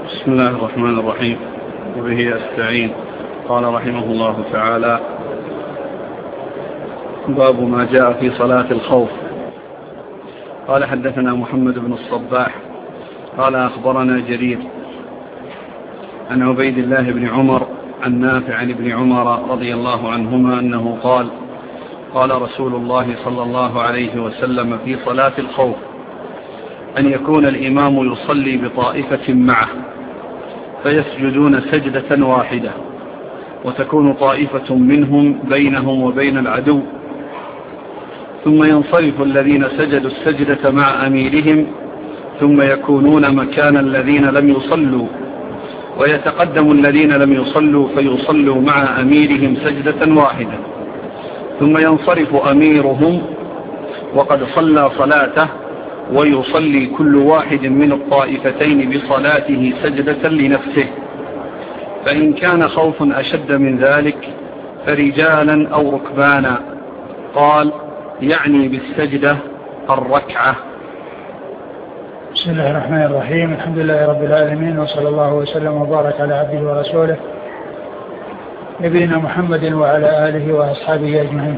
بسم الله الرحمن الرحيم، وبه أستعين. قال رحمه الله تعالى: باب ما جاء في صلاة الخوف. قال: حدثنا محمد بن الصباح قال: أخبرنا جرير عن عبيد الله بن عمر عن نافع عن ابن عمر رضي الله عنهما أنه قال: قال رسول الله صلى الله عليه وسلم في صلاة الخوف: أن يكون الإمام يصلي بطائفة معه فيسجدون سجدة واحدة، وتكون طائفة منهم بينهم وبين العدو، ثم ينصرف الذين سجدوا السجدة مع أميرهم، ثم يكونون مكان الذين لم يصلوا، ويتقدم الذين لم يصلوا فيصلوا مع أميرهم سجدة واحدة، ثم ينصرف أميرهم وقد صلى صلاته، ويصلي كل واحد من الطائفتين بصلاته سجدة لنفسه، فإن كان خوف أشد من ذلك فرجالا أو ركبانا. قال: يعني بالسجدة الركعة. بسم الله الرحمن الرحيم. الحمد لله رب العالمين، وصلى الله وسلم وبارك على عبده ورسوله نبينا محمد وعلى آله وأصحابه أجمعين.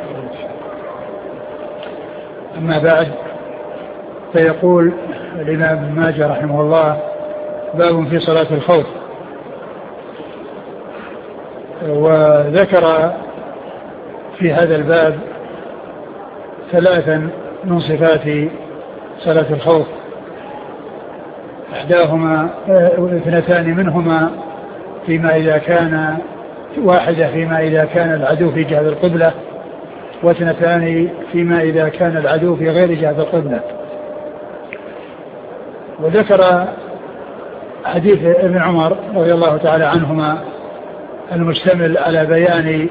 أما بعد، فيقول الإمام ابن ماجه رحمه الله: باب في صلاة الخوف. وذكر في هذا الباب ثلاثا من صفات صلاة الخوف، إحداهما اثنتان منهما فيما إذا كان واحدة فيما إذا كان العدو في جهة القبلة، واثنتان فيما إذا كان العدو في غير جهة القبلة. وذكر حديث ابن عمر رضي الله تعالى عنهما المشتمل على بيان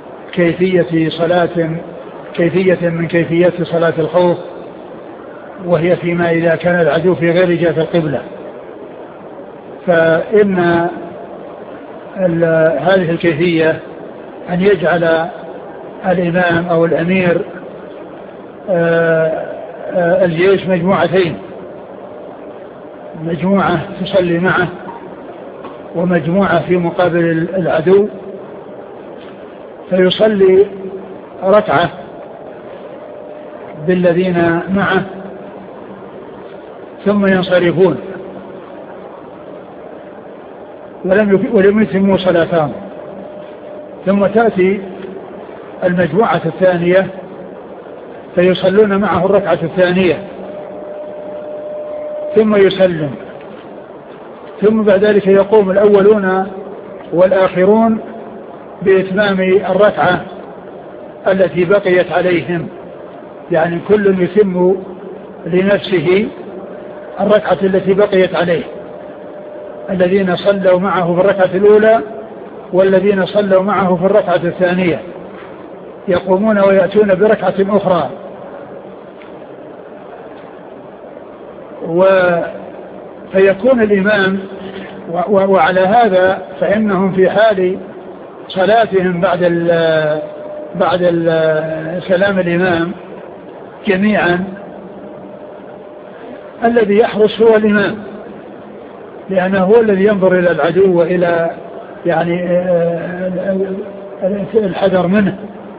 كيفية من كيفيات صلاة الخوف، وهي فيما إذا كان العدو في غير جهة القبلة. فإن هذه الكيفية أن يجعل الإمام أو الأمير الجيش مجموعتين، مجموعة تصلي معه ومجموعة في مقابل العدو، فيصلي ركعة بالذين معه ثم ينصرفون ولم يتموا صلاتهم، ثم تأتي المجموعة الثانية فيصلون معه الركعة الثانية ثم يسلم، ثم بعد ذلك يقوم الأولون والآخرون بإتمام الركعة التي بقيت عليهم، يعني كل يتم لنفسه الركعة التي بقيت عليه، الذين صلوا معه في الركعة الأولى والذين صلوا معه في الركعة الثانية يقومون ويأتون بركعة أخرى. فيكون الإمام، وعلى هذا فإنهم في حال صلاتهم بعد سلام الإمام جميعا الذي يحرص هو الإمام، لأنه هو الذي ينظر إلى العدو وإلى يعني الحذر منه،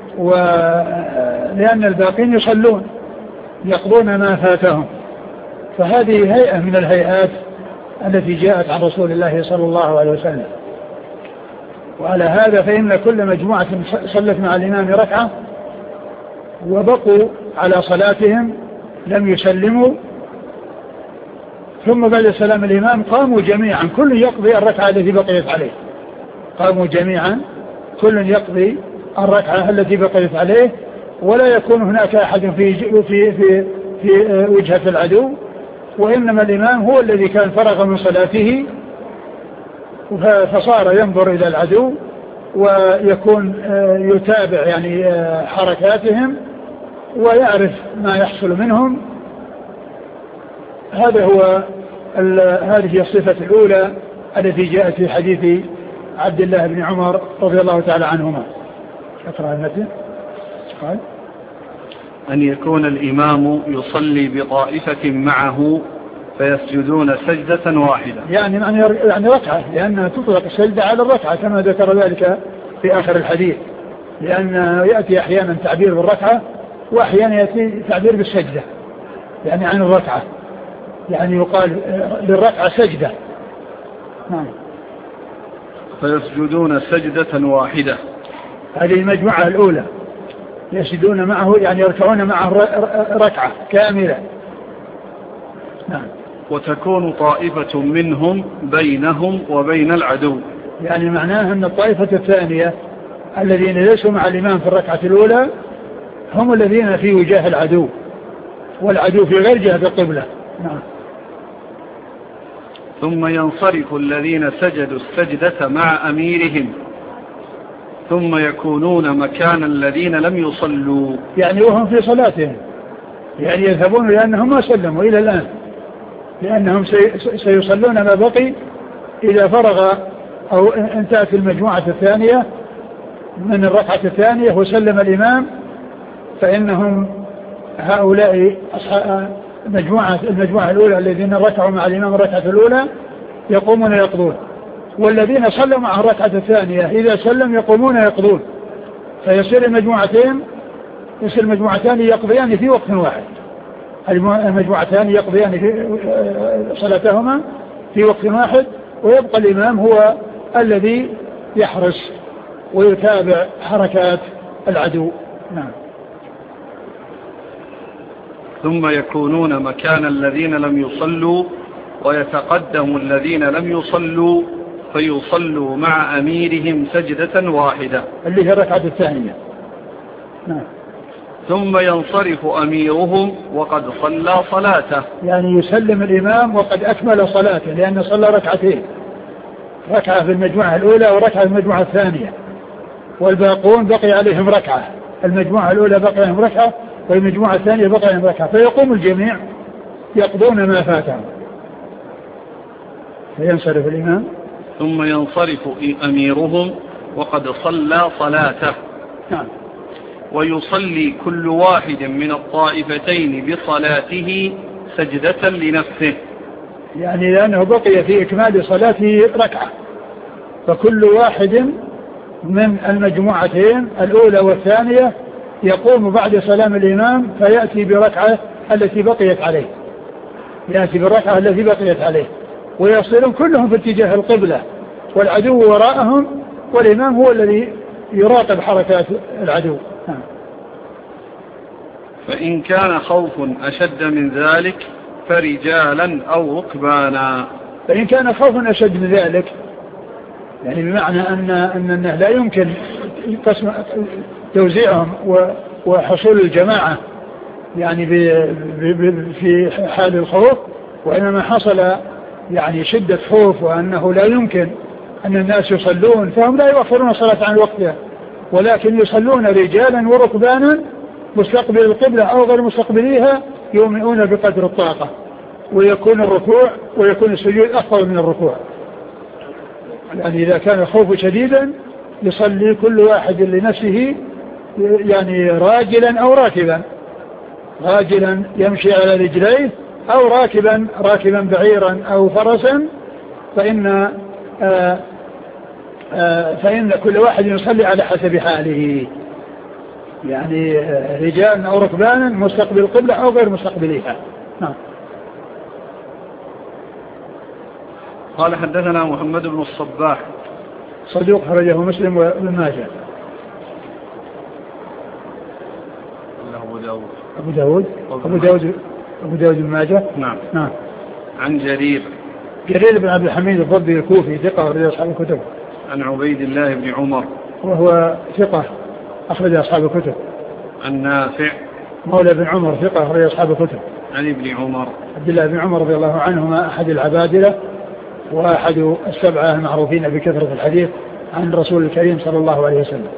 ولأن الباقين يصلون يقضون ما فاتهم. فهذه هيئة من الهيئات التي جاءت عن رسول الله صلى الله عليه وسلم. وعلى هذا فإن كل مجموعة صلت مع الإمام ركعة وبقوا على صلاتهم لم يسلموا، ثم بعد سلام الإمام قاموا جميعا كل يقضي الركعة التي بقيت عليه، قاموا جميعا كل يقضي الركعة التي بقيت عليه، ولا يكون هناك أحد في وجهة العدو، وإنما الإمام هو الذي كان فرغ من صلاته فصار ينظر إلى العدو ويكون يتابع يعني حركاتهم ويعرف ما يحصل منهم. هذه الصفة الأولى التي جاءت في حديث عبد الله بن عمر رضي الله تعالى عنهما. أقرأ المتن. قال: أن يكون الإمام يصلي بطائفة معه فيسجدون سجدة واحدة. يعني ركعة، لأن تطلق السجدة على الركعة كما ذكر ذلك في آخر الحديث، لأن يأتي أحيانا تعبير بالركعة وأحيانا يأتي تعبير بالسجدة، يعني عن الركعة، يعني يقال للركعة سجدة. نعم. فيسجدون سجدة واحدة، هذه المجموعة الأولى، يسجدون معه يعني يركعون معه ركعة كاملة. نعم. وتكون طائفة منهم بينهم وبين العدو، يعني معناه أن الطائفة الثانية الذين ليسوا مع الإمام في الركعة الأولى هم الذين في وجاه العدو، والعدو في غير جهة القبلة. نعم. ثم ينصرف الذين سجدوا السجدة مع أميرهم ثم يكونون مكان الذين لم يصلوا، يعني وهم في صلاتهم، يعني يذهبون لأنهم ما سلموا إلى الآن، لأنهم سيصلون ما بقي إذا فرغ أو انتهت المجموعة الثانية من الركعة الثانية وسلم الإمام، فإنهم هؤلاء المجموعة الأولى الذين ركعوا مع الإمام الركعة الأولى يقومون يقضون، والذين صلوا مع الركعة الثانية إذا سلم يقومون يقضون، فيصير المجموعتان يقضيان في وقت واحد، المجموعتان يقضيان في صلاتهما في وقت واحد، ويبقى الإمام هو الذي يحرس ويتابع حركات العدو. نعم. ثم يكونون مكان الذين لم يصلوا ويتقدم الذين لم يصلوا فيصلوا مع أميرهم سجدة واحدة، اللي هي الركعة الثانية. نعم. ثم ينصرف أميرهم وقد صلى صلاته، يعني يسلم الإمام وقد أكمل صلاته، لأنه صلى ركعتين، ركعة في المجموعة الأولى وركعة في المجموعة الثانية، والباقون بقي عليهم ركعة، المجموعة الأولى بقي عليهم ركعة والمجموعة الثانية بقي عليهم ركعة، فيقوم الجميع يقضون ما فاتهم، فينصرف الإمام. ثم ينصرف أميرهم وقد صلى صلاته. نعم. ويصلي كل واحد من الطائفتين بصلاته سجدة لنفسه، يعني لأنه بقي في إكمال صلاته ركعة، فكل واحد من المجموعتين الأولى والثانية يقوم بعد سلام الإمام فيأتي بركعة التي بقيت عليه، يأتي بالركعة التي بقيت عليه، ويصلون كلهم في اتجاه القبلة، والعدو وراءهم، والإمام هو الذي يراقب حركات العدو. فإن كان خوف أشد من ذلك فرجالا أو ركبانا. فإن كان خوف أشد من ذلك، يعني بمعنى أنه لا يمكن توزيعهم وحصول الجماعة يعني في حال الخوف، وإنما حصل يعني شدة خوف وأنه لا يمكن أن الناس يصلون، فهم لا يؤخرون الصلاة عن وقتها، ولكن يصلون رجالا وركبانا مستقبل القبلة أو غير مستقبليها، يومئون بقدر الطاقة، ويكون الركوع ويكون السجود أفضل من الركوع. يعني إذا كان الخوف شديدا يصلي كل واحد لنفسه، يعني راجلا أو راكبا، راجلا يمشي على رجليه أو راكبا بعيرا أو فرسا، فإن كل واحد يصلي على حسب حاله، يعني رجال أو ركبانا مستقبل القبلة أو غير مستقبليها. نعم. قال حدثنا محمد بن الصباح صدوق خرجه مسلم وابن ماجه. أبو داود بن ماجه. نعم. نعم. عن جرير بن عبد الحميد الضبي الكوفي ثقة أخرج أصحاب الكتب. عن عبيد الله بن عمر وهو ثقة أخرج أصحاب الكتب. عن نافع مولى بن عمر ثقة أخرج أصحاب الكتب. عن ابن عمر عبد الله بن عمر رضي الله عنهما أحد العبادلة وأحد السبعة المعروفين بكثرة الحديث عن رسول الكريم صلى الله عليه وسلم.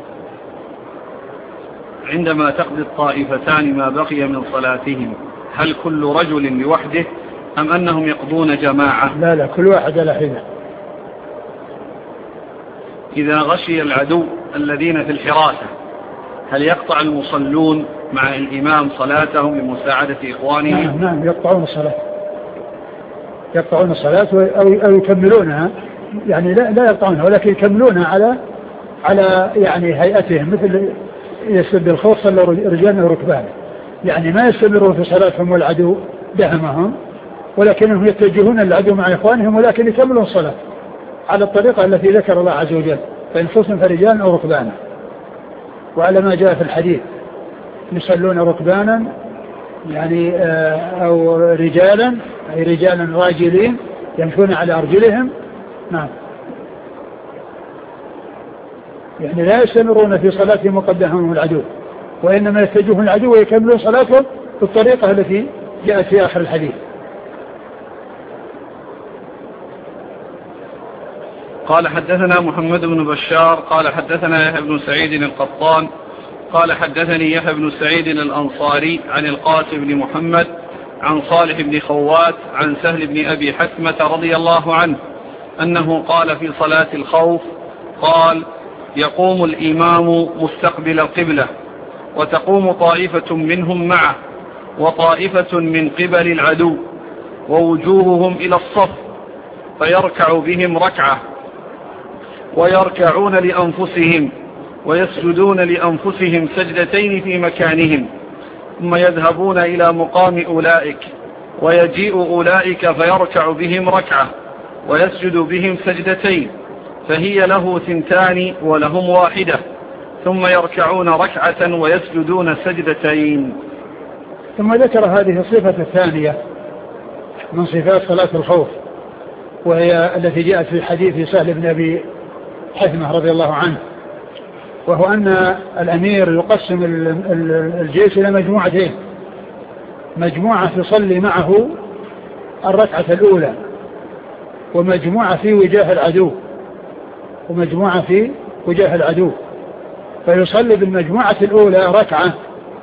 عندما تقضي الطائفتان ما بقي من صلاتهم هل كل رجل لوحده أم أنهم يقضون جماعة؟ لا كل واحد على حدة. إذا غشي العدو الذين في الحراسة هل يقطع المصلون مع الإمام صلاتهم لمساعدة إخوانهم؟ نعم يقطعون الصلاة. يقطعون الصلاة أو يكملونها، يعني لا يقطعونها ولكن يكملونها على يعني هيئتهم، مثل يسب الخوف صلى رجالنا وركبانا، يعني ما يستمروا في صلاتهم والعدو دهمهم، ولكنهم يتجهون العدو مع إخوانهم ولكن يكملون الصلاة على الطريقة التي ذكر الله عز وجل، فإن خفتم فرجالا أو ركبانا. وعلى ما جاء في الحديث يصلون ركبانا يعني أو رجالا، أي رجالا راجلين يمشون على أرجلهم. نعم، يعني لا يستمرون في صلاتهم وقدهم العدو، وإنما يتجهون العدو ويكملون صلاتهم بالطريقة التي جاءت في آخر الحديث. قال حدثنا محمد بن بشار قال حدثنا يحيى بن سعيد القطان قال حدثني يحيى بن سعيد الأنصاري عن القاسم بن محمد عن صالح بن خوات عن سهل بن أبي حثمة رضي الله عنه أنه قال في صلاة الخوف قال: يقوم الإمام مستقبل القبلة وتقوم طائفة منهم معه وطائفة من قبل العدو ووجوههم إلى الصف فيركع بهم ركعة ويركعون لأنفسهم ويسجدون لأنفسهم سجدتين في مكانهم، ثم يذهبون إلى مقام أولئك ويجيء أولئك فيركع بهم ركعة ويسجد بهم سجدتين، فهي له 2 ولهم 1، ثم يركعون ركعة ويسجدون سجدتين. ثم ذكر هذه الصفة الثانية من صفات صلاة الخوف، وهي التي جاءت في حديث سهل بن أبي حثمة رضي الله عنه، وهو أن الأمير يقسم الجيش إلى مجموعتين: مجموعة تصلي معه الركعة الأولى، ومجموعة في وجاه العدو، ومجموعة في وجاه العدو، فيصلي بالمجموعة الأولى ركعة،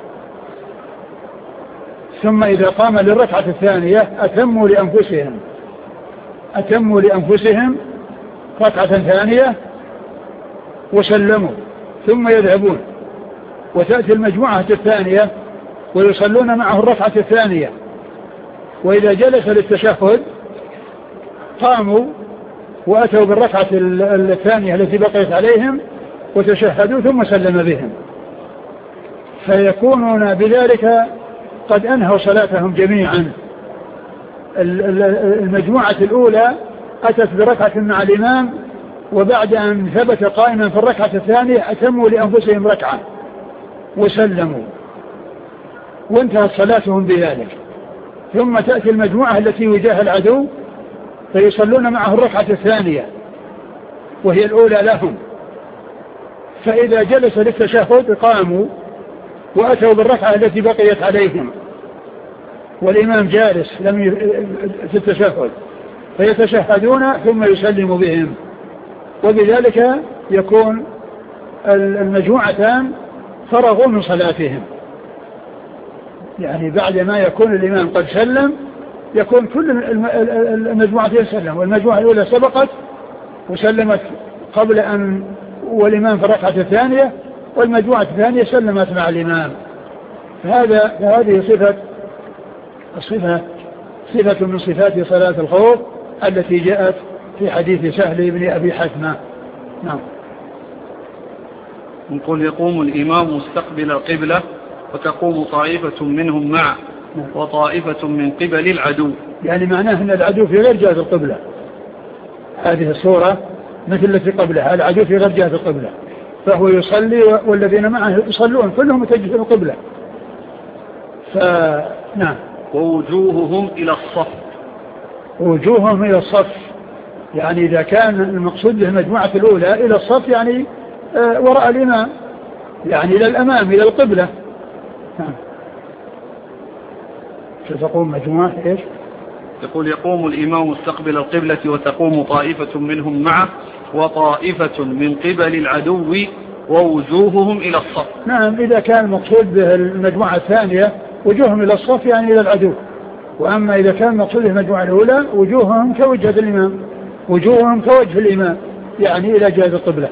ثم إذا قام للركعة الثانية أتموا لأنفسهم ركعة ثانية وسلموا، ثم يذهبون وتأتي المجموعة الثانية ويصلون معه الركعة الثانية، وإذا جلس للتشهد قاموا وأتوا بالركعة الثانية التي بقيت عليهم وتشهدوا ثم سلم بهم، فيكونون بذلك قد أنهوا صلاتهم جميعا. المجموعة الأولى أتت بركعة مع الإمام، وبعد أن ثبت قائما في الركعة الثانية أتموا لأنفسهم ركعة وسلموا وانتهت صلاتهم بذلك. ثم تأتي المجموعة التي وجاه العدو فيصلون معه الركعة الثانية وهي الأولى لهم، فإذا جلس للتشهد قاموا وأتوا بالركعة التي بقيت عليهم والإمام جالس في التشهد، فيتشهدون ثم يسلم بهم، وبذلك يكون المجموعتان فرغوا من صلاتهم. يعني بعد ما يكون الإمام قد سلم يكون كل المجموعتين سلم، والمجموعة الأولى سبقت وسلمت قبل أن والإمام في الركعة الثانية، والمجموعة الثانية سلمت مع الإمام. فهذه صفة من صفات صلاة الخوف التي جاءت في حديث سهل بن أبي حثمة. نعم. نقول: يقوم الإمام مستقبل القبلة وتقوم طائفة منهم معه وطائفة من قبل العدو، يعني معناه أن العدو في غير جهة القبلة. هذه الصورة مثل التي قبلها، العدو في غير جهة القبلة، فهو يصلي والذين معه يصلون كلهم متجهين القبلة. نعم. ووجوههم إلى الصف، وجوههم إلى الصف، يعني إذا كان المقصود به المجموعة الأولى إلى الصف يعني وراء الإمام، يعني إلى الأمام إلى القبلة. نعم. ستقوم مجموعة إيش؟ يقول: يقوم الإمام مستقبل القبلة وتقوم طائفة منهم معه وطائفة من قبل العدو ووجوههم إلى الصف. نعم، إذا كان المقصود به المجموعة الثانية وجوههم إلى الصف يعني إلى العدو، وأما إذا كان المقصود به المجموعة الأولى وجوههم كوجه الإمام، وجوههم كوجه الإمام يعني إلى جهة القبلة.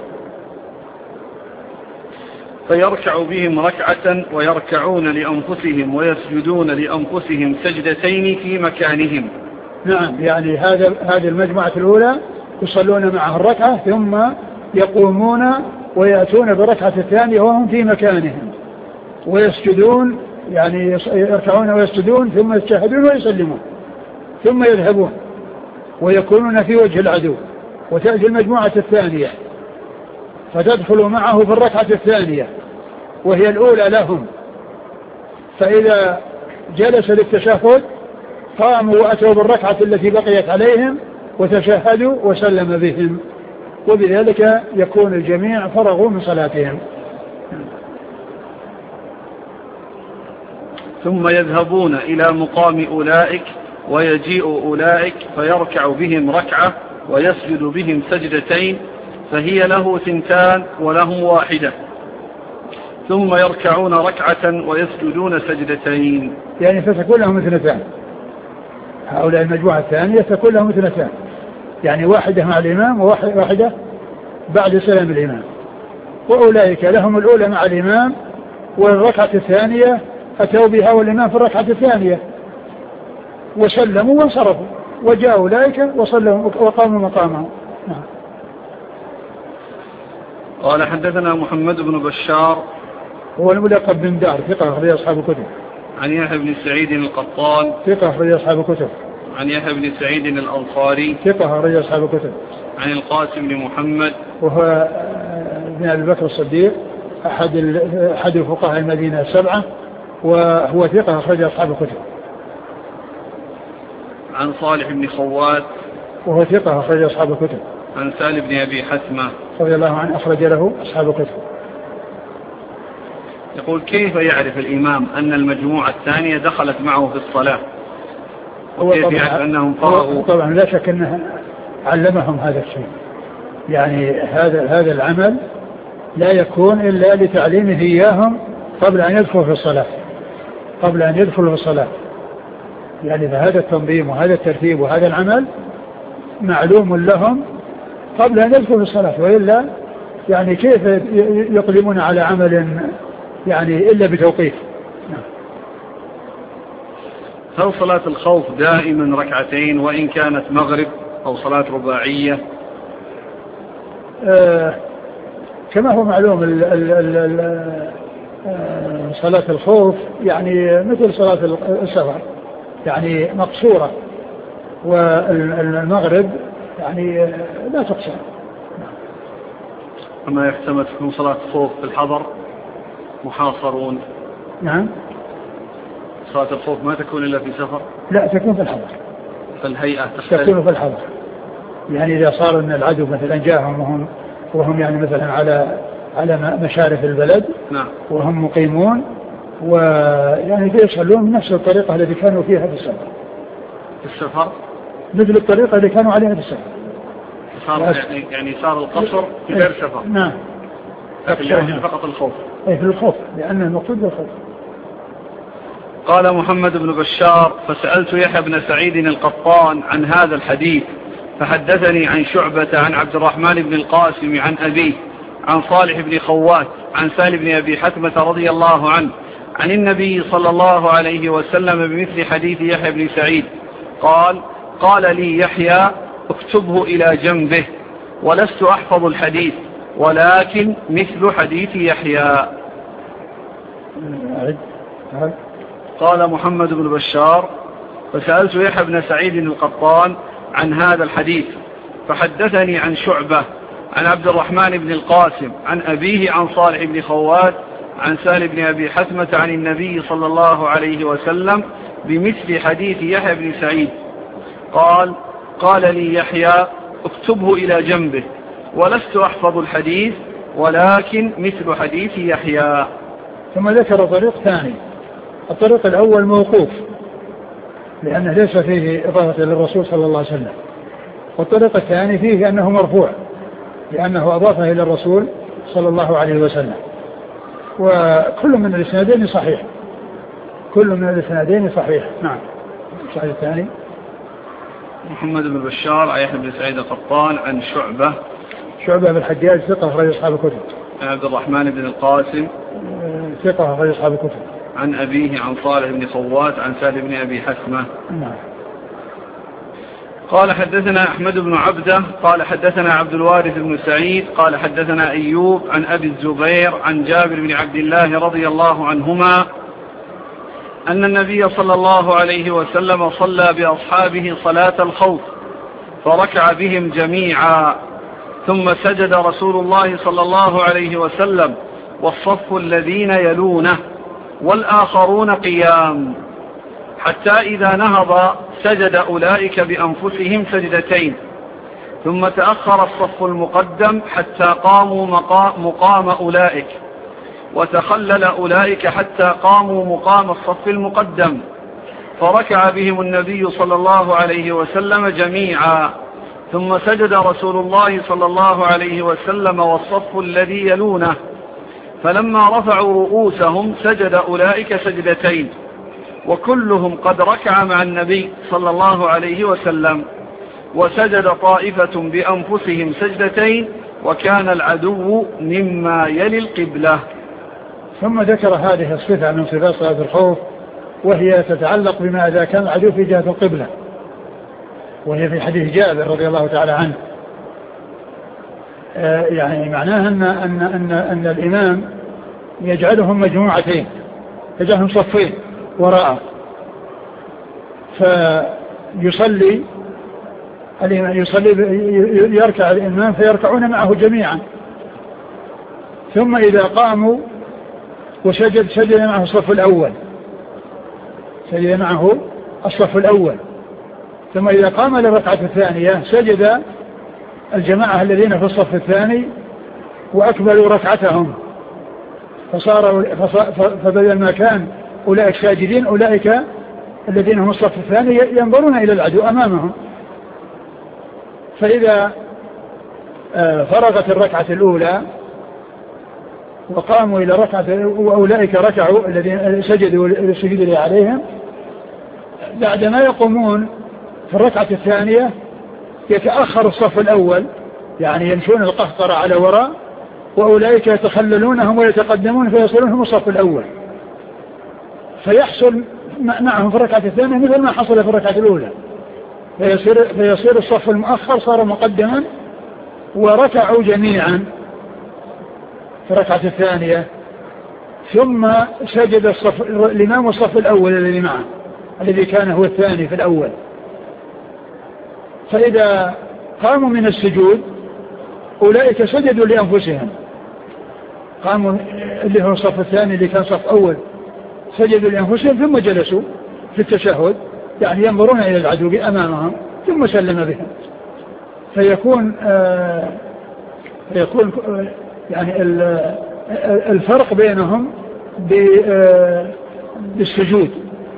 فيركع بهم ركعة ويركعون لأنفسهم ويسجدون لأنفسهم سجدتين في مكانهم. نعم، يعني هذه المجموعة الأولى يصلون معه الركعة ثم يقومون ويأتون بالركعة الثانية وهم في مكانهم ويسجدون، يعني يركعون ويسجدون ثم يتشهدون ويسلمون ثم يذهبون ويكونون في وجه العدو. وتأتي المجموعة الثانية فتدخل معه في الركعة الثانية وهي الأولى لهم، فإذا جلس للتشهد قاموا وأتوا بالركعة التي بقيت عليهم وتشهدوا وسلم بهم، وبذلك يكون الجميع فرغوا من صلاتهم. ثم يذهبون إلى مقام أولئك ويجيء أولئك فيركع بهم ركعة ويسجد بهم سجدتين، فهي له 2 ولهم 1، ثم يركعون ركعة ويسجدون سجدتين، يعني فتكون لهم 2. هؤلاء المجموعة الثانية تكون لهم 2، يعني 1 مع الإمام وواحدة بعد سلام الإمام. وأولئك لهم الأولى مع الإمام والركعة الثانية أتوا بها والإمام في الركعة الثانية وسلموا وانصرفوا، وجاء أولئك وصلوا وقاموا مقامهم. نعم. قال حدثنا محمد بن بشار هو الملقب بن دار، ثقة أخرج أصحاب الكتب. عن يحيى بن سعيد القطان، ثقة أخرج أصحاب الكتب. عن يحيى بن سعيد الأنصاري، ثقة أخرج أصحاب الكتب. عن القاسم بن محمد وهو ابن أبي بكر الصديق أحد الفقهاء المدينة 7، وهو ثقة أخرج أصحاب الكتب. عن صالح بن خوات وهو ثقة أخرج أصحاب الكتب. عن سالم بن أبي حثمة رضي الله عنه أخرج له أصحاب الكتب. يقول: كيف يعرف الإمام أن المجموعة الثانية دخلت معه في الصلاة؟ وكيف يعرف أنهم فرغوا؟ طبعا لا شك أنه علمهم هذا الشيء، يعني هذا العمل لا يكون إلا لتعليمه إياهم قبل أن يدخلوا في الصلاة، يعني فهذا التنظيم وهذا الترتيب وهذا العمل معلوم لهم قبل أن يدخلوا في الصلاة، وإلا يعني كيف يقدمون على عمل يعني إلا بتوقيف. هل صلاة الخوف دائما 2 وإن كانت مغرب أو صلاة رباعية؟ كما هو معلوم صلاة الخوف يعني مثل صلاة السفر، يعني مقصورة، والمغرب يعني لا تقصر. أما يحتمل تكون صلاة الخوف في الحضر محاصرون؟ نعم. صلاة الخوف ما تكون إلا في سفر؟ لا، تكون في الحضر. فالهيئة تكون في الحضر، يعني إذا صار أن العدو مثلا جاءهم وهم يعني مثلا على مشارف البلد. نعم. وهم مقيمون ويعني يصلون بنفس الطريقة التي كانوا فيها في السفر، مثل الطريقة اللي كانوا عليها في السفر. يعني صار القصر في غير سفر. نعم. لكن فقط الخوف. في الخوف، لأن المقصود بالخوف. قال محمد بن بشار: فسألت يحيى بن سعيد القطان عن هذا الحديث فحدثني عن شعبة عن عبد الرحمن بن القاسم عن أبيه عن صالح بن خوات عن سالم بن أبي حثمة رضي الله عنه عن النبي صلى الله عليه وسلم بمثل حديث يحيى بن سعيد قال لي يحيى: اكتبه إلى جنبه، ولست أحفظ الحديث ولكن مثل حديث يحيى. قال محمد بن بشار: فسألت يحيى بن سعيد القطان عن هذا الحديث فحدثني عن شعبة عن عبد الرحمن بن القاسم عن أبيه عن صالح بن خوات عن سالم بن أبي حثمة عن النبي صلى الله عليه وسلم بمثل حديث يحيى بن سعيد. قال لي يحيى: اكتبه إلى جنبه، ولست أحفظ الحديث ولكن مثل حديث يحيى. ثم ذكر طريق ثاني. الطريق الأول موقوف لأنه ليس فيه إضافة للرسول صلى الله عليه وسلم، والطريق الثاني فيه أنه مرفوع لأنه أضافه إلى الرسول صلى الله عليه وسلم. وكل من الإسنادين صحيح. نعم. الصحيح الثاني محمد بن بشار عن يحيى بن سعيد القطان عن شعبة بن الحجاج ثقة أخرج أصحاب الكتب. عن عبد الرحمن بن القاسم ثقة أخرج أصحاب الكتب. عن أبيه عن صالح بن خوات عن سالم بن أبي حثمة. نعم. قال حدثنا أحمد بن عبده قال حدثنا عبد الوارث بن سعيد قال حدثنا أيوب عن أبي الزبير عن جابر بن عبد الله رضي الله عنهما أن النبي صلى الله عليه وسلم صلى بأصحابه صلاة الخوف فركع بهم جميعا، ثم سجد رسول الله صلى الله عليه وسلم والصف الذين يلونه والآخرون قيام، حتى إذا نهض سجد أولئك بأنفسهم سجدتين، ثم تأخر الصف المقدم حتى قاموا مقام أولئك، وتخلل أولئك حتى قاموا مقام الصف المقدم، فركع بهم النبي صلى الله عليه وسلم جميعا، ثم سجد رسول الله صلى الله عليه وسلم والصف الذي يلونه، فلما رفعوا رؤوسهم سجد أولئك سجدتين، وكلهم قد ركع مع النبي صلى الله عليه وسلم، وسجد طائفة بأنفسهم سجدتين، وكان العدو مما يلي القبلة. ثم ذكر هذه الصفة من صفات صلاة الخوف، وهي تتعلق بما إذا كان العدو في جهة القبلة، وهي في حديث جابر رضي الله تعالى عنه. يعني معناها أن الإمام يجعلهم مجموعتين، يجعلهم صفين وراءه، فيصلي يركع الإمام فيركعون معه جميعا، ثم إذا قاموا سجد معه الصف الأول، سجد معه الصف الأول، ثم إذا قام للركعة الثانية سجد الجماعة الذين في الصف الثاني وأكملوا ركعتهم، فبدل ما كان أولئك ساجدين، أولئك الذين هم الصف الثاني ينظرون إلى العدو أمامهم. فإذا فرغت الركعة الأولى وقاموا إلى ركعة، وأولئك ركعوا الذين سجدوا السجود اللي عليهم، بعدما يقومون في الركعة الثانية يتأخر الصف الأول، يعني يمشون القهقرة على وراء، وأولئك يتخللونهم ويتقدمون فيصلونهم الصف الأول، فيحصل معهم في الركعة الثانية مثل ما حصل في الركعة الأولى، فيصير الصف المؤخر صار مقدما وركعوا جميعا في الركعة الثانية، ثم سجد الإمام والصف الأول الذي معه الذي كان هو الثاني في الأول. فإذا قاموا من السجود أولئك سجدوا لأنفسهم، قاموا اللي هو الصف الثاني اللي كان صف أول سجدوا لأنفسهم، ثم جلسوا في التشهد، يعني ينظرون إلى العدو أمامهم، ثم سلم بهم. فيكون يعني الفرق بينهم بالسجود،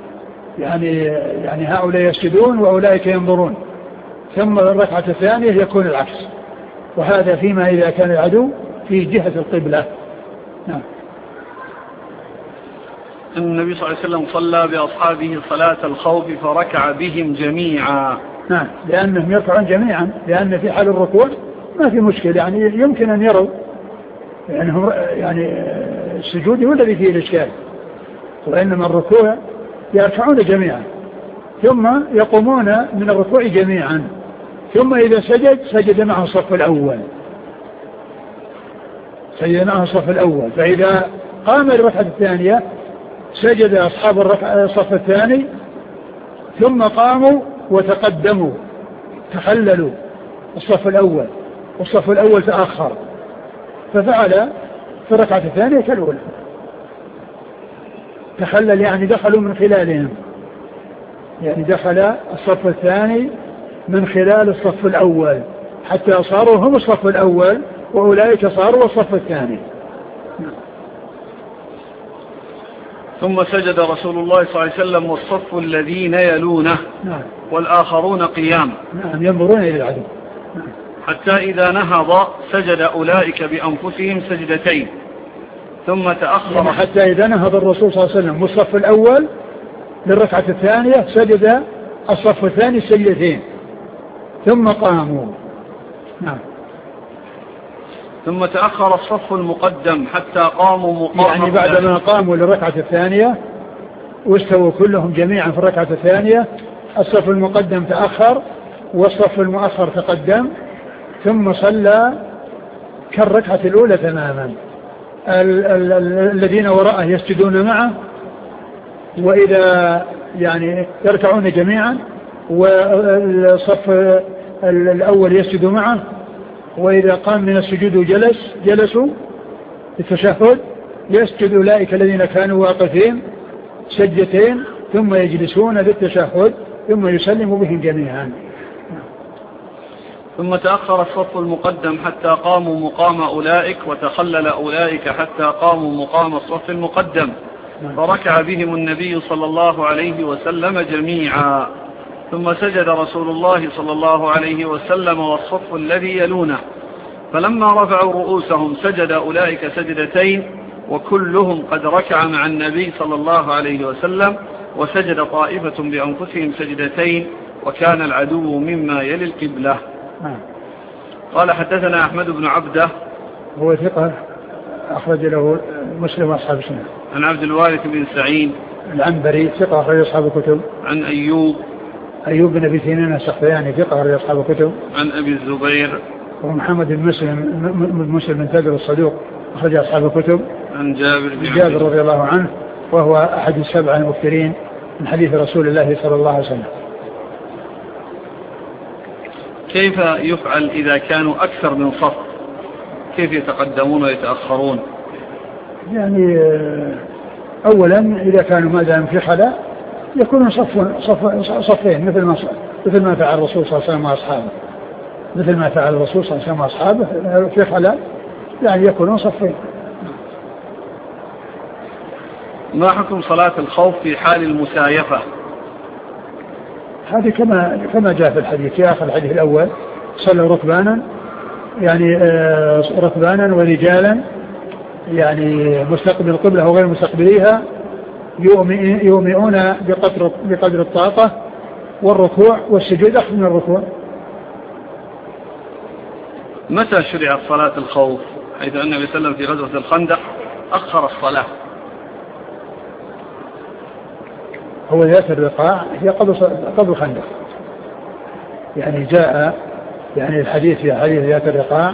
يعني هؤلاء يسجدون وأولئك ينظرون، ثم الركعة الثانية يكون العكس، وهذا فيما إذا كان العدو في جهة القبلة. نعم. النبي صلى الله عليه وسلم صلى بأصحابه صلاة الخوف فركع بهم جميعا. نعم، لأنهم يركعون جميعا، لأن في حال الركوع ما في مشكلة، يعني يمكن أن يروا، يعني السجود هو الذي فيه الإشكال، وإنما الركوع يركعون جميعا ثم يقومون من الركوع جميعا، ثم إذا سجد معه الصف الأول، فإذا قام الركعة الثانية سجد أصحاب الصف الثاني، ثم قاموا وتقدموا تخللوا الصف الأول، والصف الأول تأخر، ففعل في الركعة الثانية كالأولى، تخلل يعني دخلوا من خلالهم، يعني دخل الصف الثاني من خلال الصف الأول حتى صاروا هم الصف الأول وأولئك صاروا الصف الثاني. ثم سجد رسول الله صلى الله عليه وسلم والصف الذين يلونه. نعم. والآخرون قيام. نعم، ينظرون إلى العدو. نعم. حتى إذا نهض سجد أولئك بأنفسهم سجدتين، ثم تأخر. يعني حتى إذا نهض الرسول صلى الله عليه وسلم والصف الأول للركعة الثانية سجد الصف الثاني السجدتين، ثم قاموا. نعم. ثم تأخر الصف المقدم حتى قاموا مقام، يعني بعدما قاموا للركعة الثانية واستووا كلهم جميعا في الركعة الثانية، الصف المقدم تأخر والصف المؤخر تقدم ثم صلى كالركعة الأولى تماما. الذين وراءه يسجدون معه، وإذا يعني يركعون جميعا، والصف الأول يسجد معه، وإذا قام من السجود جلسوا التشهد، يسجد أولئك الذين كانوا واقفين سجدتين ثم يجلسون للتشهد ثم يسلم بهم جميعا. ثم تأخر الصف المقدم حتى قاموا مقام أولئك، وتخلل أولئك حتى قاموا مقام الصف المقدم، فركع بهم النبي صلى الله عليه وسلم جميعا. ثم سجد رسول الله صلى الله عليه وسلم والصف الذي يلونه، فلما رفعوا رؤوسهم سجد أولئك سجدتين، وكلهم قد ركع مع النبي صلى الله عليه وسلم، وسجد طائفة بأنفسهم سجدتين، وكان العدو مما يلي القبلة. قال حدثنا أحمد بن عبده، هو ثقة أخرج له مسلم وأصحاب السنة. عن عبد الوارث بن سعيد العنبري ثقة أخرج أصحاب الكتب. عن أيوب بن أبي سنين السختياني ثقة أخرج أصحاب الكتب. عن أبي الزبير ومحمد بن مسلم بن تدر الصدوق أخرج أصحاب الكتب. عن جابر رضي الله عنه، وهو أحد السبع المكثرين من حديث رسول الله صلى الله عليه وسلم. كيف يفعل إذا كانوا أكثر من صف؟ كيف يتقدمون ويتأخرون؟ يعني أولا إذا كانوا ما دام في خلاء يكونوا صفين مثل ما فعل الرسول صلى الله عليه وسلم وأصحابه، مثل ما فعل الرسول صلى الله عليه وسلم وأصحابه في خلاء، يعني يكونون صفين. ما حكم صلاة الخوف في حال المسايفة؟ هذه كما جاء في الحديث في آخر الحديث الأول، صلوا ركبانا، يعني ركبانا ورجالا، يعني مستقبل القبلة وغير مستقبليها، يومئون بقدر الطاقة، والركوع والسجود أخذ من الركوع. متى شرعت صلاة الخوف؟ حيث أن النبي صلى الله عليه وسلم في غزوة الخندق أخر الصلاة. هو ذات الرقاع هي قبل الخندق، يعني جاء يعني الحديث في حديث ذات الرقاع،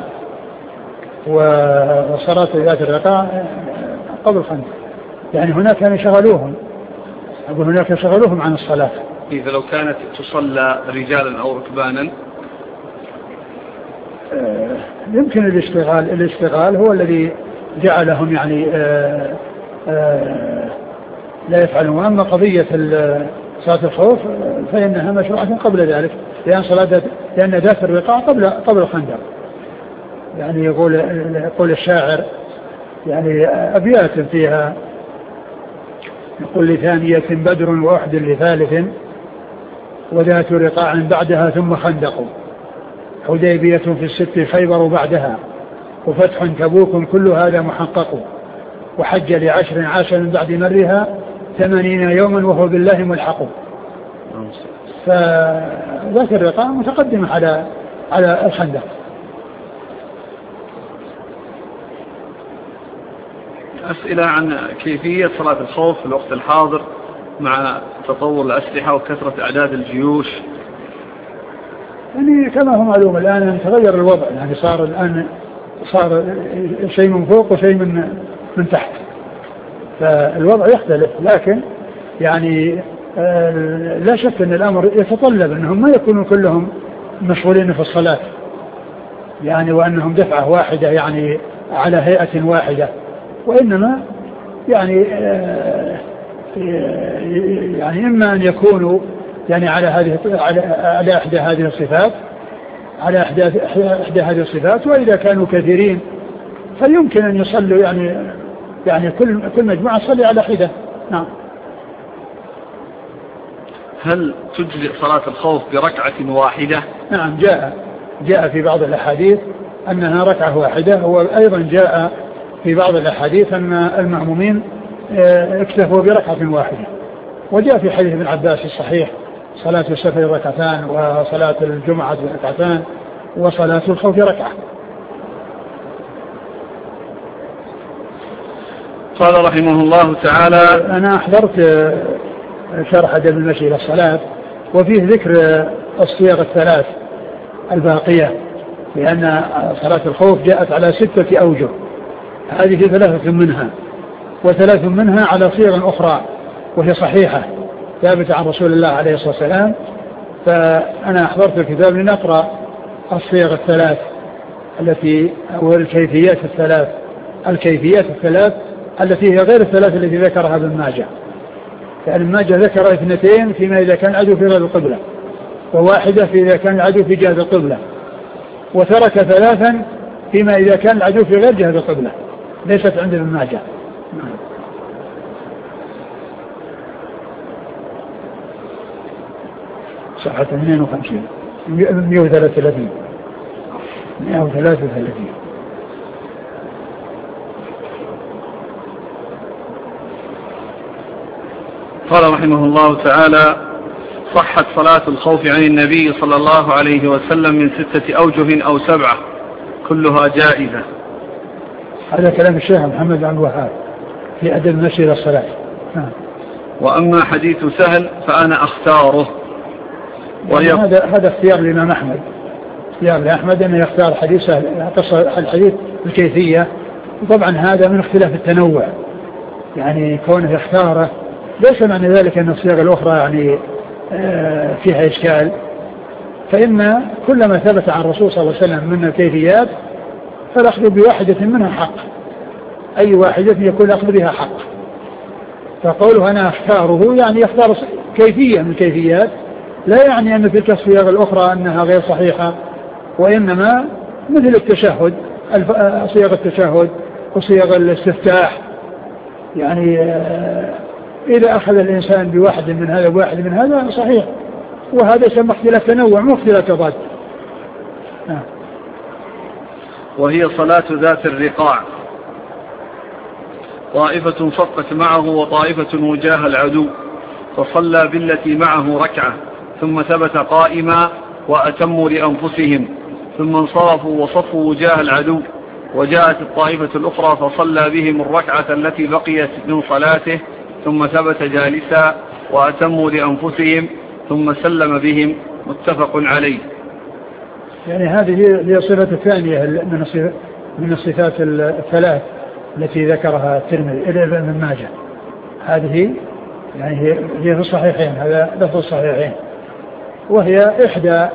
وصلاة ذات الرقاع قبل الخندق، يعني هناك كانوا يشغلوهم، أقول هناك يشغلوهم عن الصلاة. إذا لو كانت تصلى رجالا أو ركبانا يمكن الاشتغال هو الذي جعلهم يعني لا يفعلون. أما قضية صلاة الخوف فإنها مشروعة قبل ذلك، لأن ذات الرقاع قبل الخندق. يعني يقول الشاعر يعني أبيات فيها، يقول لثانية بدر وأحد لثالث، وذات رقاع بعدها ثم خندق، حديبية في الست خيبر بعدها، وفتح تبوك كل هذا محقق، وحج ل10 عاش من بعد مرها 80 يوما وهو بالله ملحق. فذات الرقاع متقدمة على الخندق. أسئلة عن كيفية صلاة الخوف في الوقت الحاضر مع تطور الأسلحة وكثرة أعداد الجيوش. يعني كما هو معلوم الآن تغير الوضع، يعني صار شيء من فوق وشيء من تحت، فالوضع يختلف. لكن يعني لا شك أن الأمر يتطلب أنهم ما يكونوا كلهم مشغولين في الصلاة، يعني وأنهم دفعة واحدة يعني على هيئة واحدة، وإنما يعني إما أن يكونوا يعني على إحدى هذه الصفات، وإذا كانوا كثيرين فيمكن أن يصلوا يعني كل مجموعة تصلي على حدة. نعم. هل تجزئ صلاة الخوف بركعة واحدة؟ نعم، جاء في بعض الأحاديث أنها ركعة واحدة، وأيضا جاء في بعض الأحاديث أن المأمومين اكتفوا بركعة واحدة، وجاء في حديث ابن عباس الصحيح صلاة السفر ركعتان، وصلاة الجمعة ركعتان، وصلاة الخوف ركعة. قال رحمه الله تعالى: أنا أحضرت شرح أدب المشي إلى الصلاة، وفيه ذكر الصيغ الثلاث الباقية، لأن صلاة الخوف جاءت على 6 أوجه، هذه 3 منها، و3 منها على صيغ أخرى وهي صحيحة ثابتة عن رسول الله عليه الصلاة والسلام. فأنا أحضرت الكتاب لنقرأ الصيغ الثلاث التي أو الكيفيات الثلاث التي هي غير الثلاث التي ذكرها ابن ماجه. فابن ماجه ذكر 2 فيما إذا كان العدو في غير القبلة، وواحدة في إذا كان العدو في جهة القبلة، وترك 3 فيما إذا كان العدو في غير جهة القبلة، ليست عند ابن ماجه. صحة 52 133. قال رحمه الله تعالى: صحت صلاة الخوف عن النبي صلى الله عليه وسلم من 6 أوجه أو 7 كلها جائزة. هذا كلام الشيخ محمد بن الوهاب في أدب المشي إلى الصلاة. وأما حديث سهل فأنا أختاره، هذا اختيار الإمام أحمد، اختيار لأحمد أنه يختار حديث سهل، الحديث الكيفية. وطبعا هذا من اختلاف التنوع، يعني كونه يختاره ليس معنى ذلك أن الصيغ الأخرى يعني فيها إشكال، فإن كل ما ثبت عن الرسول صلى الله عليه وسلم من الكيفيات فالأخذ بواحدة منها حق، أي واحدة يكون الأخذ بها حق. فقوله أنا أختاره يعني يختار كيفية من الكيفيات، لا يعني أن تلك الصيغ الأخرى أنها غير صحيحة، وإنما مثل التشهد، صيغ التشهد وصيغ الاستفتاح، يعني إذا أخذ الإنسان بواحد من هذا وواحد من هذا صحيح، وهذا يسمى اختلاف تنوع مو اختلاف تضاد. وهي صلاة ذات الرقاع، طائفة صفت معه وطائفة وجاه العدو، فصلى بالتي معه ركعة ثم ثبت قائما وأتموا لأنفسهم، ثم انصرفوا وصفوا وجاه العدو، وجاءت الطائفة الأخرى فصلى بهم الركعة التي بقيت من صلاته، ثم ثبت جالسا وأتموا لأنفسهم، ثم سلم بهم. متفق عليه. يعني هذه هي الصفة الثانية من الصفات الثلاث التي ذكرها الترمذي ابن ماجه. هذه يعني هي في الصحيحين، هذا لفظ الصحيحين، وهي إحدى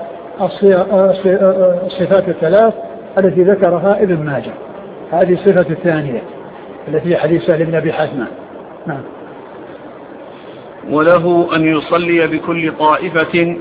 الصفات الثلاث التي ذكرها ابن ماجه. هذه الصفة الثانية التي حديث سهل بن أبي حاتم. نعم. وله أن يصلي بكل طائفة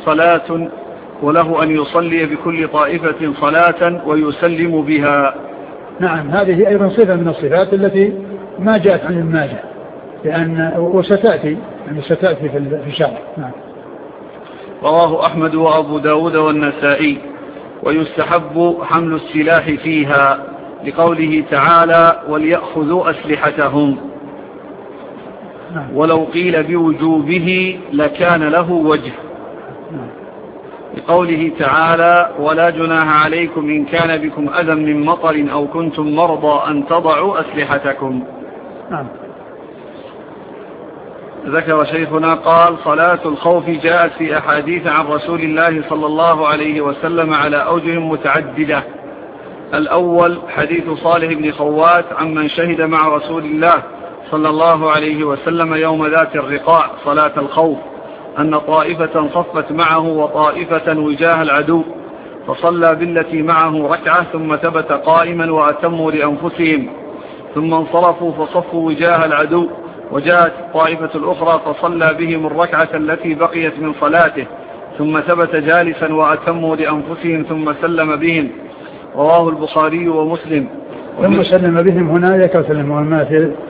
صلاة ويسلم بها. نعم، هذه أيضا صفة من الصفات التي ما جاءت عن ابن ماجه، وستأتي في الشرح. نعم. رواه أحمد وأبو داود والنسائي. ويستحب حمل السلاح فيها لقوله تعالى: وليأخذوا أسلحتهم. ولو قيل بوجوبه لكان له وجه، لقوله تعالى: ولا جناح عليكم إن كان بكم أذى من مطر أو كنتم مرضى أن تضعوا أسلحتكم. ذكر شيخنا قال: صلاة الخوف جاءت في أحاديث عن رسول الله صلى الله عليه وسلم على أوجه متعددة. الأول حديث صالح بن خوات عمن شهد مع رسول الله صلى الله عليه وسلم يوم ذات الرقاع صلاة الخوف، أن طائفة صفت معه وطائفة وجاه العدو، فصلى بالتي معه ركعة ثم ثبت قائما وأتموا لأنفسهم، ثم انصرفوا فصفوا وجاه العدو، وجاءت الطائفة الأخرى فصلى بهم الركعة التي بقيت من صلاته، ثم ثبت جالسا وأتموا لأنفسهم ثم سلم بهم. رواه البخاري ومسلم. ثم سلم بهم هنا ذكر سلم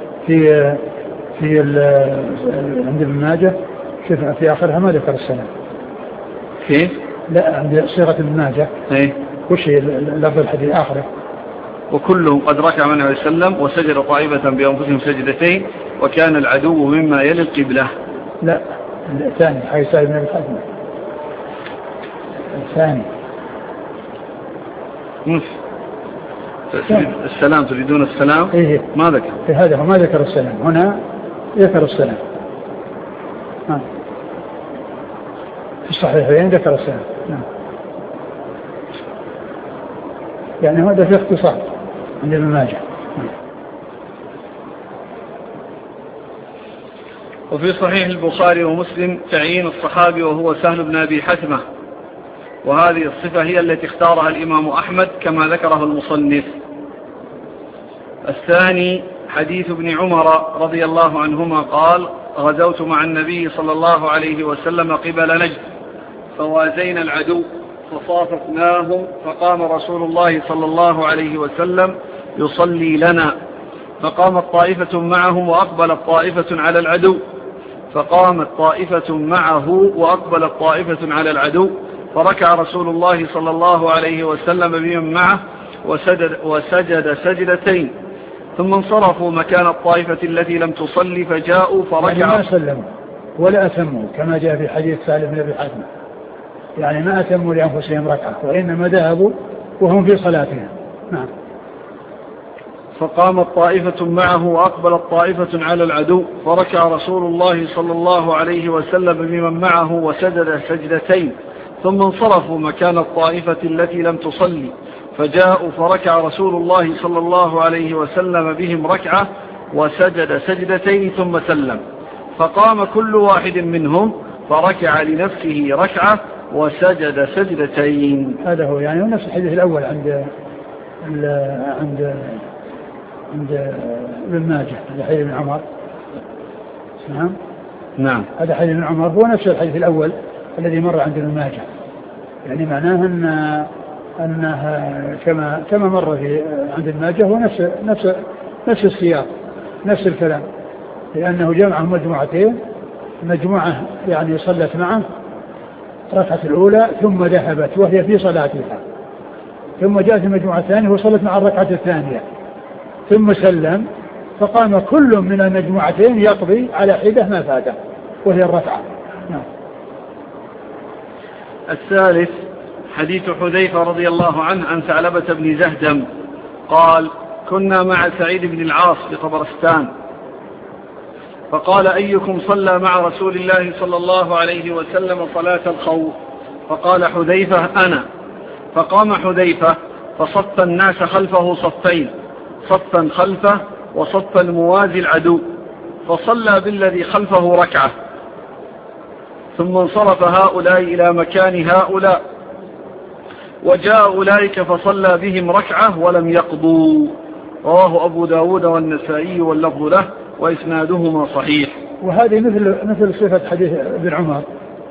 في عند ابن ماجه في آخرها ما ذكر السلام. كيف؟ لا، عند صيغة ابن ماجه وش هي لفظ الحديث آخره؟ وكلهم قد ركع من عليه السلام وسجد طائفة بأنفسهم سجدتين وكان العدو مما يلي القبلة. لا، الثاني حديث ابن أبي حاتم الثاني. السلام تريدون السلام؟ إيه. ما ذكر في هذا ما ذكر السلام، هنا ذكر السلام. الصحيحين ذكر السند. نعم. يعني هذا في اختصار عند ابن ماجه. وفي صحيح البخاري ومسلم تعيين الصحابي وهو سهل بن أبي حثمة، وهذه الصفة هي التي اختارها الإمام أحمد كما ذكره المصنف. الثاني حديث ابن عمر رضي الله عنهما قال: غزوت مع النبي صلى الله عليه وسلم قبل نجد فوازينا العدو فصاففناهم فقام رسول الله صلى الله عليه وسلم يصلي لنا، فقامت طائفة معهم وأقبلت طائفة على العدو، فقامت طائفة معه وأقبلت طائفة على العدو، فركع رسول الله صلى الله عليه وسلم بمن معه وسجد سجدتين، ثم انصرفوا مكان الطائفة التي لم تصلي فجاءوا فركعوا. يعني ما سلموا ولا أتموا كما جاء في حديث سالم بن أبي حاتم، يعني ما أتموا لأنفسهم ركعة وإنما ذهبوا وهم في صلاتهم. نعم. فقامت طائفة معه وأقبلت طائفة على العدو، فركع رسول الله صلى الله عليه وسلم بمن معه وسجد سجدتين، ثم انصرفوا مكان الطائفة التي لم تصلي فجاءوا فركع رسول الله صلى الله عليه وسلم بهم ركعة وسجد سجدتين ثم سلم، فقام كل واحد منهم فركع لنفسه ركعة وسجد سجدتين. هذا هو يعني نفس الحديث الأول عند ابن ماجه، هذا حديث ابن عمر. نعم. هذا حديث ابن عمر هو نفس الحديث الأول الذي مر عند ابن ماجه، يعني معناه أنها كما مر في عند ابن ماجه هو نفس السياق نفس الكلام، لأنه جمعهم مجموعتين، مجموعة يعني صلت معه ركعة الأولى ثم ذهبت وهي في صلاتها، ثم جاءت المجموعة الثانية وصلت مع الركعة الثانية ثم سلم، فقام كل من المجموعتين يقضي على حدة ما فاته وهي الركعة. نعم. الثالث حديث حذيفة رضي الله عنه عن ثعلبة بن زهدم قال: كنا مع سعيد بن العاص بطبرستان، فقال: أيكم صلى مع رسول الله صلى الله عليه وسلم صلاة الخوف؟ فقال حذيفة: أنا. فقام حذيفة فصف الناس خلفه صفين، صفا خلفه وصفا موازي العدو، فصلى بالذي خلفه ركعة، ثم انصرف هؤلاء إلى مكان هؤلاء، وجاء أولئك فصلى بهم ركعة ولم يقضوا. رواه أبو داود والنسائي واللفظ له وإسنادهما صحيح. وهذه مثل صفة حديث ابن عمر،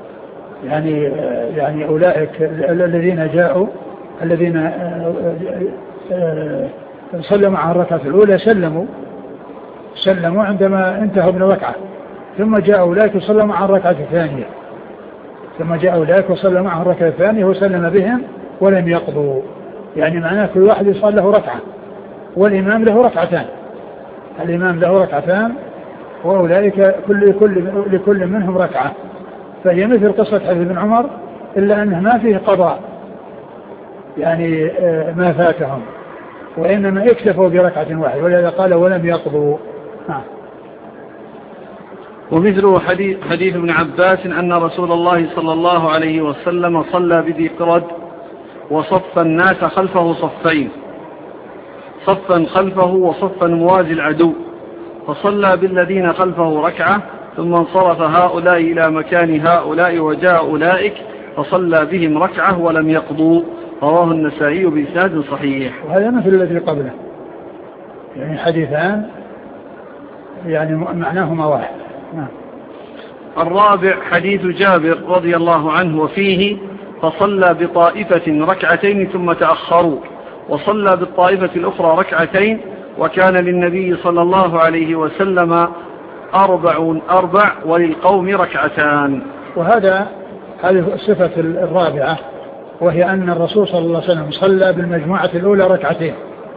يعني أولئك الذين جاءوا الذين صلوا مع الركعة الأولى سلموا عندما انتهوا من الركعة، ثم جاء أولئك وصلوا مع الركعة الثانية، وسلم بهم ولم يقضوا، يعني معناه كل واحد يصلي له ركعة والإمام له ركعتان، وأولئك لكل منهم ركعة، فهي مثل قصة حديث ابن عمر إلا أنه ما فيه قضاء يعني ما فاتهم، وإنما اكتفوا بركعة واحدة، ولذا قال ولم يقضوا. ومثله حديث ابن عباس أن رسول الله صلى الله عليه وسلم صلى بذي قرد وصف الناس خلفه صفين، صفا خلفه وصفا موازي العدو، فصلى بالذين خلفه ركعة، ثم انصرف هؤلاء إلى مكان هؤلاء وجاء أولئك فصلى بهم ركعة ولم يقضوا. رواه النسائي بإسناد صحيح. وهذا مثل الذي قبله، يعني حديثان يعني معناهما واحد. الرابع حديث جابر رضي الله عنه وفيه: فصلى بطائفة ركعتين ثم تأخروا، وصلى بالطائفة الأخرى ركعتين، وكان للنبي صلى الله عليه وسلم أربع وللقوم ركعتان. هذه الصفة الرابعة، وهي أن الرسول صلى الله عليه وسلم صلى بالمجموعة الأولى ركعتين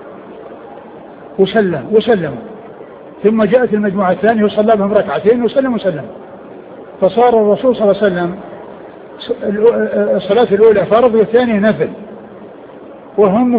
وسلم، ثم جاءت المجموعة الثانية وصلى بهم ركعتين وسلم، فصار الرسول صلى الله عليه وسلم الصلاة الأولى فرض والثانية نفل، وهم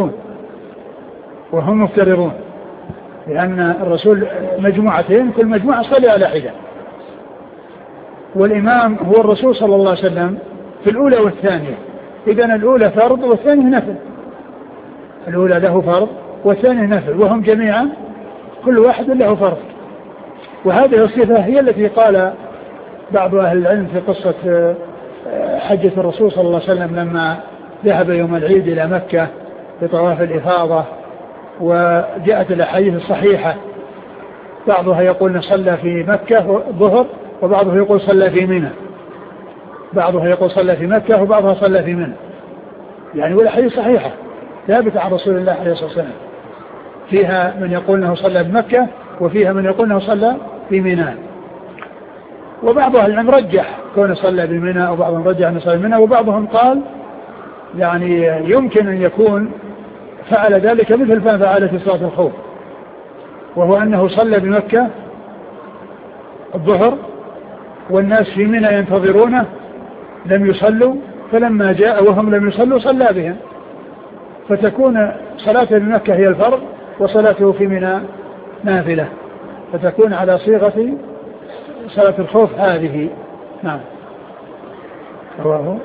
مفترضون، لأن الرسول مجموعتين كل مجموعة صلي على حدة، والإمام هو الرسول صلى الله عليه وسلم في الأولى والثانية. إذن الأولى فرض والثانية نفل، الأولى له فرض والثانية نفل، وهم جميعا كل واحد له فرض. وهذه الصفة هي التي قال بعض أهل العلم في قصة حجة الرسول صلى الله عليه وسلم لما ذهب يوم العيد إلى مكة بطواف الإفاضة، وجاءت الأحاديث الصحيحة بعضها يقول صلى في مكة ظهر، وبعضها يقول صلى في منى، بعضها يقول صلى في مكة وبعضها صلى في منى، يعني والأحاديث صحيحة ثابتة عن رسول الله عليه الصلاة والسلام، فيها من يقول أنه صلى بمكة وفيها من يقول أنه صلى في منى. وبعض أهل العلم رجح كونه صلى بمنى، وبعضهم رجح أنه صلى بمنى، وبعضهم قال يعني يمكن أن يكون فعل ذلك مثل ما فعل في صلاة الخوف، وهو أنه صلى بمكة الظهر والناس في منى ينتظرونه لم يصلوا، فلما جاء وهم لم يصلوا صلى بهم، فتكون صلاته بمكة هي الفرض وصلاته في منى نافلة، فتكون على صيغة صلاة الخوف هذه. نعم. رواه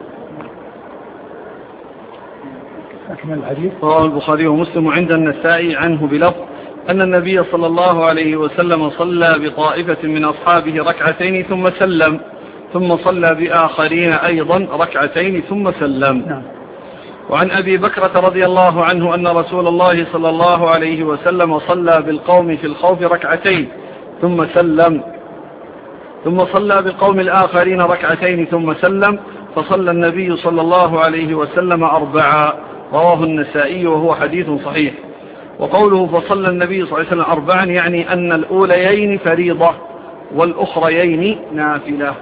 أكمل الحديث. رواه البخاري ومسلم عند النسائي عنه بلفظ أن النبي صلى الله عليه وسلم صلى بطائفة من أصحابه ركعتين ثم سلم، ثم صلى بآخرين أيضا ركعتين ثم سلم. نعم. وعن أبي بكرة رضي الله عنه أن رسول الله صلى الله عليه وسلم صلى بالقوم في الخوف ركعتين ثم سلم، ثم صلى بالقوم الآخرين ركعتين ثم سلم، فصلى النبي صلى الله عليه وسلم 4. رواه النسائي وهو حديث صحيح. وقوله فصلى النبي صلى الله عليه وسلم 4 يعني أن الأوليين فريضة والأخريين نافلة.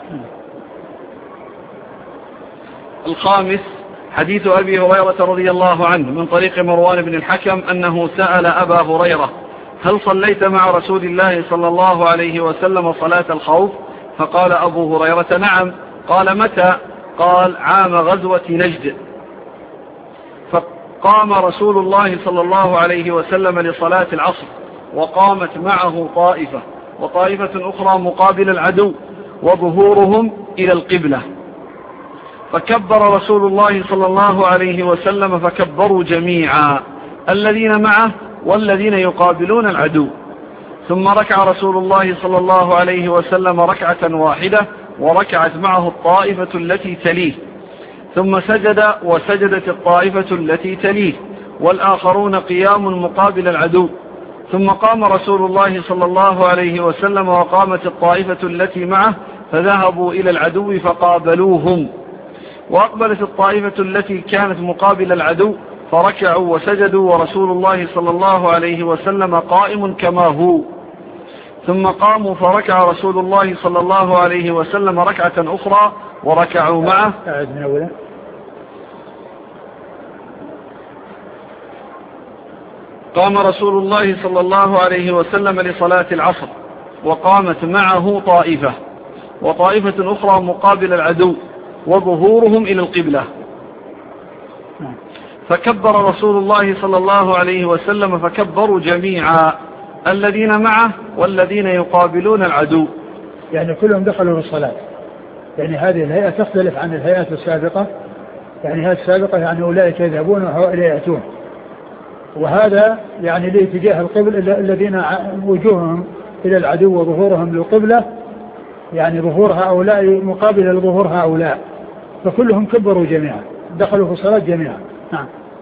الخامس حديث أبي هريرة رضي الله عنه من طريق مروان بن الحكم أنه سأل أبا هريرة هل صليت مع رسول الله صلى الله عليه وسلم صلاة الخوف؟ فقال أبو هريرة نعم. قال متى؟ قال عام غزوة نجد. فقام رسول الله صلى الله عليه وسلم لصلاة العصر، وقامت معه طائفة وطائفة أخرى مقابل العدو وظهورهم إلى القبلة، فكبر رسول الله صلى الله عليه وسلم فكبروا جميعا الذين معه والذين يقابلون العدو، ثم ركع رسول الله صلى الله عليه وسلم ركعة واحدة وركعت معه الطائفة التي تليه، ثم سجد وسجدت الطائفة التي تليه والآخرون قيام مقابل العدو، ثم قام رسول الله صلى الله عليه وسلم وقامت الطائفة التي معه فذهبوا إلى العدو فقابلوهم، وأقبلت الطائفة التي كانت مقابل العدو فركعوا وسجدوا ورسول الله صلى الله عليه وسلم قائم كما هو، ثم قاموا فركع رسول الله صلى الله عليه وسلم ركعة أخرى وركعوا معه. قام رسول الله صلى الله عليه وسلم لصلاة العصر، وقامت معه طائفة وطائفة أخرى مقابل العدو وظهورهم إلى القبلة، فكبر رسول الله صلى الله عليه وسلم فكبروا جميعا الذين معه والذين يقابلون العدو، يعني كلهم دخلوا في الصلاة. يعني هذه الهيئة تختلف عن الهيئات السابقة، يعني هذه السابقة يعني أولئك يذهبون وهؤلاء يأتون، وهذا يعني لاتجاه القبل الذين وجوههم إلى العدو وظهورهم للقبلة، يعني ظهور هؤلاء مقابل لظهور هؤلاء، فكلهم كبروا جميعا دخلوا في الصلاة جميعا. نعم.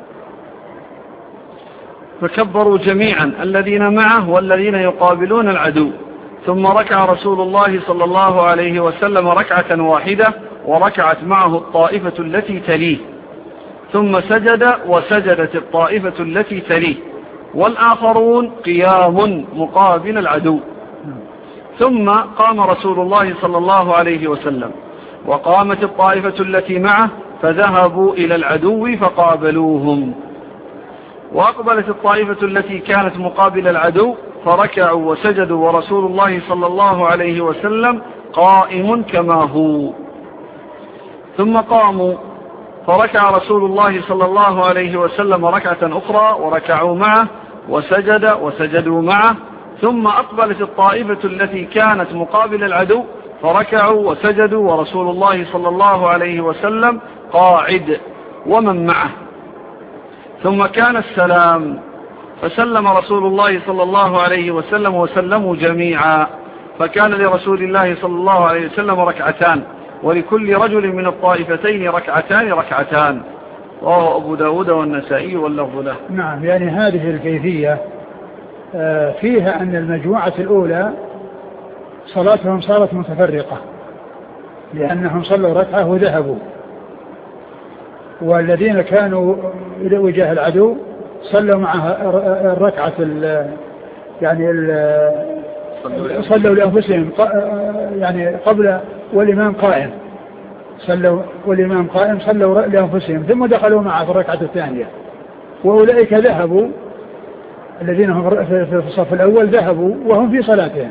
فكبروا جميعا الذين معه والذين يقابلون العدو، ثم ركع رسول الله صلى الله عليه وسلم ركعة واحدة وركعت معه الطائفة التي تليه، ثم سجد وسجدت الطائفة التي تليه والآخرون قيام مقابل العدو، ثم قام رسول الله صلى الله عليه وسلم وقامت الطائفة التي معه فذهبوا إلى العدو فقابلوهم، وأقبلت الطائفة التي كانت مقابل العدو فركعوا وسجدوا ورسول الله صلى الله عليه وسلم قائم كما هو، ثم قاموا فركع رسول الله صلى الله عليه وسلم ركعة أخرى وركعوا معه وسجد وسجدوا معه، ثم أقبلت الطائفة التي كانت مقابل العدو فركعوا وسجدوا ورسول الله صلى الله عليه وسلم قاعد ومن معه. ثم كان السلام، فسلم رسول الله صلى الله عليه وسلم وسلموا جميعا، فكان لرسول الله صلى الله عليه وسلم ركعتان، ولكل رجل من الطائفتين ركعتان. رواه أبو داود والنسائي واللفظ له. نعم، يعني هذه الكيفية فيها أن المجموعة الأولى صلاتهم صارت متفرقة، لأنهم صلوا ركعة وذهبوا، والذين كانوا إلى وجاه العدو صلوا معها الركعة صلوا لأنفسهم يعني قبل والإمام قائم، صلوا لأنفسهم ثم دخلوا معه في الركعة الثانية. وأولئك ذهبوا، الذين هم في الصف الأول ذهبوا وهم في صلاتهم،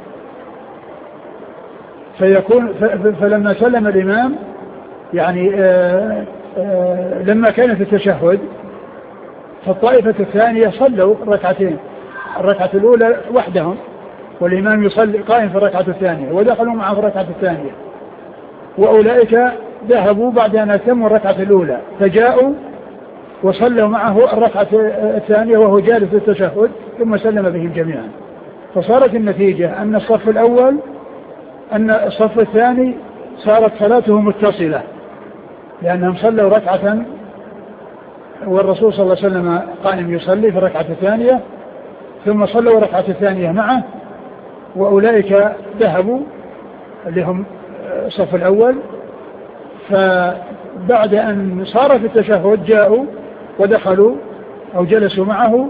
فلما سلم الإمام يعني لما كان في التشهد فالطائفة الثانية صلوا ركعتين، الركعة الأولى وحدهم والإمام يصلي قائم في الركعة الثانية ودخلوا معه في الركعة الثانية. وأولئك ذهبوا بعد أن أتموا الركعة الأولى فجاءوا وصلوا معه الركعة الثانية وهو جالس في التشهد ثم سلم بهم جميعا. فصارت النتيجة أن الصف الثاني صارت صلاته متصلة، لأنهم صلوا ركعة والرسول صلى الله عليه وسلم قائم يصلي في الركعة الثانية ثم صلوا الركعة الثانية معه. وأولئك ذهبوا اللي هم الصف الأول، فبعد أن صار في التشهد جاءوا ودخلوا أو جلسوا معه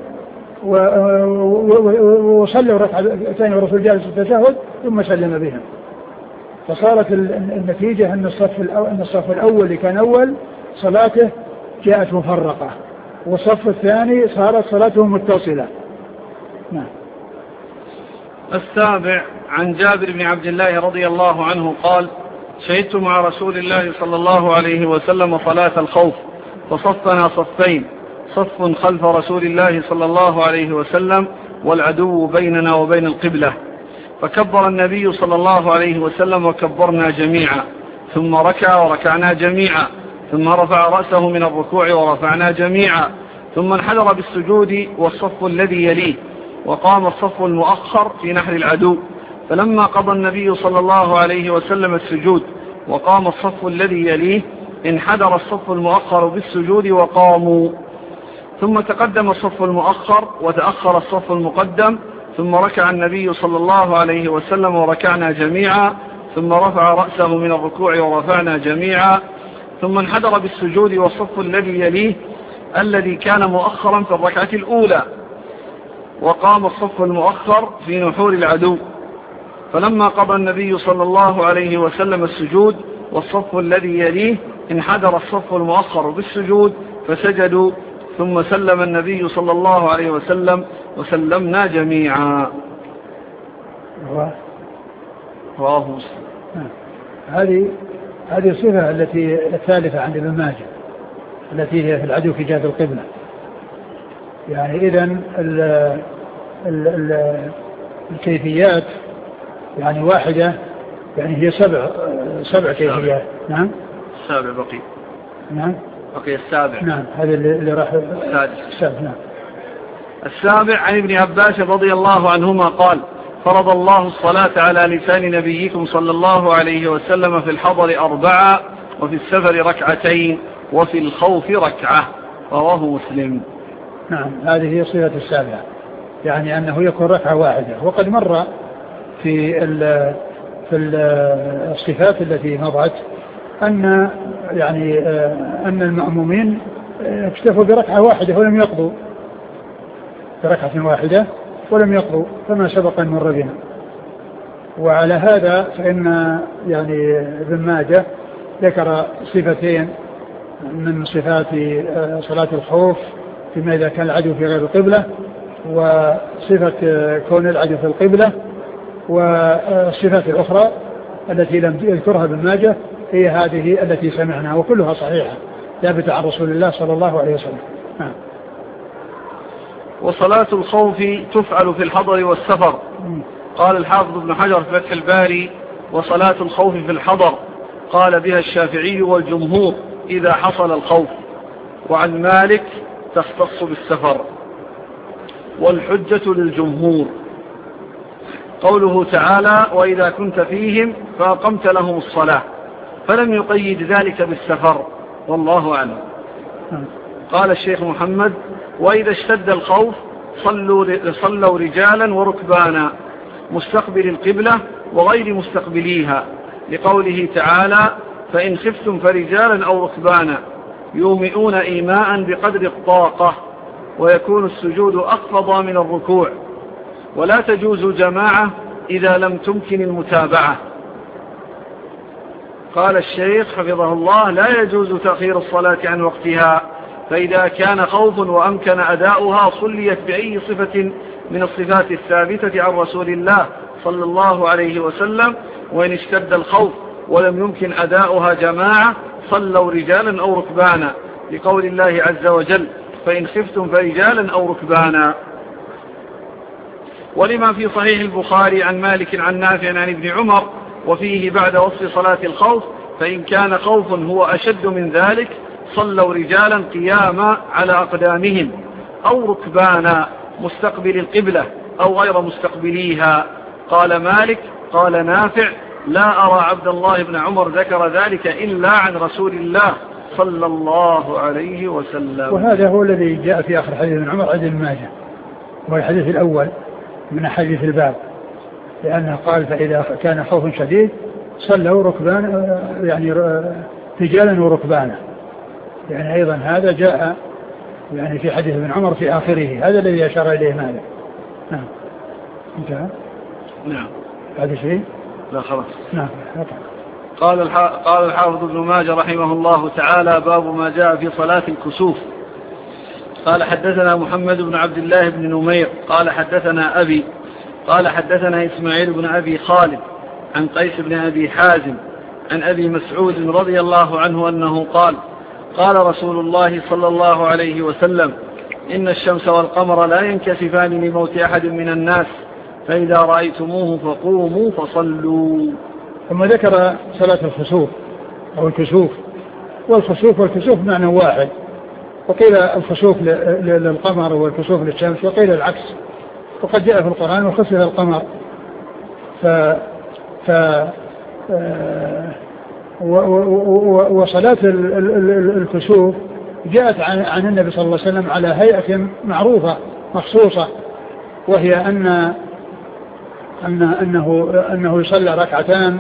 وصلوا الركعة الثانية والرسول جالس في التشهد ثم سلم بهم. فصارت النتيجة أن الصف الأول اللي كان أول صلاته جاءت مفرقة، والصف الثاني صارت صلاته متصلة. نعم. السابع عن جابر بن عبد الله رضي الله عنه قال: شهدت مع رسول الله صلى الله عليه وسلم صلاة الخوف، فصفنا صفين، صف خلف رسول الله صلى الله عليه وسلم والعدو بيننا وبين القبلة، فكبر النبي صلى الله عليه وسلم وكبرنا جميعا، ثم ركع وركعنا جميعا، ثم رفع رأسه من الركوع ورفعنا جميعا، ثم انحدر بالسجود والصف الذي يليه، وقام الصف المؤخر في نحر العدو، فلما قضى النبي صلى الله عليه وسلم السجود وقام الصف الذي يليه انحدر الصف المؤخر بالسجود وقاموا، ثم تقدم الصف المؤخر وتأخر الصف المقدم، ثم ركع النبي صلى الله عليه وسلم وركعنا جميعا، ثم رفع رأسه من الركوع ورفعنا جميعا، ثم انحدر بالسجود والصف الذي يليه الذي كان مؤخرا في الركعة الأولى، وقام الصف المؤخر في نحور العدو، فلما قضى النبي صلى الله عليه وسلم السجود والصف الذي يليه انحدر الصف المؤخر بالسجود فسجدوا، ثم سلم النبي صلى الله عليه وسلم وسلمنا جميعا. رواه مسلم. هذه الصفة الثالثة عند ابن ماجه التي هي في العدو في جهة القبلة. يعني إذن الكيفيات يعني واحدة، يعني هي سبع كيفيات. نعم، السابع بقي. نعم، بقي السابع. نعم، هذا اللي راح السادس. نعم. السابع عن ابن عباس رضي الله عنهما قال: فرض الله الصلاة على لسان نبيكم صلى الله عليه وسلم في الحضر 4 وفي السفر 2 وفي الخوف 1. رواه مسلم. نعم، هذه هي الصفة السابعة، يعني أنه يكون 1 واحدة. وقد مر في الصفات التي مضت أن يعني أن المأمومين اكتفوا ب1 واحدة ولم يقضوا، ب1 واحدة ولم يقضوا كما سبق أن مر بنا. وعلى هذا فإن يعني ابن ماجه ذكر صفتين من صفات صلاة الخوف فيما إذا كان العدو في غير القبلة، وصفة كون العدو في القبلة، والصفات الأخرى التي لم يذكرها ابن ماجه هي هذه التي سمعناها، وكلها صحيحة ثابتة عن رسول الله صلى الله عليه وسلم. وصلاة الخوف تفعل في الحضر والسفر. قال الحافظ ابن حجر في فتح الباري: وصلاة الخوف في الحضر قال بها الشافعي والجمهور إذا حصل الخوف، وعن مالك تختص بالسفر، والحجة للجمهور قوله تعالى وإذا كنت فيهم فأقمت لهم الصلاة، فلم يقيد ذلك بالسفر، والله أعلم. قال الشيخ محمد وإذا اشتد الخوف صلوا رجالا وركبانا مستقبل القبلة وغير مستقبليها، لقوله تعالى فإن خفتم فرجالا أو ركبانا يومئون إيماء بقدر الطاقة، ويكون السجود أخفض من الركوع، ولا تجوز جماعة إذا لم تمكن المتابعة. قال الشيخ حفظه الله لا يجوز تأخير الصلاة عن وقتها، فإذا كان خوف وأمكن أداؤها صليت بأي صفة من الصفات الثابتة عن رسول الله صلى الله عليه وسلم، وإن اشتد الخوف ولم يمكن أداؤها جماعة صلوا رجالا أو ركبانا، لقول الله عز وجل فإن خفتم فرجالا أو ركبانا. ولما في صحيح البخاري عن مالك عن نافع عن ابن عمر وفيه بعد وصف صلاة الخوف فإن كان خوف هو أشد من ذلك صلوا رجالا قياما على أقدامهم أو ركبانا مستقبل القبلة أو غير مستقبليها. قال مالك قال نافع لا أرى عبد الله بن عمر ذكر ذلك إلا عن رسول الله صلى الله عليه وسلم. وهذا هو الذي جاء في آخر حديث ابن عمر عند ابن ماجه، والحديث الأول من حديث الباب، لأنه قال فإذا كان خوف شديد صلوا ركبان، يعني رجالا وركبانا، يعني أيضا هذا جاء يعني في حديث ابن عمر في آخره، هذا الذي أشار إليه مالك. نعم انتهى. نعم هذا شيء لا خلاص. نعم. قال الحافظ ابن ماجه رحمه الله تعالى باب ما جاء في صلاة الكسوف. قال حدثنا محمد بن عبد الله بن نمير قال حدثنا أبي قال حدثنا إسماعيل بن أبي خالد عن قيس بن أبي حازم عن أبي مسعود رضي الله عنه أنه قال قال رسول الله صلى الله عليه وسلم إن الشمس والقمر لا ينكسفان لموت أحد من الناس، فإذا رأيتموه فقوموا فصلوا. ثم ذكر صلاة الخسوف أو الكسوف، والخسوف والكسوف معنى واحد، وقيل الخسوف للقمر والكسوف للشمس، وقيل العكس، وقد جاء في القرآن وخسف القمر. وصلاة الكسوف جاءت عن النبي صلى الله عليه وسلم على هيئة معروفة مخصوصة، وهي أنه يصلى ركعتان،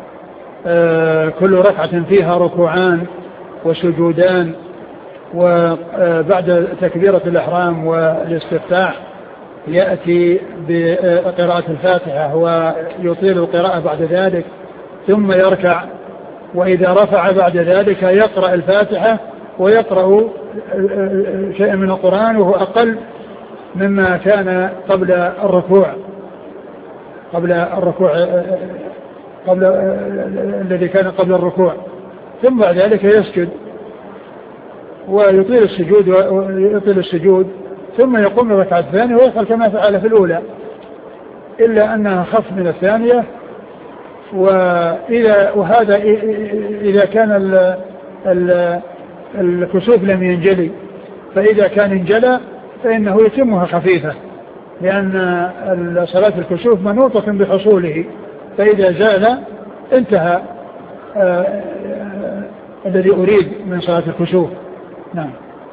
كل ركعة فيها ركوعان وسجودان، وبعد تكبيرة الإحرام والاستفتاح يأتي بقراءة الفاتحة ويطيل القراءة بعد ذلك، ثم يركع، وإذا رفع بعد ذلك يقرأ الفاتحة ويقرأ شيئا من القرآن وهو أقل مما كان قبل الركوع الذي كان قبل الركوع، ثم بعد ذلك يسجد ويطيل السجود ثم يقوم الركعة الثانية ويفعل كما فعل في الأولى، إلا أنها خف من الثانية. وهذا إذا كان الكسوف لم ينجلي، فإذا كان انجلى فإنه يتمها خفيفة، لأن صلاة الكسوف منوطة بحصوله، فإذا زال انتهى الذي أريد من صلاة الكسوف. نعم.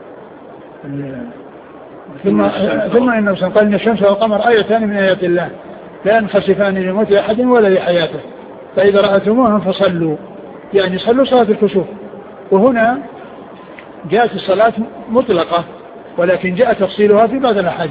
ثم إنه قال إن الشمس والقمر آيتان من آيات الله لا ينخسفان لموت أحد ولا لحياته، فإذا رأيتموهم فصلوا، يعني صلوا صلاة الكسوف. وهنا جاءت الصلاة مطلقة، ولكن جاء تفصيلها في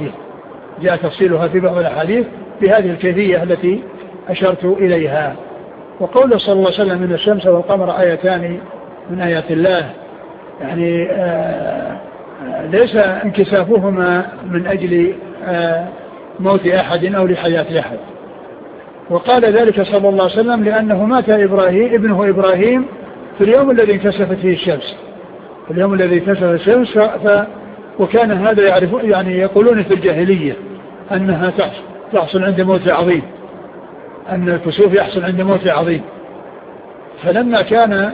بعض الأحاديث بهذه الكيفية التي أشرت إليها. وقول صلى الله عليه وسلم إن الشمس والقمر آيتان من آيات الله، يعني ليس انكسافهما من أجل موت أحد أو لحياة أحد. وقال ذلك صلى الله عليه وسلم لأنه مات ابنه إبراهيم في اليوم الذي انكسفت فيه الشمس، وكان هذا يعني يقولون في الجاهلية أنها تحصل عند موت عظيم، أن الكسوف يحصل عند موت عظيم. فلما كان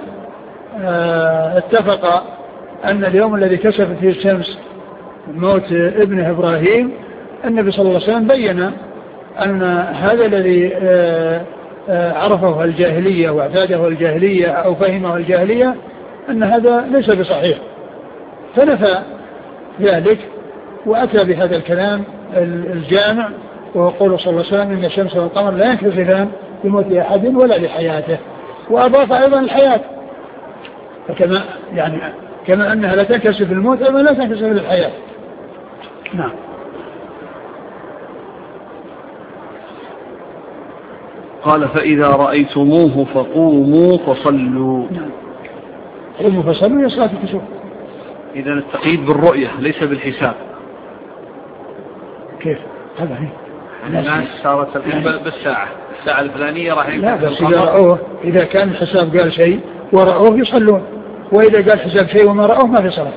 اتفق أن اليوم الذي كسفت فيه الشمس موت ابنه إبراهيم، النبي صلى الله عليه وسلم بين أن هذا الذي عرفه الجاهلية واعتاده الجاهلية أو فهمه الجاهلية أن هذا ليس بصحيح، فنفى ذلك وأتى بهذا الكلام الجامع، وهو قوله صلى الله عليه وسلم إن الشمس والقمر لا ينكسفان لموت أحد ولا لحياته، وأضاف أيضا الحياة، فكما يعني كما أنها لا تنكسف الموت أما لا تنكسف للحياة. نعم. قال فإذا رأيتموه فقوموا فصلوا. نعم. قوموا فصلوا هي صلاة الكسوف. إذا التقييد بالرؤية ليس بالحساب. كيف؟ هذا هي الناس صارت بالساعة الفلانية راح لا بس إذا رأوه، إذا كان الحساب قال شيء ورأوه يصلون، وإذا قال حساب شيء وما رأوه ما في صلاة.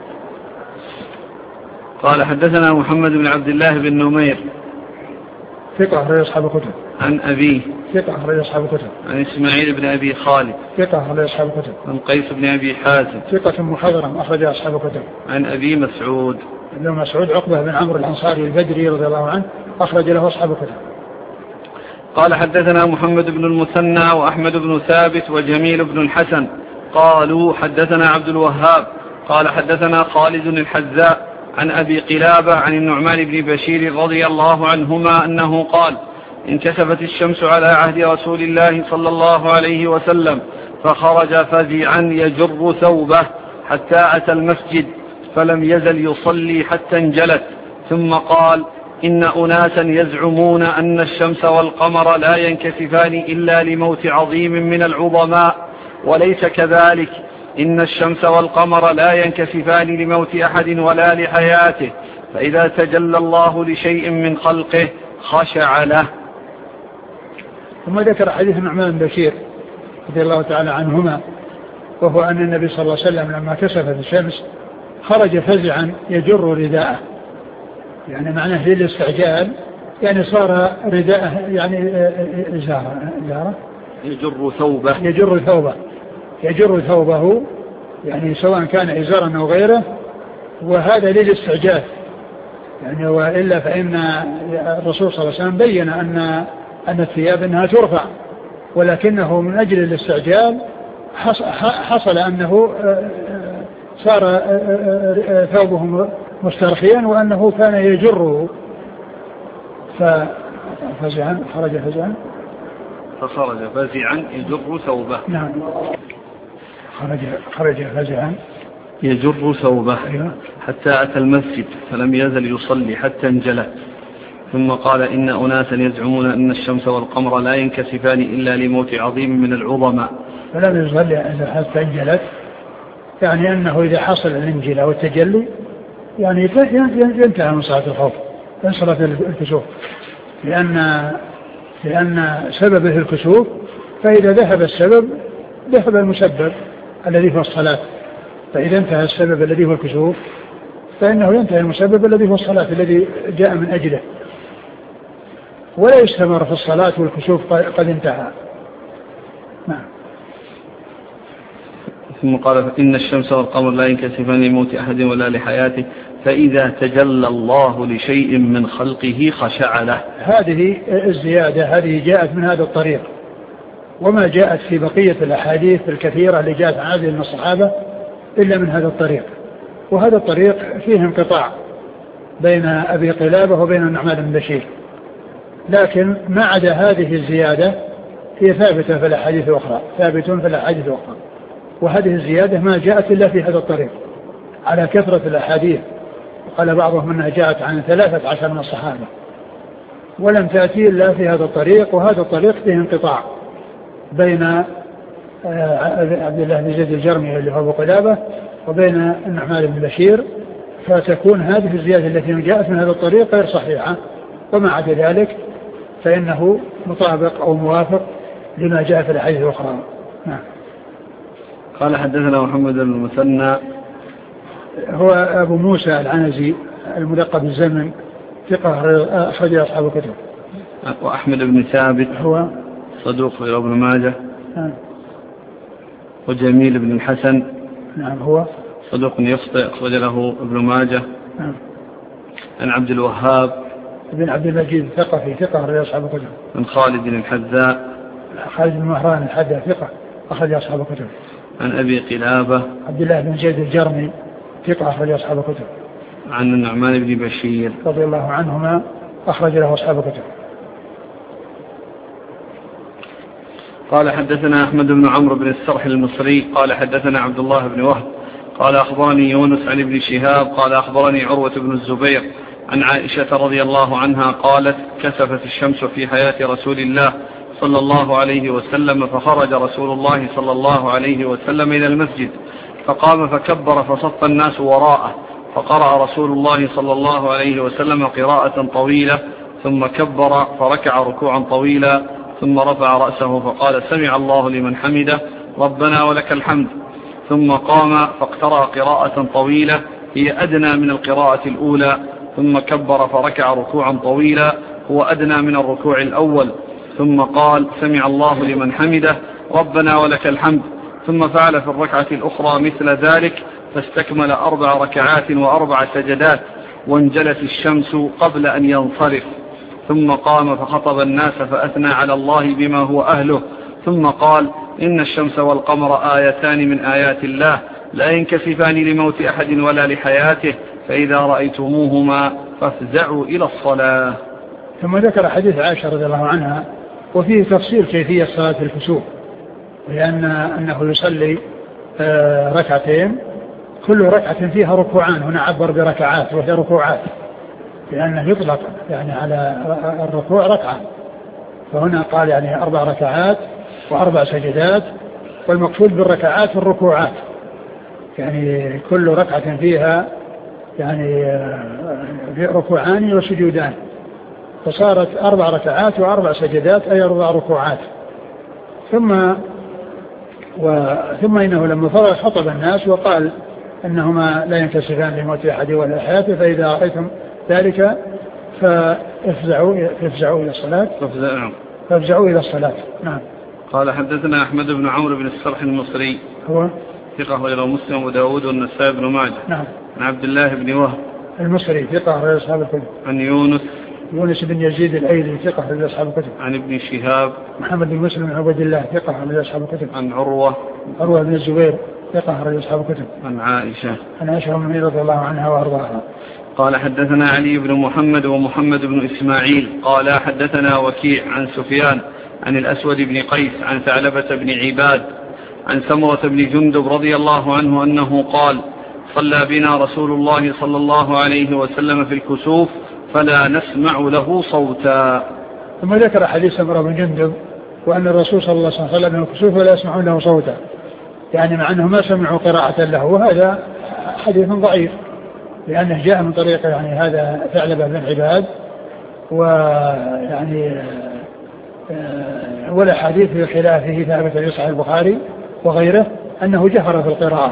قال حدثنا محمد بن عبد الله بن نمير ثقة أخرج أصحاب الكتب. عن أبيه ثقة أخرج أصحاب الكتب. عن إسماعيل بن أبي خالد ثقة أخرج أصحاب الكتب. عن قيس بن أبي حازم ثقة محضرم أخرج أصحاب الكتب. عن أبي مسعود ابن مسعود عقبة بن عمرو الأنصاري البدري رضي الله عنه أخرج له أصحاب الكتب. قال حدثنا محمد بن المثنى وأحمد بن ثابت وجميل بن الحسن قالوا حدثنا عبد الوهاب قال حدثنا خالد الحذاء عن أبي قلابة عن النعمان بن بشير رضي الله عنهما أنه قال انكسفت الشمس على عهد رسول الله صلى الله عليه وسلم فخرج فزعا يجر ثوبه حتى أتى المسجد فلم يزل يصلي حتى انجلت، ثم قال إن أناسا يزعمون أن الشمس والقمر لا ينكسفان إلا لموت عظيم من العظماء، وليس كذلك، إن الشمس والقمر لا ينكسفان لموت أحد ولا لحياته، فإذا تجلى الله لشيء من خلقه خشع له. ثم ذكر حديث النعمان بن بشير رضي الله تعالى عنهما، وهو أن النبي صلى الله عليه وسلم لما كسفت الشمس خرج فزعا يجر رداءه، يعني معناه للاستعجال، يعني صار رداءه يعني إزارة يجر ثوبه يعني سواء كان إزارا أو غيره، وهذا للاستعجال يعني، وإلا فإن الرسول صلى الله عليه وسلم بين أن الثياب أنها ترفع، ولكنه من أجل الاستعجال حصل أنه صار ثوبه مسترخيا وأنه كان يجره فخرج فزعا يجر ثوبه. نعم. خرج فزعا يجر ثوبه. أيوة. حتى أتى المسجد فلم يزل يصلي حتى انجلت، ثم قال إن أناسا يزعمون أن الشمس والقمر لا ينكسفان إلا لموت عظيم من العظماء. فلم يصلي حتى انجلت، يعني أنه إذا حصل الانجل أو التجلي يعني ينتهى من صلاة الخوف، من صلاة الكسوف، لأن سببه الكسوف، فإذا ذهب السبب ذهب المسبب الذي هو الصلاة، فإذا انتهى السبب الذي هو الكسوف فإنه ينتهي المسبب الذي هو الصلاة الذي جاء من أجله، ولا يستمر في الصلاة والكسوف قد انتهى. نعم. ثم قال إن الشمس والقمر لا ينكسفان لموت أحد ولا لحياته، فإذا تجلى الله لشيء من خلقه خشع له. هذه الزيادة هذه جاءت من هذا الطريق، وما جاءت في بقية الأحاديث الكثيرة اللي جاءت عن عدد من الصحابة إلا من هذا الطريق، وهذا الطريق فيه انقطاع بين أبي قلابة وبين النعمان بن بشير، لكن ما عدا هذه الزيادة هي ثابتة في الأحاديث الأخرى، وهذه الزيادة ما جاءت إلا في هذا الطريق على كثرة الأحاديث، وقال بعضهم أنها جاءت عن 13 من الصحابة، ولم تأتي إلا في هذا الطريق، وهذا الطريق فيه انقطاع بين عبد الله بن زيد الجرمي اللي هو أبو قلابة وبين النعمان بن بشير، فتكون هذه الزيادة التي جاءت من هذا الطريق غير صحيحة، وما عدا ذلك فإنه مطابق أو موافق لما جاء في الأحاديث الأخرى. نعم. قال حدثنا محمد بن المثنى هو أبو موسى العنزي الملقب بالزمن، ثقة أخرج أصحاب الكتب. وأحمد بن ثابت هو صدوق غير ابن ماجه. وجميل بن الحسن نعم هو صدوق يخطئ أخرج له ابن ماجه. عن عبد الوهاب بن عبد المجيد الثقفي ثقة أخرج أصحاب الكتب. عن خالد الحذاء خالد بن مهران الحذاء ثقة أخرج أصحاب الكتب. عن أبي قلابة عبد الله بن زيد الجرمي ثقة أخرج أصحاب الكتب. عن النعمان بن بشير رضي الله عنهما أخرج له أصحاب الكتب. قال حدثنا أحمد بن عمرو بن السرح المصري قال حدثنا عبد الله بن وهب قال أخبرني يونس عن ابن شهاب قال أخبرني عروة بن الزبير عن عائشة رضي الله عنها قالت كسفت الشمس في حياة رسول الله صلى الله عليه وسلم فخرج رسول الله صلى الله عليه وسلم إلى المسجد فقام فكبر فصف الناس وراءه فقرأ رسول الله صلى الله عليه وسلم قراءة طويلة ثم كبر فركع ركوعا طويلا ثم رفع رأسه فقال سمع الله لمن حمده ربنا ولك الحمد ثم قام فاقترأ قراءة طويلة هي أدنى من القراءة الأولى ثم كبر فركع ركوعا طويلا هو أدنى من الركوع الأول ثم قال سمع الله لمن حمده ربنا ولك الحمد ثم فعل في الركعة الأخرى مثل ذلك فاستكمل 4 ركعات و4 سجدات وانجلت الشمس قبل أن ينصرف ثم قام فخطب الناس فأثنى على الله بما هو أهله ثم قال إن الشمس والقمر آيتان من آيات الله لا ينكسفان لموت أحد ولا لحياته فإذا رأيتموهما فافزعوا إلى الصلاة. ثم ذكر حديث عائشة رضي الله عنها وفيه تفصيل كيفية صلاة الكسوف أنه يصلي ركعتين كل ركعة فيها ركوعان. هنا عبر بركعات وهي ركوعات لأنه يطلق يعني على الركوع ركعة فهنا قال يعني 4 ركعات و4 سجدات والمقصود بالركعات الركوعات يعني كل ركعة فيها يعني في ركوعان وسجودان فصارت 4 ركعات و4 سجدات أي 4 ركوعات. ثم إنه لما فرغ خطب الناس وقال أنهما لا ينكسفان لموت أحد ولا حياته فإذا رأيتم ذلك فافزعوا إلى الصلاة. فافزعوا إلى الصلاة. نعم. قال حدثنا أحمد بن عمرو بن السرح المصري هو ثقة غير مسلم وداود والنسائي بن ماجه. نعم. عن عبد الله بن وهب المصري ثقة غير أصحاب الكتب. عن يونس بن يزيد الأيلي ثقة غير أصحاب الكتب. عن ابن شهاب محمد بن مسلم بن عبد الله ثقة غير أصحاب الكتب. عن عروة بن الزبير ثقة غير أصحاب الكتب. عن عائشة رضي الله عنها وأرضاها. قال حدثنا علي بن محمد ومحمد بن إسماعيل قال حدثنا وكيع عن سفيان عن الأسود بن قيس عن ثعلبة بن عباد عن سمرة بن جندب رضي الله عنه أنه قال صلى بنا رسول الله صلى الله عليه وسلم في الكسوف فلا نسمع له صوتا. ثم ذكر حديث سمرة بن جندب وأن الرسول صلى الله عليه وسلم صلى بنا الكسوف ولا يسمعون له صوتا يعني مع أنه ما سمعوا قراءة له وهذا حديث ضعيف لأنه جاء من طريق يعني هذا ثعلبة بن عباد ويعني ولا حديث في خلافه ثابت في صحيح البخاري وغيره أنه جهر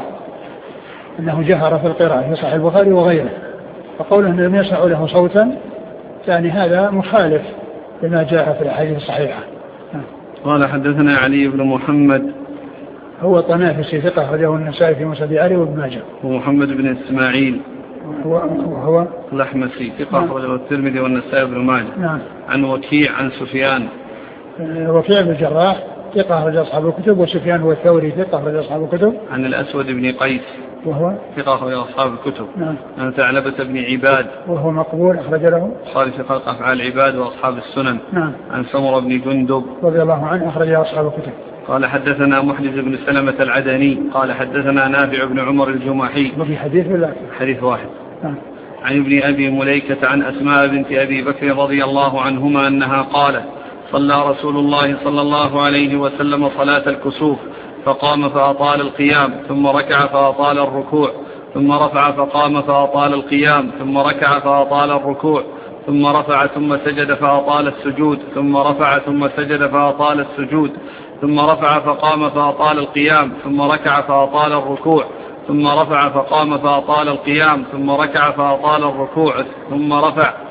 في القراءة في صحيح البخاري وغيره فقوله أنه لم يسمع له صوتا يعني هذا مخالف لما جاء في الحديث الصحيحة. قال حدثنا علي بن محمد هو طنافسي ثقة أخرجه النسائي في مسند علي وابن ماجه. ومحمد بن إسماعيل وهو الأحمسي ثقة أخرجه الترمذي والنسائي وابن ماجه. نعم. عن وكيع عن سفيان وكيع بن الجراح ثقة أخرج أصحاب الكتب وسفيان هو الثوري ثقة أخرج أصحاب الكتب. عن الأسود بن قيس وهو ثقة أخرج أصحاب الكتب. نعم. عن ثعلبة بن عباد وهو مقبول أخرج له البخاري في خلق أفعال العباد وأصحاب السنن. نعم. عن سمرة بن جندب رضي الله عنه أخرج أصحاب الكتب. قال حدثنا محرز بن سلمة العدني قال حدثنا نافع بن عمر الجماحي. وفي حديث ولا حديث واحد. نعم. عن ابن أبي مليكة عن أسماء بنت أبي بكر رضي الله عنهما أنها قالت صلى رسول الله صلى الله عليه وسلم صلاة الكسوف فقام فأطال القيام ثم ركع فأطال الركوع ثم رفع فقام فأطال القيام ثم ركع فأطال الركوع ثم رفع ثم سجد فأطال السجود ثم رفع ثم سجد فأطال السجود ثم رفع فقام فأطال القيام ثم ركع فأطال الركوع ثم رفع فقام فأطال القيام ثم ركع فأطال الركوع ثم رفع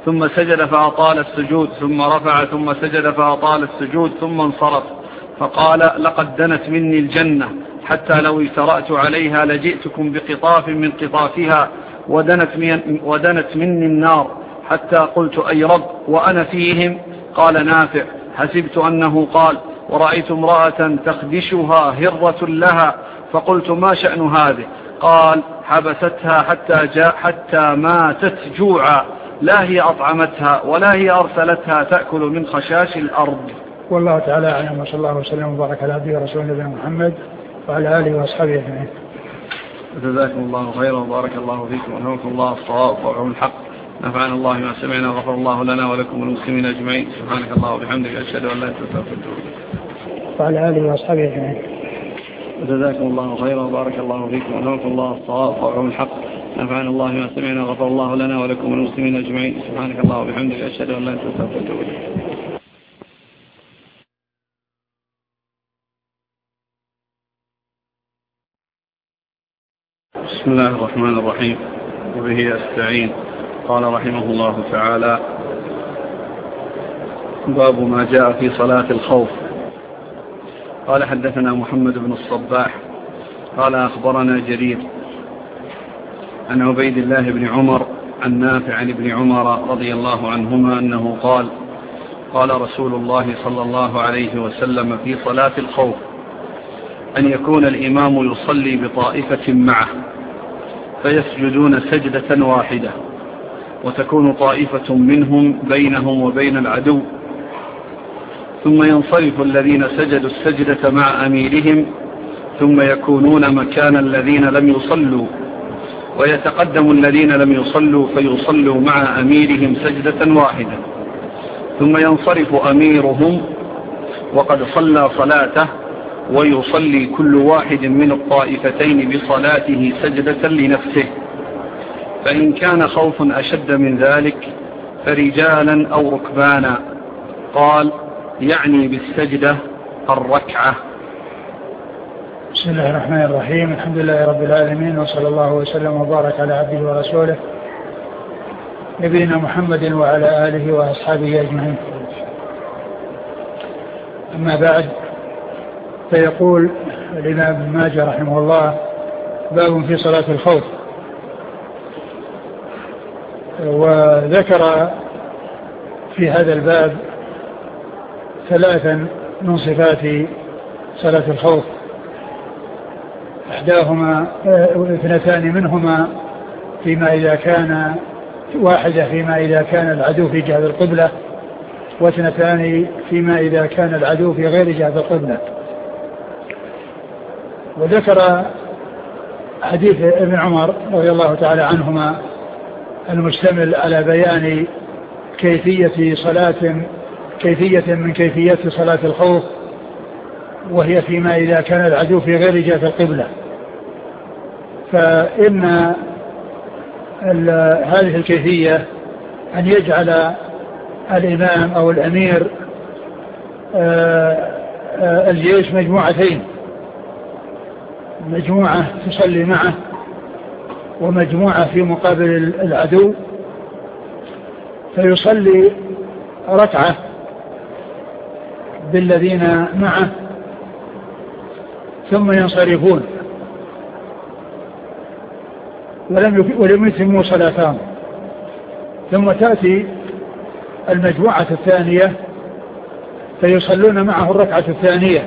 ثم سجد فأطال السجود، ثم رفع ثم سجد فأطال السجود، ثم انصرف فقال: لقد دنت مني الجنة، حتى لو اجترأت عليها لجئتكم بقطاف من قطافها، ودنت مني النار، حتى قلت: أي رب وأنا فيهم؟ قال نافع: حسبت أنه قال: ورأيت امرأة تخدشها هرة لها، فقلت: ما شأن هذه؟ قال: حبستها حتى ماتت جوعا، لا هي أطعمتها ولا هي أرسلتها تأكل من خشاش الأرض. والله تعالى أعلم، وصلى الله وسلم وبارك على عبده ورسوله نبينا محمد وعلى آله وأصحابه أجمعين. جزاكم الله خيرا وبارك الله فيكم ونهاكم الله الصواب وعلم الحق. نفعنا الله ما سمعنا وغفر الله لنا ولكم والمسلمين أجمعين. سبحانك الله وبحمدك، أشهد أن لا إله إلا أنت وعلى آله وأصحابه أجمعين. جزاكم الله خيرا وبارك الله فيكم ونهاكم الله الصواب وعلم الحق. نفعنا الله ما سمعنا وغفر الله لنا ولكم والمسلمين أجمعين. سبحانك الله وبحمدك، أشهد أن لا إله إلا أنت. بسم الله الرحمن الرحيم، وبه أستعين. قال رحمه الله تعالى: باب ما جاء في صلاة الخوف. قال: حدثنا محمد بن الصباح قال: أخبرنا جرير عن عبيد الله بن عمر عن نافع عن ابن عمر رضي الله عنهما أنه قال: قال رسول الله صلى الله عليه وسلم في صلاة الخوف: أن يكون الإمام يصلي بطائفة معه فيسجدون سجدة واحدة، وتكون طائفة منهم بينهم وبين العدو، ثم ينصرف الذين سجدوا السجدة مع أميرهم، ثم يكونون مكان الذين لم يصلوا، ويتقدم الذين لم يصلوا فيصلوا مع أميرهم سجدة واحدة، ثم ينصرف أميرهم وقد صلى صلاته، ويصلي كل واحد من الطائفتين بصلاته سجدة لنفسه، فإن كان خوف أشد من ذلك فرجالا أو ركبانا. قال: يعني بالسجدة الركعة. بسم الله الرحمن الرحيم، الحمد لله رب العالمين، وصلى الله وسلم وبارك على عبده ورسوله نبينا محمد وعلى آله وأصحابه أجمعين. أما بعد، فيقول الإمام ابن ماجه رحمه الله: باب في صلاة الخوف. وذكر في هذا الباب ثلاثا من صفات صلاة الخوف، اثنتان منهما فيما إذا كان واحدة فيما إذا كان العدو في جهة القبلة، واثنتان فيما إذا كان العدو في غير جهة القبلة. وذكر حديث ابن عمر رضي الله تعالى عنهما المشتمل على بيان كيفية من كيفيات صلاة الخوف، وهي فيما إذا كان العدو في غير جهة القبلة. فإن هذه الكيفية أن يجعل الإمام أو الأمير الجيش مجموعتين، مجموعة تصلي معه ومجموعة في مقابل العدو، فيصلي ركعة بالذين معه ثم ينصرفون ولم يتموا صلاتهم، ثم تأتي المجموعة الثانية فيصلون معه الركعة الثانية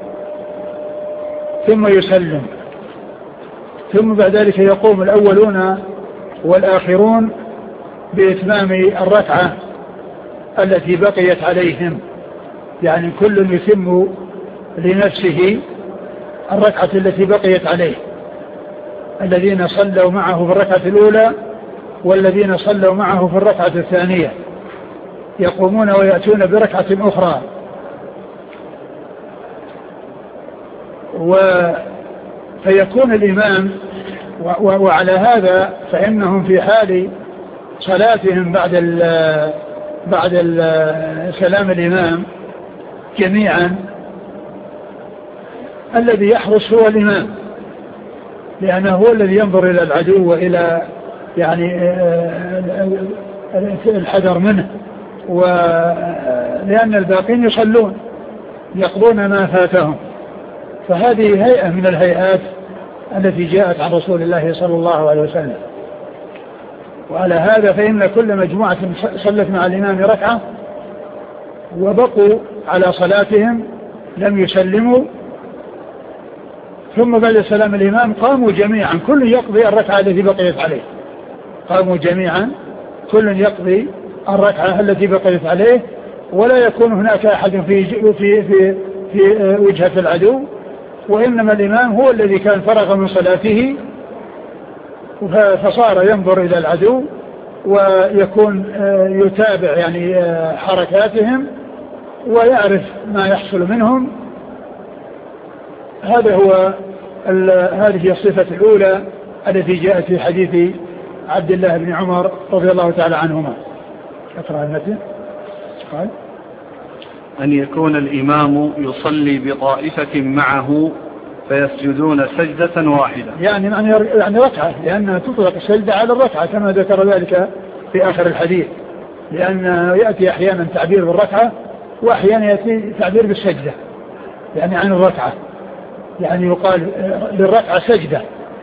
ثم يسلم، ثم بعد ذلك يقوم الأولون والآخرون بإتمام الركعة التي بقيت عليهم، يعني كل يتم لنفسه الركعة التي بقيت عليه، الذين صلوا معه في الركعة الأولى والذين صلوا معه في الركعة الثانية يقومون ويأتون بركعة أخرى. فيكون الإمام، وعلى هذا فإنهم في حال صلاتهم بعد سلام الإمام جميعا الذي يحرص هو الإمام، لأنه هو الذي ينظر إلى العدو وإلى يعني الحذر منه، ولأن الباقين يصلون يقضون ما فاتهم. فهذه هيئة من الهيئات التي جاءت عن رسول الله صلى الله عليه وسلم. وعلى هذا فإن كل مجموعة صلت مع الإمام ركعة وبقوا على صلاتهم لم يسلموا، ثم بعد سلام الإمام قاموا جميعا كل يقضي الركعة التي بقيت عليه، قاموا جميعا كل يقضي الركعة التي بقيت عليه، ولا يكون هناك أحد في وجهة العدو، وإنما الإمام هو الذي كان فرغ من صلاته فصار ينظر إلى العدو ويكون يتابع يعني حركاتهم ويعرف ما يحصل منهم. هذه الصفة الأولى التي جاءت في حديث عبد الله بن عمر رضي الله تعالى عنهما. أقرأ المتن. قال أن يكون الإمام يصلي بطائفة معه فيسجدون سجدة واحدة، يعني ركعة، لأنها تطلق السجدة على الركعة كما ذكر ذلك في آخر الحديث، لأن يأتي أحيانا تعبير بالركعة وأحيانا يأتي تعبير بالسجدة، يعني عن الركعة، يعني يقال للركعة سجدة.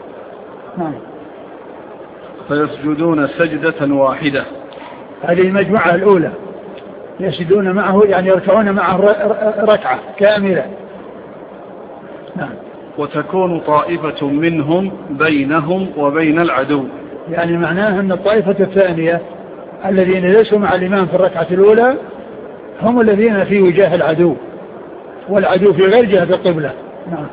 فيسجدون سجدة واحدة، هذه المجموعة الأولى يسجدون معه، يعني يركعون معه ركعة كاملة. نعم. وتكون طائفة منهم بينهم وبين العدو، يعني معناه أن الطائفة الثانية الذين ليسوا مع الإمام في الركعة الأولى هم الذين في وجاه العدو، والعدو في غير جهة القبلة. نعم.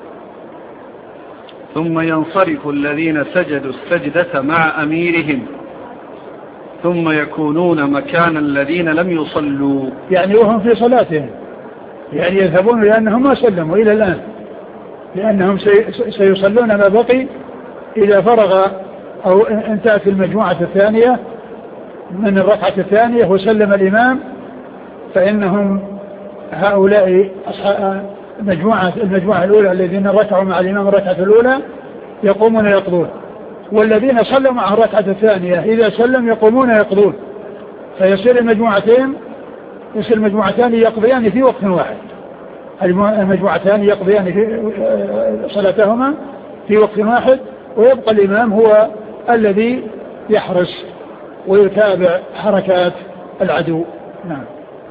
ثم ينصرف الذين سجدوا السجدة مع أميرهم ثم يكونون مكان الذين لم يصلوا، يعني وهم في صلاتهم، يعني يذهبون لأنهم ما سلموا إلى الآن، لأنهم سيصلون ما بقي إذا فرغ أو انتهت المجموعة الثانية من الركعة الثانية وسلم الإمام، فإنهم هؤلاء المجموعة الأولى الذين ركعوا مع الإمام الركعة الأولى يقومون يقضون، والذين صلوا مع الركعة الثانية إذا سلم يقومون يقضون، فيصير المجموعتان يقضيان في وقت واحد، المجموعتان يقضيان في صلاتهما في وقت واحد، ويبقى الإمام هو الذي يحرس ويتابع حركات العدو. نعم.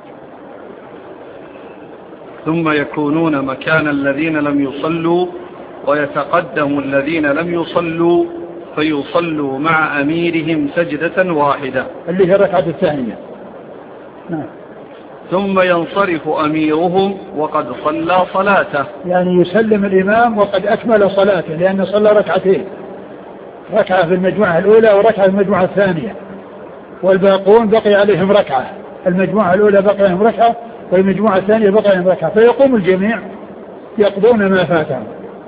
ثم يكونون مكان الذين لم يصلوا ويتقدم الذين لم يصلوا فيصلوا مع أميرهم سجدة واحدة، اللي هي الركعة الثانية. نعم. ثم ينصرف أميرهم وقد صلى صلاته، يعني يسلم الإمام وقد أكمل صلاته، لأنه صلى ركعتين، ركعة في المجموعة الأولى وركعة في المجموعة الثانية، والباقون بقي عليهم ركعة، المجموعة الأولى بقي عليهم ركعة والمجموعة الثانية بقي عليهم ركعة، فيقوم الجميع يقضون ما فاتهم،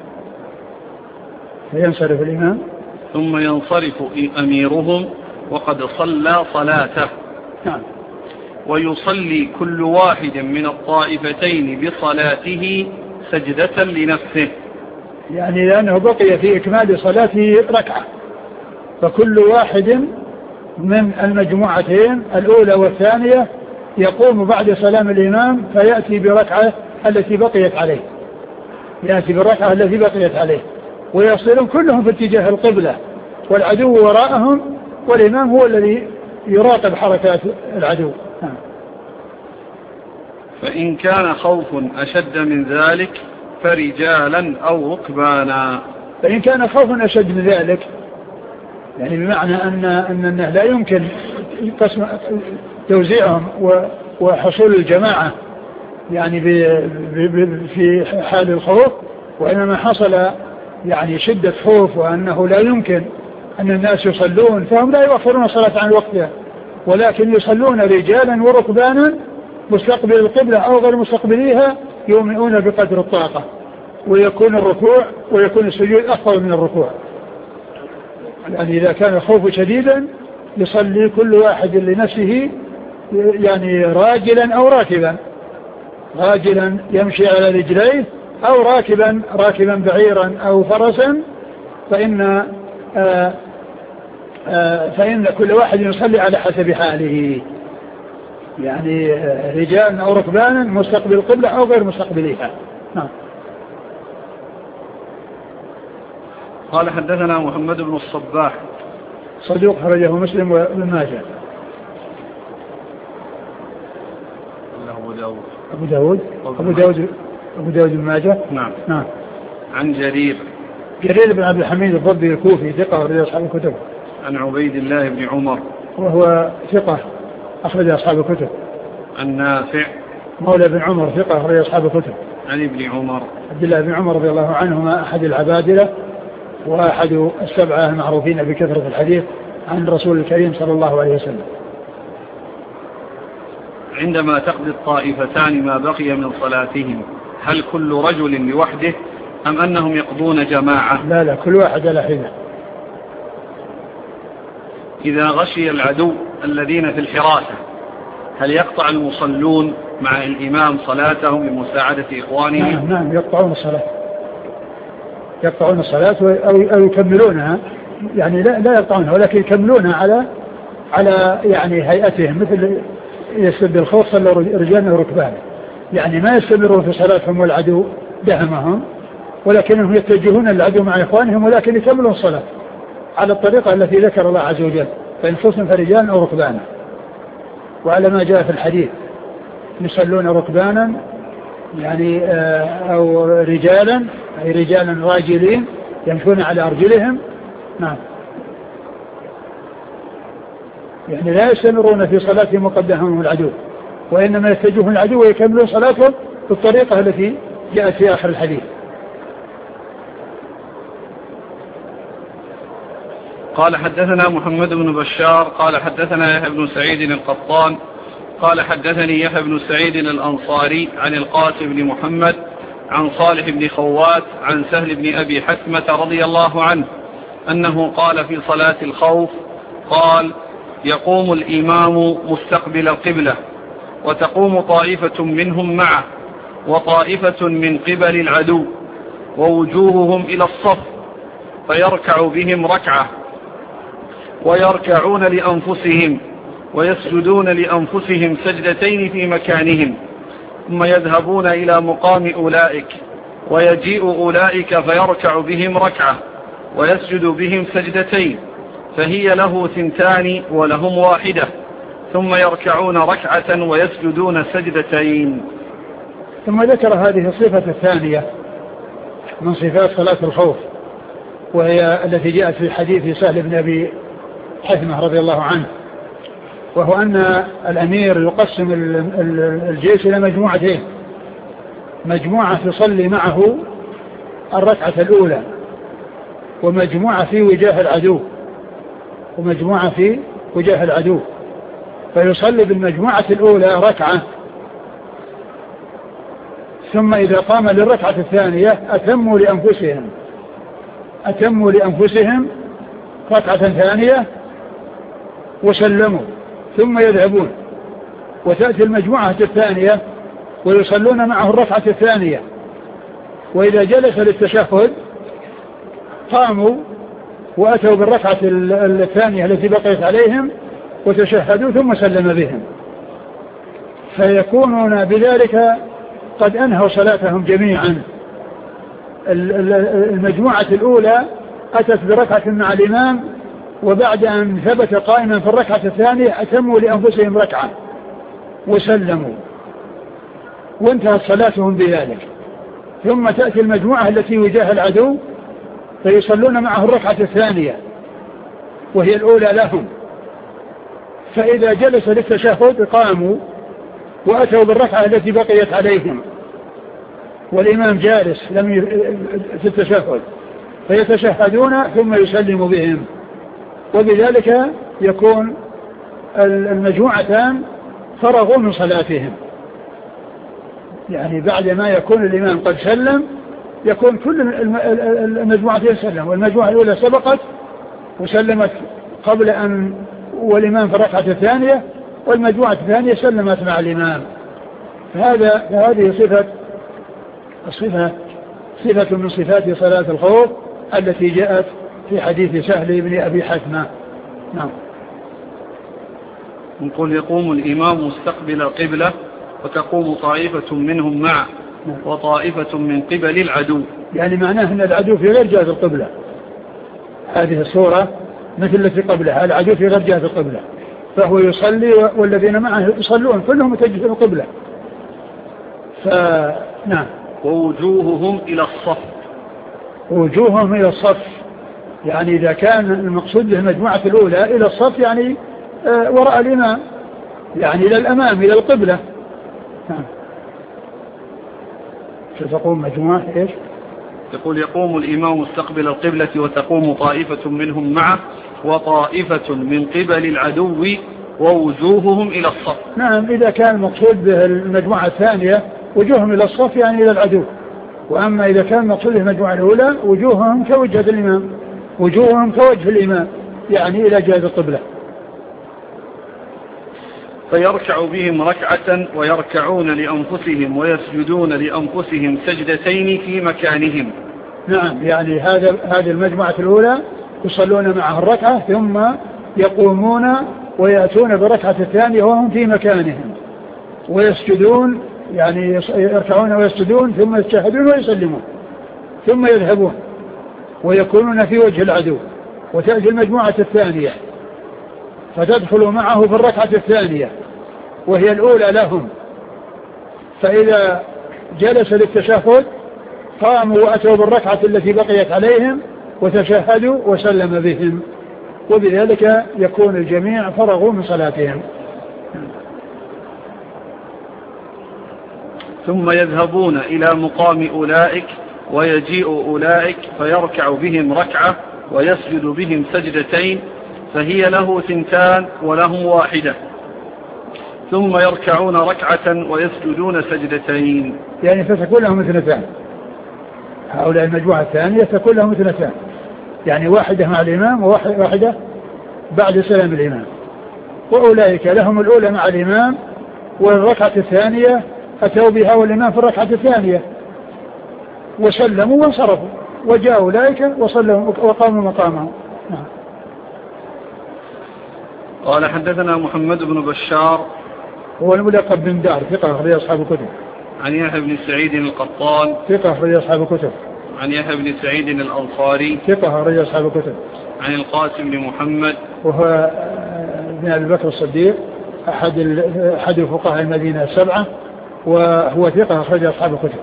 فينصرف الإمام. ثم ينصرف أميرهم وقد صلى صلاته. نعم. ويصلي كل واحد من الطائفتين بصلاته سجدة لنفسه، يعني لأنه بقي في إكمال صلاته ركعة، فكل واحد من المجموعتين الأولى والثانية يقوم بعد سلام الإمام فيأتي بركعة التي بقيت عليه، يأتي بالركعة التي بقيت عليه، ويصلون كلهم في اتجاه القبلة، والعدو وراءهم، والإمام هو الذي يراقب حركات العدو. فإن كان خوف أشد من ذلك فرجالا أو ركبانا. فإن كان خوف أشد من ذلك، يعني بمعنى أنه لا يمكن توزيعهم وحصول الجماعة يعني في حال الخوف، وإنما حصل يعني شدة خوف وأنه لا يمكن أن الناس يصلون، فهم لا يؤخرون الصلاة عن وقتها، ولكن يصلون رجالا وركبانا مستقبل القبلة أو غير مستقبليها، يومئون بقدر الطاقة، ويكون الركوع ويكون السجود أفضل من الركوع. يعني إذا كان الخوف شديدا يصلي كل واحد لنفسه، يعني راجلا أو راكبا، راجلا يمشي على رجليه أو راكبا بعيرا أو فرسا، فإن فإن كل واحد يصلي على حسب حاله، يعني رجال أو ركبانا مستقبل القبلة أو غير مستقبلها. نعم. قال حدثنا محمد بن الصباح صدوق خرجه مسلم وابن ماجه. أبو داود بن ماجه. نعم. عن جرير بن عبد الحميد الضبي الكوفي ثقة أخرج أصحاب الكتب. عن عبيد الله بن عمر وهو ثقة أخرج أصحاب الكتب. عن نافع مولى بن عمر ثقة أخرج أصحاب الكتب. عن ابن عمر عبد الله بن عمر رضي الله عنهما أحد العبادلة وأحد السبعة المعروفين بكثرة الحديث عن رسول الكريم صلى الله عليه وسلم. عندما تقضي الطائفتان ما بقي من صلاتهم هل كل رجل لوحده أم أنهم يقضون جماعة؟ لا كل واحد على حدة. إذا غشي العدو الذين في الحراسة هل يقطع المصلون مع الإمام صلاتهم لمساعدة إخوانهم؟ نعم يقطعون الصلاة أو يكملونها، يعني لا يقطعونها ولكن يكملونها على يعني هيئتهم، مثل يسد الخوف صلوا رجالنا وركبانا، يعني ما يستمرون في صلاتهم والعدو دهمهم، ولكنهم يتجهون للعدو مع إخوانهم ولكن يكملون الصلاة على الطريقة التي ذكر الله عز وجل، فإن خصم فرجال أو ركبانا. وعلى ما جاء في الحديث يصلون ركبانا يعني أو رجالا، أي رجالا راجلين يمشون على أرجلهم. نعم. يعني لا يستمرون في صلاتهم وقدهم العدو، وإنما يتجهون العدو ويكملون صلاتهم بالطريقة التي جاءت في آخر الحديث. قال حدثنا محمد بن بشار قال حدثنا يحيى بن سعيد القطان قال حدثني يحيى بن سعيد الأنصاري عن القاسم بن محمد عن صالح بن خوات عن سهل بن أبي حثمة رضي الله عنه أنه قال في صلاة الخوف قال: يقوم الإمام مستقبل القبلة وتقوم طائفة منهم معه وطائفة من قبل العدو ووجوههم إلى الصف فيركع بهم ركعة ويركعون لأنفسهم ويسجدون لأنفسهم سجدتين في مكانهم ثم يذهبون إلى مقام أولئك ويجيء أولئك فيركع بهم ركعة ويسجد بهم سجدتين فهي له 2 ولهم 1 ثم يركعون ركعة ويسجدون سجدتين. ثم ذكر هذه الصفة الثانية من صفات صلاة الخوف، وهي التي جاءت في حديث سهل بن أبي حثمة رضي الله عنه، وهو أن الأمير يقسم الجيش إلى مجموعتين: مجموعة تصلي معه الركعة الأولى، ومجموعة في وجاه العدو، فيصلي بالمجموعة الأولى ركعة، ثم إذا قام للركعة الثانية أتموا لأنفسهم ركعة ثانية وسلموا ثم يذهبون، وتأتي المجموعة الثانية ويصلون معه الركعة الثانية، وإذا جلس للتشهد قاموا وأتوا بالركعة الثانية التي بقيت عليهم وتشهدوا ثم سلم بهم، فيكونون بذلك قد أنهوا صلاتهم جميعا. المجموعة الأولى أتت بركعة مع الإمام، وبعد أن ثبت قائما في الركعة الثانية أتموا لأنفسهم ركعة وسلموا وانتهت صلاتهم بذلك. ثم تأتي المجموعة التي وجاه العدو فيصلون معه الركعة الثانية وهي الأولى لهم، فإذا جلس للتشهد قاموا وأتوا بالركعة التي بقيت عليهم والإمام جالس في التشهد، فيتشهدون ثم يسلم بهم، وبذلك يكون المجموعتان فرغوا من صلاتهم. يعني بعد ما يكون الإمام قد سلم يكون كل المجموعتين سلم، والمجموعة الأولى سبقت وسلمت قبل أن والإمام في الركعة الثانية، والمجموعة الثانية سلمت مع الإمام. فهذه صفة من صفات صلاة الخوف التي جاءت في حديث سهل بن أبي حثمة نعم. نقول يقوم الإمام مستقبل القبلة وتقوم طائفة منهم معه وطائفة من قبل العدو. يعني معناه أن العدو في غير جهة القبلة. هذه الصورة مثل التي قبلها، العدو في غير جهة القبلة، فهو يصلي والذين معه يصلون كلهم متجهين القبلة. نعم. ووجوههم إلى الصف. وجوههم إلى الصف، يعني إذا كان المقصود به المجموعة الأولى إلى الصف يعني وراء الإمام، يعني إلى الأمام إلى القبلة. نعم. ستقوم مجموعة إيش؟ يقول يقوم الإمام مستقبل القبلة وتقوم طائفة منهم معه وطائفة من قبل العدو ووجوههم إلى الصف. نعم، إذا كان المقصود به المجموعة الثانية وجوههم إلى الصف يعني إلى العدو، وأما إذا كان المقصود به المجموعة الأولى وجوههم كوجه الإمام، وجوههم كوجه الإمام يعني إلى جهة القبلة. فيركع بهم ركعة ويركعون لأنفسهم ويسجدون لأنفسهم سجدتين في مكانهم. نعم، يعني هذه المجموعة الأولى يصلون معه الركعة ثم يقومون ويأتون بالركعة الثانية وهم في مكانهم ويسجدون، يعني يركعون ويسجدون ثم يتشهدون ويسلمون ثم يذهبون ويكونون في وجه العدو. وتأتي المجموعة الثانية فتدخل معه في الركعة الثانية وهي الأولى لهم، فإذا جلس للتشهد قاموا وأتوا بالركعة التي بقيت عليهم وتشهدوا وسلم بهم، وبذلك يكون الجميع فرغوا من صلاتهم. ثم يذهبون إلى مقام أولئك ويجيء أولئك فيركع بهم ركعة ويسجد بهم سجدتين، فهي له 2 ولهم 1، ثم يركعون ركعة ويسجدون سجدتين. يعني فتكون لهم 2، هؤلاء المجموعة الثانية تكون لهم 2، يعني 1 مع الإمام وواحدة بعد سلام الإمام، وأولئك لهم الأولى مع الإمام والركعة الثانية أتوا بها والإمام في الركعة الثانية وسلموا وانصرفوا، وجاء أولئك وصلوا وقاموا مقامهم. نعم. قال حدثنا محمد بن بشار هو الملقب بن دار، ثقة أخرج أصحاب الكتب. عن يحيى بن سعيد القطان، ثقة أخرج أصحاب الكتب. عن يحيى بن سعيد الأنصاري، ثقة أخرج أصحاب الكتب. عن القاسم بن محمد وهو ابن أبي بكر الصديق أحد فقهاء المدينة 7، وهو ثقة أخرج أصحاب الكتب.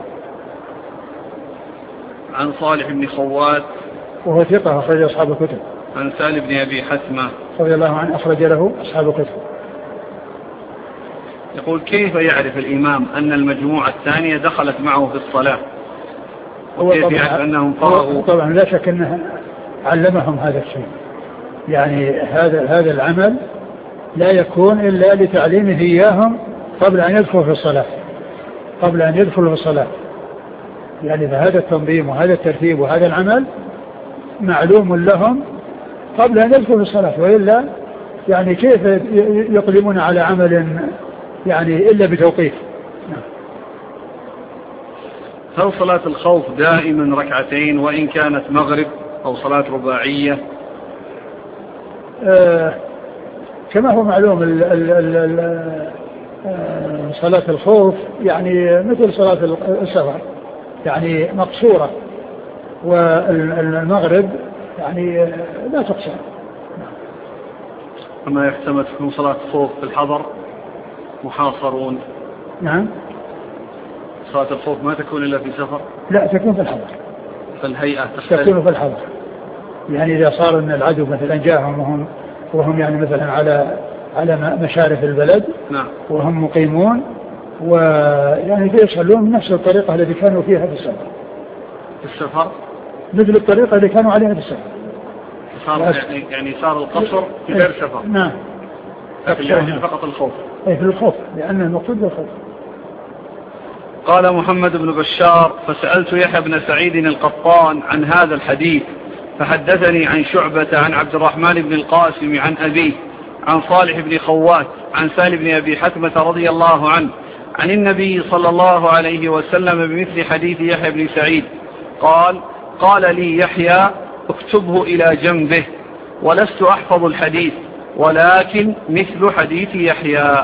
عن صالح بن خوات وهو ثقة أخرج أصحاب الكتب. عن سالم بن أبي حثمة رضي الله عنه أخرج له أصحاب الكتب. يقول كيف يعرف الإمام أن المجموعة الثانية دخلت معه في الصلاة؟ وكيف يعرف أنهم فرغوا؟ طبعا لا شك أنه علمهم هذا الشيء، يعني هذا العمل لا يكون إلا لتعليمه إياهم قبل أن يدخلوا في الصلاة، يعني فهذا التنظيم وهذا الترتيب وهذا العمل معلوم لهم قبل أن يدخلوا في الصلاة، وإلا يعني كيف يقدمون على عمل يعني إلا بتوقيف. هل صلاة الخوف دائما ركعتين وإن كانت مغرب أو صلاة رباعية؟ كما هو معلوم صلاة الخوف يعني مثل صلاة السفر يعني مقصورة، والمغرب يعني لا تقصر. أما يحتمل تكون صلاة الخوف في الحضر محاصرون؟ نعم. صلاة الخوف ما تكون إلا في سفر؟ لا، تكون في الحضر. فالهيئة تكون في الحضر، يعني إذا صار أن العدو مثلا جاءهم وهم يعني مثلا على مشارف البلد. نعم. وهم مقيمون ويعني يصلون من نفس الطريقة التي كانوا فيها في السفر. في السفر؟ مثل الطريقة اللي كانوا عليها في السفر. يعني صار القصر في غير سفر. نعم. يعني فقط الخوف. أي في الخوف، لأن المقصود بالخوف. قال محمد بن بشار فسألت يحيى بن سعيد القطان عن هذا الحديث فحدثني عن شعبة عن عبد الرحمن بن القاسم عن أبيه عن صالح بن خوات عن سالم بن أبي حثمة رضي الله عنه عن النبي صلى الله عليه وسلم بمثل حديث يحيى بن سعيد قال لي يحيى اكتبه إلى جنبه ولست أحفظ الحديث ولكن مثل حديث يحيى.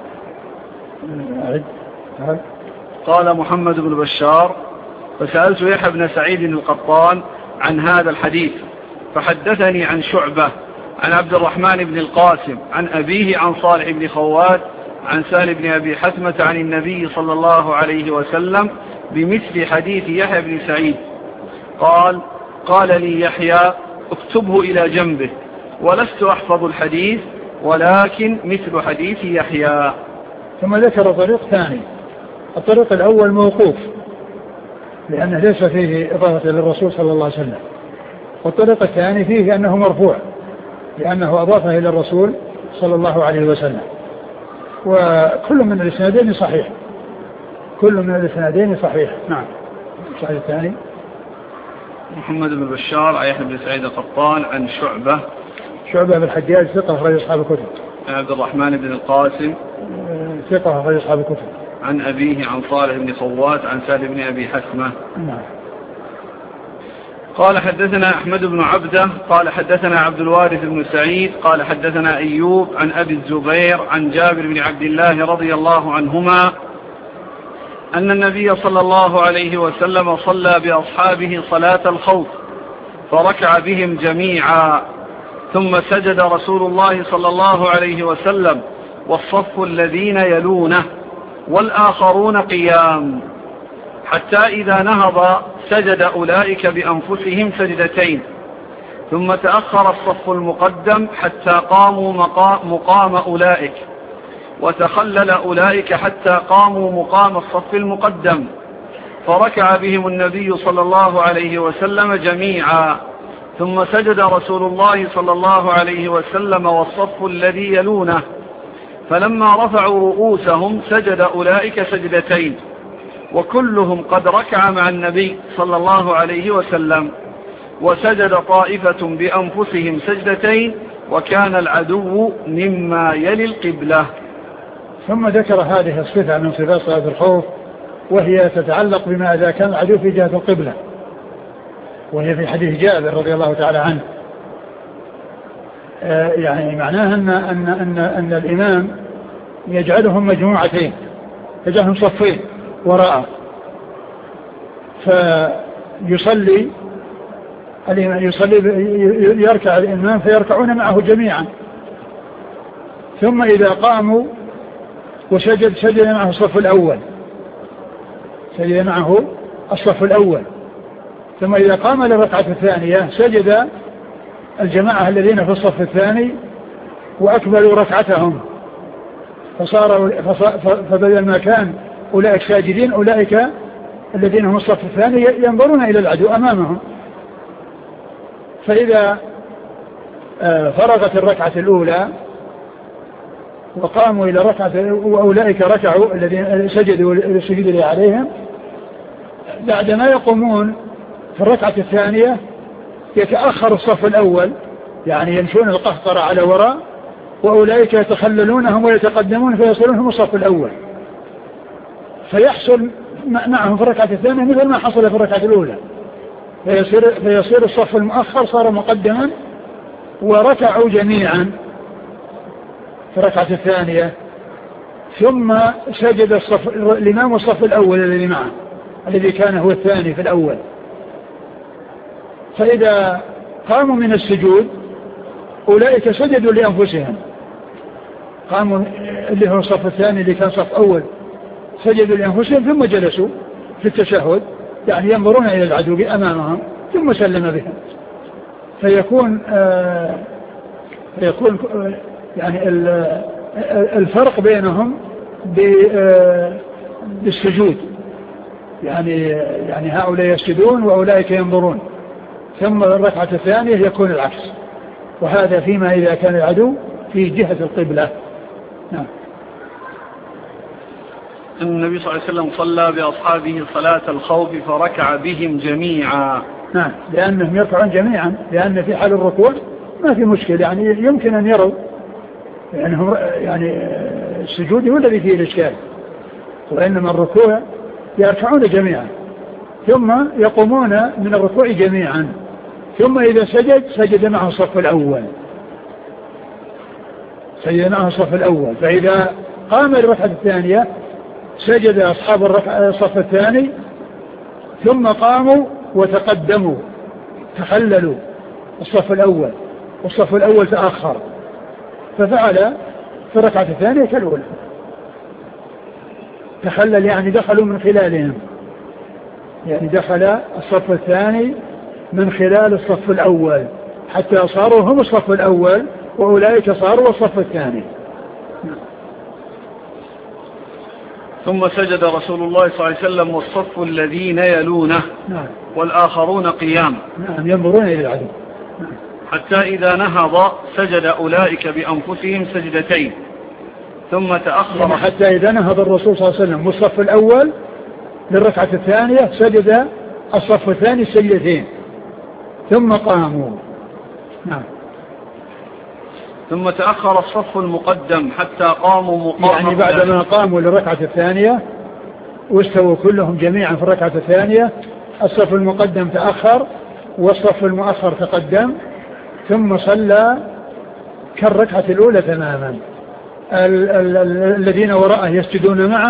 قال محمد بن بشار: فسألت يحيى بن سعيد القطان عن هذا الحديث فحدثني عن شعبة عن عبد الرحمن بن القاسم عن أبيه عن صالح بن خوات عن سهل بن أبي حثمة عن النبي صلى الله عليه وسلم بمثل حديث يحيى بن سعيد. قال لي يحيى: اكتبه إلى جنبه، ولست أحفظ الحديث ولكن مثل حديث يحيى. ثم ذكر طريق ثاني. الطريق الأول موقوف لأنه ليس فيه إضافة للرسول صلى الله عليه وسلم، والطريق الثاني فيه أنه مرفوع لأنه أضافه إلى الرسول صلى الله عليه وسلم. وكل من الإسنادين صحيح، كل من الإسنادين صحيح. نعم. الشاهد الثاني: محمد بن بشار عن يحيى بن سعيد القطان عن شعبة بن الحجاج ثقة أخرج أصحاب الكتب. عن عبد الرحمن بن القاسم ثقة أخرج أصحاب الكتب. عن أبيه عن صالح بن خوات عن سهل بن أبي حثمة. نعم. قال حدثنا أحمد بن عبده قال حدثنا عبد الوارث بن سعيد قال حدثنا أيوب عن أبي الزبير عن جابر بن عبد الله رضي الله عنهما أن النبي صلى الله عليه وسلم صلى بأصحابه صلاة الخوف فركع بهم جميعا، ثم سجد رسول الله صلى الله عليه وسلم والصف الذين يلونه والآخرون قيام، حتى إذا نهض سجد أولئك بأنفسهم سجدتين، ثم تأخر الصف المقدم حتى قاموا مقام أولئك، وتخلل أولئك حتى قاموا مقام الصف المقدم، فركع بهم النبي صلى الله عليه وسلم جميعا، ثم سجد رسول الله صلى الله عليه وسلم والصف الذي يلونه، فلما رفعوا رؤوسهم سجد أولئك سجدتين، وكلهم قد ركع مع النبي صلى الله عليه وسلم، وسجد طائفة بأنفسهم سجدتين، وكان العدو مما يلي القبلة. ثم ذكر هذه الصفة من صفات صلاة الخوف، وهي تتعلق بما إذا كان العدو في جهة القبلة، وهي في حديث جابر رضي الله تعالى عنه. يعني معناها أن الإمام يجعلهم مجموعتين، يجعلهم صفين وراءه، فيصلي يركع الإمام فيركعون معه جميعا، ثم إذا قاموا سجد معه الصف الأول، سجد معه الصف الأول، ثم إذا قام للركعة الثانية سجد الجماعة الذين في الصف الثاني وأكملوا ركعتهم، فبدل ما كان أولئك ساجدين أولئك الذين هم الصف الثاني ينظرون إلى العدو أمامهم. فإذا فرغت الركعة الأولى وقاموا إلى ركعة وأولئك ركعوا الذين سجدوا السجود اللي عليهم، بعدما يقومون في الركعة الثانية يتأخر الصف الأول، يعني يمشون القهقرة على وراء، وأولئك يتخللونهم ويتقدمون فيصلونهم الصف الأول، فيحصل معهم في الركعة الثانية مثل ما حصل في الركعة الأولى، فيصير الصف المؤخر صار مقدما وركعوا جميعا في الركعة الثانية، ثم سجد الإمام الصف الأول الذي معه الذي كان هو الثاني في الأول. فإذا قاموا من السجود أولئك سجدوا لأنفسهم، قاموا اللي هو الصف الثاني اللي كان صف أول سجدوا لأنفسهم، ثم جلسوا في التشهد، يعني ينظرون إلى العدو أمامهم، ثم سلم بهم. فيكون يعني الفرق بينهم بالسجود، يعني هؤلاء يسجدون وأولئك ينظرون، ثم الركعة الثانية يكون العكس، وهذا فيما إذا كان العدو في جهة القبلة. نعم. النبي صلى الله عليه وسلم صلى بأصحابه صلاة الخوف فركع بهم جميعا. نعم، لأنهم يركعون جميعا، لأن في حال الركوع ما في مشكلة، يعني يمكن أن يروا، يعني السجود هو الذي فيه الإشكال، وإنما الركوع يركعون جميعا ثم يقومون من الركوع جميعا، ثم إذا سجد معه الصف الأول، سجد معه الصف الأول. فإذا قام الركعة الثانية سجد أصحاب الصف الثاني، ثم قاموا وتقدموا تخللوا الصف الأول، والصف الأول تأخر، ففعل في الركعة الثانية كالأولى، تخلل يعني دخلوا من خلالهم، يعني دخل الصف الثاني من خلال الصف الأول حتى صاروا هم الصف الأول وأولئك صاروا الصف الثاني. ثم سجد رسول الله صلى الله عليه وسلم والصف الذين يلونه والآخرون قيام ينظرون إلى العدو حتى إذا نهض سجد أولئك بأنفسهم سجدتين ثم تأخر، يعني حتى إذا نهض الرسول صلى الله عليه وسلم والصف الأول للركعة الثانية سجد الصف الثاني سجدتين ثم قاموا. ثم تأخر الصف المقدم حتى قاموا مقام، يعني بعدما قاموا للركعة الثانية واستووا كلهم جميعا في الركعة الثانية، الصف المقدم تأخر والصف المؤخر تقدم، ثم صلى كالركعة الأولى تماما. الذين وراءه يسجدون معه،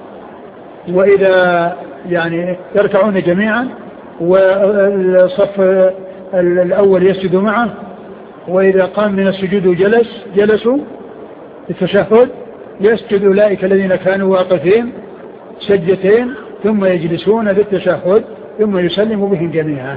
وإذا يعني يركعون جميعا، والصف الأول يسجد معه، وإذا قام من السجود جلسوا التشهد، يسجد أولئك الذين كانوا واقفين سجدتين ثم يجلسون للتشهد ثم يسلم بهم جميعا.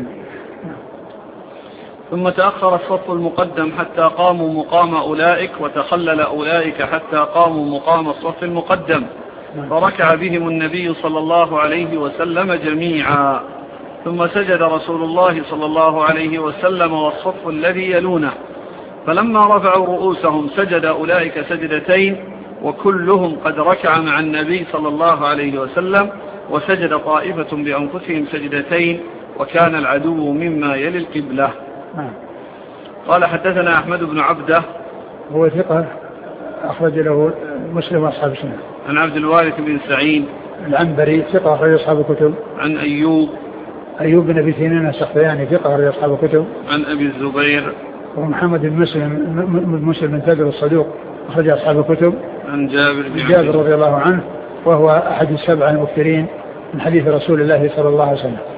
ثم تأخر الصف المقدم حتى قاموا مقام أولئك، وتخلل أولئك حتى قاموا مقام الصف المقدم، فركع بهم النبي صلى الله عليه وسلم جميعا. ثم سجد رسول الله صلى الله عليه وسلم والصف الذي يلونه، فلما رفعوا رؤوسهم سجد أولئك سجدتين وكلهم قد ركع مع النبي صلى الله عليه وسلم، وسجد طائفة بأنفسهم سجدتين، وكان العدو مما يلي القبلة. قال حدثنا أحمد بن عبده هو ثقة أخرج له مسلم وأصحاب السنة. عن عبد الوارث بن سعيد العنبري ثقة أخرج أصحاب الكتب. عن أيوب بن أبي سنان السختياني ثقة أخرج أصحاب الكتب. عن أبي الزبير ومحمد بن مسلم بن تاجر الصدوق أخرج أصحاب الكتب. عن جابر رضي الله عنه وهو أحد السبعة المكثرين من حديث رسول الله صلى الله عليه وسلم.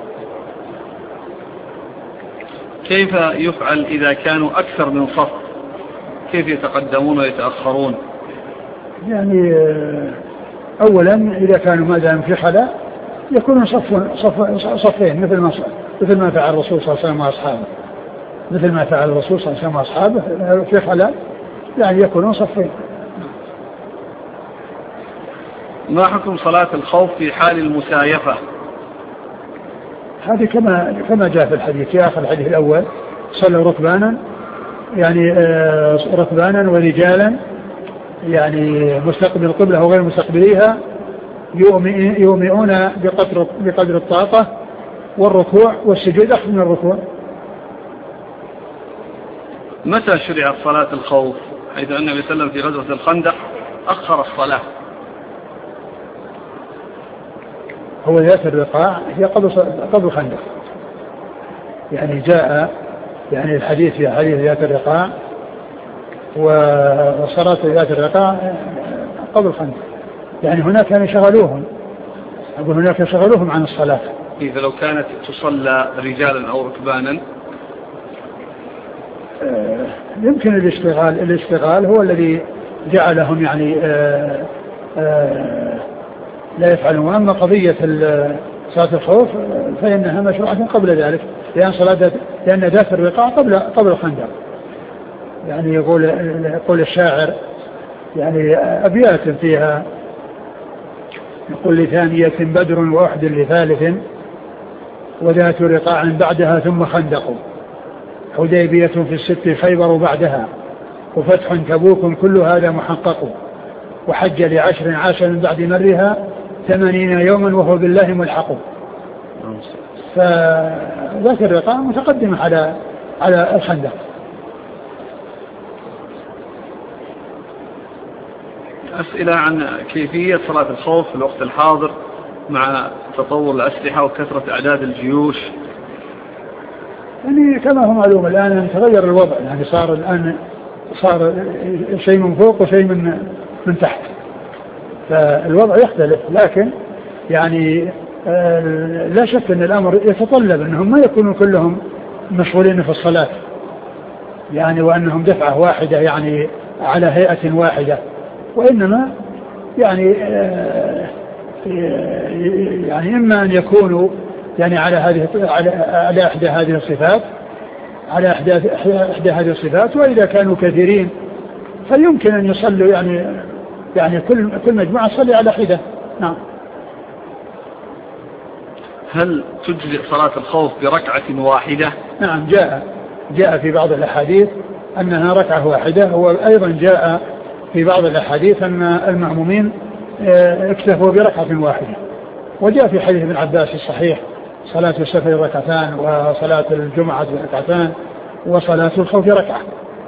كيف يفعل إذا كانوا أكثر من صف؟ كيف يتقدمون ويتأخرون؟ يعني أولا إذا كانوا ما دام في خلاء يكونوا صفين مثل ما فعل الرسول صلى الله عليه وسلم وأصحابه، مثل ما فعل الرسول صلى الله عليه وسلم وأصحابه في خلاء، يعني يكونون صفين. ما حكم صلاة الخوف في حال المسايفة؟ هذه كما جاء في الحديث في آخر الحديث الأول، صلوا ركبانا، يعني ركبانا ورجالا، يعني مستقبل القبلة وغير مستقبليها، يومئون بقدر الطاقة، والركوع والسجود أخذ من الركوع. متى شرعت صلاة الخوف؟ حيث أن النبي صلى الله عليه وسلم في غزوة الخندق أخر الصلاة. هو ذات الرقاع هي قبل الخندق، يعني جاء يعني الحديث في حديث ذات الرقاع، وصلاة ذات الرقاع قبل الخندق، يعني هناك كانوا يشغلوهم، أقول هناك يشغلوهم عن الصلاة. إذا لو كانت تصلى رجالا أو ركبانا يمكن الاشتغال هو الذي جعلهم يعني لا يفعلون. أما قضية صلاة الخوف فإنها مشروعة قبل ذلك، لأن ذات الرقاع قبل الخندق. يعني يقول الشاعر يعني أبيات فيها، يقول لثانية بدر وأحد لثالث، وذات رقاع بعدها ثم خندق، حديبية في الست خيبر بعدها، وفتح تبوك كل هذا محقق، وحج ل10 عاش من بعد مرها 80 يوما وهو بالله ملحق. فذات الرقاع متقدمة على الخندق. أسئلة عن كيفية صلاة الخوف في الوقت الحاضر مع تطور الأسلحة وكثرة أعداد الجيوش. يعني يعني كما هو معلوم الآن تغير الوضع، يعني صار شيء من فوق وشيء من تحت، فالوضع يختلف. لكن يعني لا شك أن الأمر يتطلب أنهم ما يكونوا كلهم مشغولين في الصلاة، يعني وأنهم دفعة واحدة يعني على هيئة واحدة، وإنما يعني إما أن يكونوا يعني على إحدى هذه الصفات، وإذا كانوا كثيرين فيمكن أن يصلوا يعني كل مجموعة تصلي على حدة. نعم. هل تجزئ صلاة الخوف بركعة واحدة؟ نعم، جاء في بعض الأحاديث أنها ركعة واحدة، وأيضا جاء في بعض الأحاديث أن المأمومين اكتفوا بركعة واحدة، وجاء في حديث ابن عباس الصحيح صلاة السفر ركعتان، وصلاة الجمعة ركعتان، وصلاة الخوف ركعة.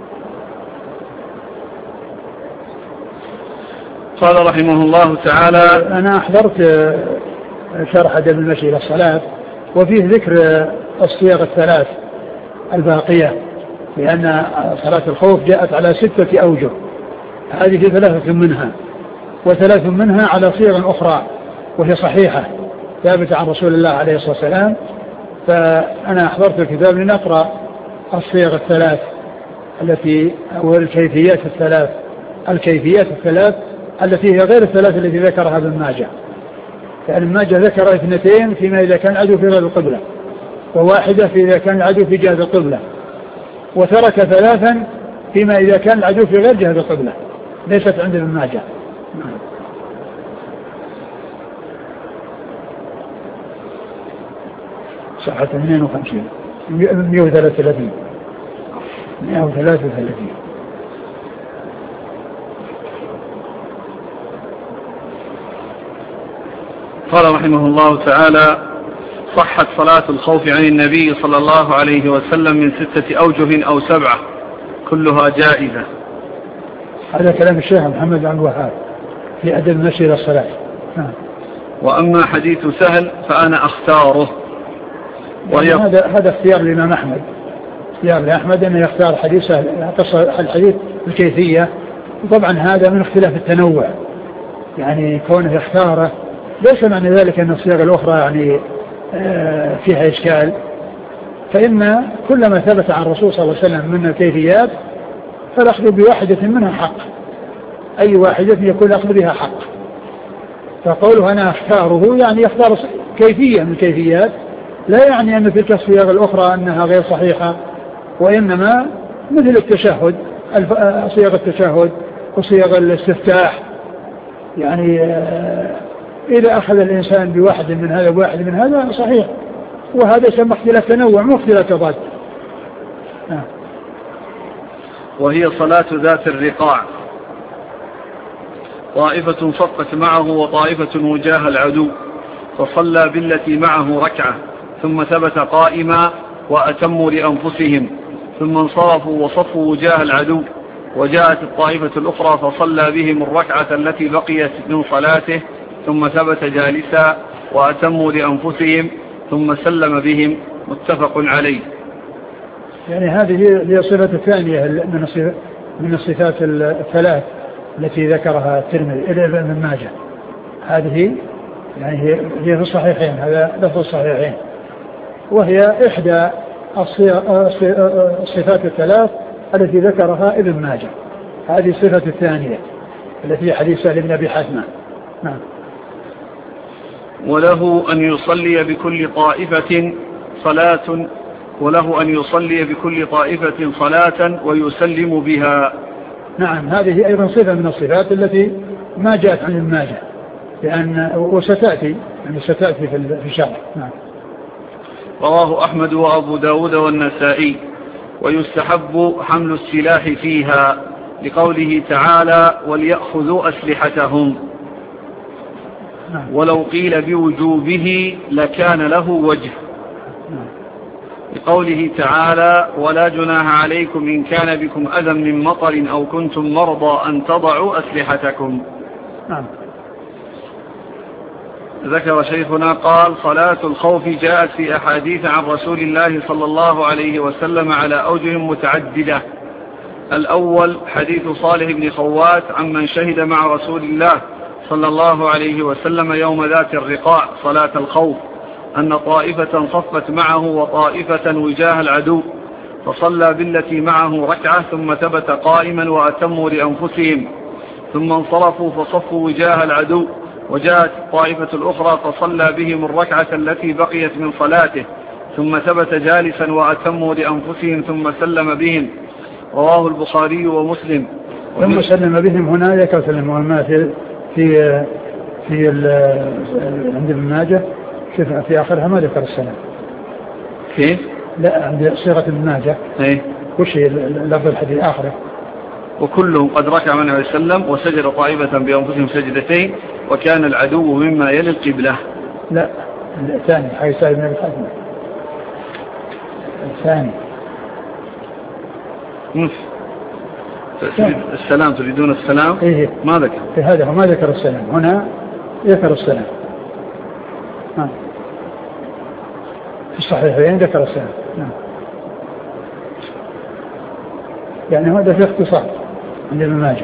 قال رحمه الله تعالى: أنا أحضرت شرح أدب المشي إلى الصلاة، وفيه ذكر الصيغ الثلاث الباقية، لأن صلاة الخوف جاءت على 6 أوجه، هذه 3 منها، و3 منها على صيغ أخرى وهي صحيحة ثابتة عن رسول الله عليه الصلاة والسلام. فأنا أحضرت الكتاب لنقرأ الصيغ الثلاث أو الكيفيات الثلاث التي هي غير الثلاث التي ذكرها ابن ماجه. يعني ابن ماجه ذكر 2 فيما إذا كان العدو في غير القبلة، وواحدة في إذا كان العدو في جهة القبلة، وترك 3 فيما إذا كان العدو في غير جهة القبلة، ليست عند ابن ماجه. صحة 52 133. قال رحمه الله تعالى: صحت صلاة الخوف عن النبي صلى الله عليه وسلم من 6 أوجه أو 7 كلها جائزة. هذا كلام الشيخ محمد عن الوهاب في أدب المشي إلى الصلاة. وأما حديث سهل فأنا أختاره، هذا اختيار الإمام أحمد، أن يختار حديث سهل، الحديث الكيفية. وطبعا هذا من اختلاف التنوع، يعني كونه يختاره ليس معنى ذلك أن الصيغ الأخرى يعني فيها إشكال، فإن كل ما ثبت عن الرسول صلى الله عليه وسلم من الكيفيات فالأخذ بواحدة منها حق، أي واحدة يكون الأخذ بها حق. فقوله أنا أختاره يعني يختار كيفية من الكيفيات، لا يعني أن تلك الصيغ الأخرى أنها غير صحيحة، وإنما مثل التشهد، صيغ التشهد وصيغ الاستفتاح، يعني إذا أخذ الإنسان بواحد من هذا وواحد من هذا صحيح، وهذا يسمى اختلاف تنوع مو اختلاف تضاد. وهي صلاة ذات الرقاع، طائفة صفت معه وطائفة وجاه العدو، فصلى بالتي معه ركعة ثم ثبت قائما وأتموا لأنفسهم، ثم انصرفوا وصفوا وجاه العدو، وجاءت الطائفة الأخرى فصلى بهم الركعة التي بقيت من صلاته ثم ثبت جالسا وأتموا لأنفسهم ثم سلم بهم، متفق عليه. يعني هذه هي الصفة الثانية من الصفات الثلاث التي ذكرها الترمذي ابن ماجه. هذه يعني هي في الصحيحين، هذا لفظ الصحيحين، وهي إحدى الصفات الثلاث التي ذكرها ابن ماجه. هذه الصفة الثانية التي حديث سهل بن أبي حثمة. نعم. وله أن يصلي بكل طائفة صلاة ويسلم بها. نعم، هذه أيضا صفة من الصفات التي ما جاءت عن ابن ماجه، وستأتي في الشرح. نعم. رواه أحمد وأبو داود والنسائي. ويستحب حمل السلاح فيها لقوله تعالى: وليأخذوا أسلحتهم. ولو قيل بوجوبه لكان له وجه، لقوله تعالى: ولا جناح عليكم إن كان بكم أذى من مطر أو كنتم مرضى أن تضعوا أسلحتكم. ذكر شيخنا قال: صلاة الخوف جاءت في أحاديث عن رسول الله صلى الله عليه وسلم على أوجه متعددة. الأول حديث صالح بن خوات عمن شهد مع رسول الله صلى الله عليه وسلم يوم ذات الرقاع صلاة الخوف أن طائفة صفت معه وطائفة وجاه العدو، فصلى بالتي معه ركعة ثم ثبت قائما وأتموا لأنفسهم، ثم انصرفوا فصفوا وجاه العدو، وجاءت الطائفة الأخرى فصلى بهم الركعة التي بقيت من صلاته، ثم ثبت جالسا وأتموا لأنفسهم ثم سلم بهم. رواه البخاري ومسلم. ثم سلم بهم هنا ذكر سلم في عند ابن ماجه في آخرها ما ذكر السلام. كيف؟ لا، عند صيغة ابن ماجه وش لفظ الحديث آخره: وكلهم قد ركع من عليه وسلم وسجد طائفة بأنفسهم سجدتين وكان العدو مما يلي القبلة. لا، الثاني حي سالم بن أبي حاتم الثاني. السلام تريدون السلام؟ إيه؟ ما ذكر في هذا ما ذكر السلام، هنا ذكر السلام. في الصحيحين ذكر السلام. يعني هذا في اختصار عند ابن ماجه.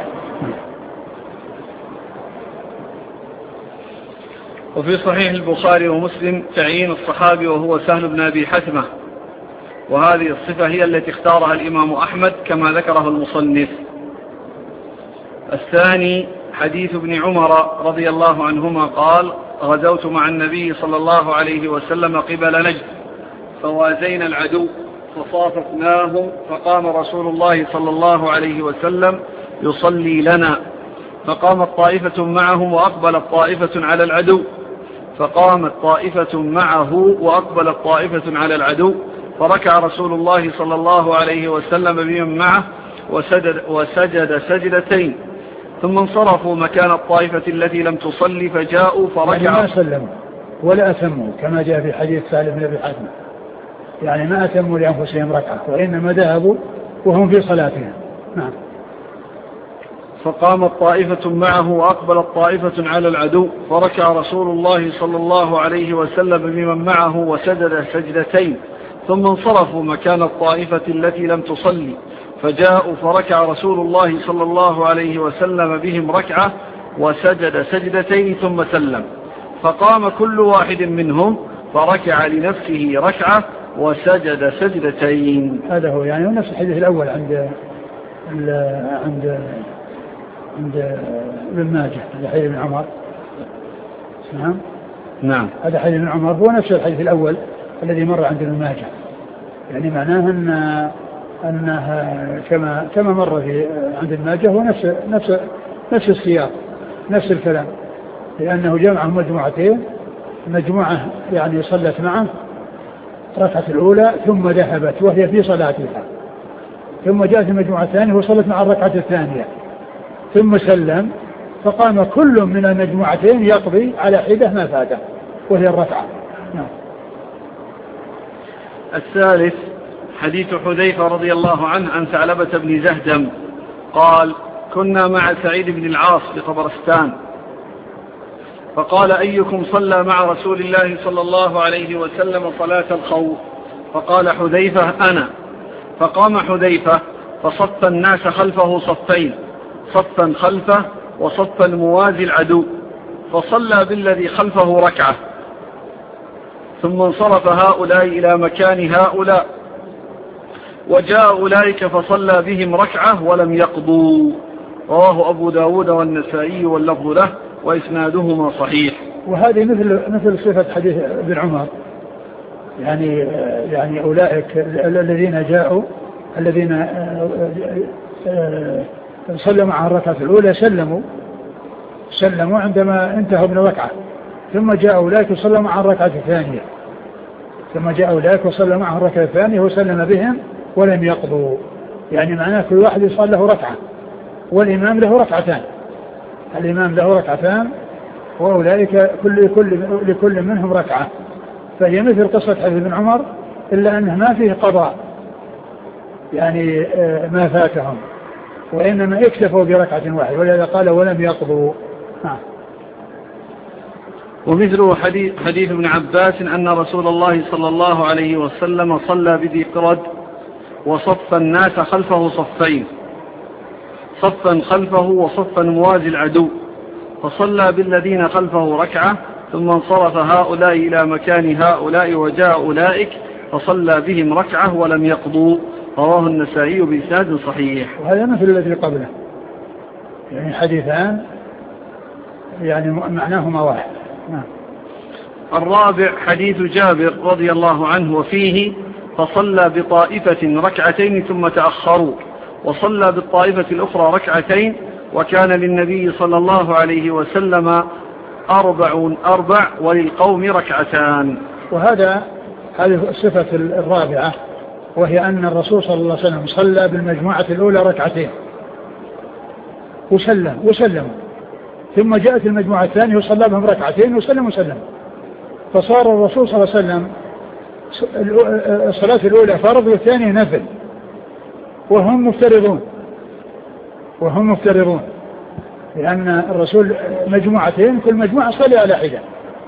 وفي صحيح البخاري ومسلم تعيين الصحابي وهو سهل بن أبي حتمة، وهذه الصفة هي التي اختارها الإمام أحمد كما ذكره المصنف. الثاني حديث ابن عمر رضي الله عنهما قال: غزوت مع النبي صلى الله عليه وسلم قبل نجد فوازينا العدو فصاففناهم، فقام رسول الله صلى الله عليه وسلم يصلي لنا، فقامت طائفة معهم وأقبلت طائفة على العدو، فقامت طائفة معه وأقبلت طائفة على العدو، فركع رسول الله صلى الله عليه وسلم بمن معه وسجد سجدتين، ثم انصرفوا مكان الطائفة التي لم تصلي فجاءوا فركعوا. يعني ما سلموا ولا أتموا كما جاء في حديث سالم بن أبي حاتم، يعني ما أتموا لأنفسهم ركعة وإنما ذهبوا وهم في صلاتهم. نعم. فقامت طائفة معه وأقبلت طائفة على العدو، فركع رسول الله صلى الله عليه وسلم بمن معه وسجد سجدتين، ثم انصرفوا مكان الطائفة التي لم تصلي فجاءوا فركع رسول الله صلى الله عليه وسلم بهم ركعة وسجد سجدتين ثم سلم، فقام كل واحد منهم فركع لنفسه ركعة وسجد سجدتين. هذا هو يعني نفس الحديث الأول عند ابن ماجه، هذا حديث ابن عمر. نعم، هذا حديث ابن عمر هو نفس الحديث الأول الذي مر عند ابن ماجه، يعني معناه أنها كما مر في عند ابن ماجه هو نفس السياق نفس الكلام، لأنه جمعهم مجموعتين، مجموعة يعني صلت معه ركعة الأولى ثم ذهبت وهي في صلاتها، ثم جاءت المجموعة الثانية وصلت مع الركعة الثانية ثم سلم، فقام كل من المجموعتين يقضي على حدة ما فاته وهي الركعة. نعم. الثالث حديث حذيفة رضي الله عنه عن ثعلبة بن زهدم قال: كنا مع سعيد بن العاص بطبرستان، فقال: أيكم صلى مع رسول الله صلى الله عليه وسلم صلاة الخوف؟ فقال حذيفة: أنا. فقام حذيفة فصف الناس خلفه صفين، صفا خلفه وصفا موازي العدو، فصلى بالذي خلفه ركعة، ثم انصرف هؤلاء إلى مكان هؤلاء، وجاء أولئك فصلى بهم ركعة ولم يقضوا. رواه أبو داود والنسائي واللفظ له وإسنادهما صحيح. وهذه مثل صفة حديث ابن عمر، يعني أولئك الذين جاءوا الذين صلوا مع الركعة الأولى سلموا عندما انتهوا من الركعة، ثم جاء أولئك وصلوا مع الركعة الثانية، وسلم بهم ولم يقضوا، يعني معناه كل واحد يصلي له ركعة والإمام له ركعتان، وأولئك لكل منهم ركعة، فهي مثل قصة حديث ابن عمر إلا أنه ما فيه قضاء يعني ما فاتهم، وإنما اكتفوا بركعة واحدة، ولذا قال ولم يقضوا. ومثله حديث ابن عباس أن رسول الله صلى الله عليه وسلم صلى بذي قرد وصف الناس خلفه صفين، صفا خلفه وصفا موازي العدو، فصلى بالذين خلفه ركعة ثم انصرف هؤلاء إلى مكان هؤلاء وجاء أولئك فصلى بهم ركعة ولم يقضوا. رواه النسائي بإسناد صحيح. وهذا مثل الذي قبله، يعني حديثان يعني معناهما واحد. الرابع حديث جابر رضي الله عنه وفيه فصلى بطائفة ركعتين ثم تأخروا وصلى بالطائفة الأخرى ركعتين وكان للنبي صلى الله عليه وسلم أربع وللقوم ركعتان. وهذه الصفة الرابعة، وهي أن الرسول صلى الله عليه وسلم صلى بالمجموعة الأولى ركعتين وسلم ثم جاءت المجموعة الثانية وصلى بهم ركعتين وسلم. فصار الرسول صلى الله عليه وسلم الصلاة الأولى فرض والثانية نفل، وهم مفترضون لأن الرسول مجموعتين كل مجموعة صلي على حدة،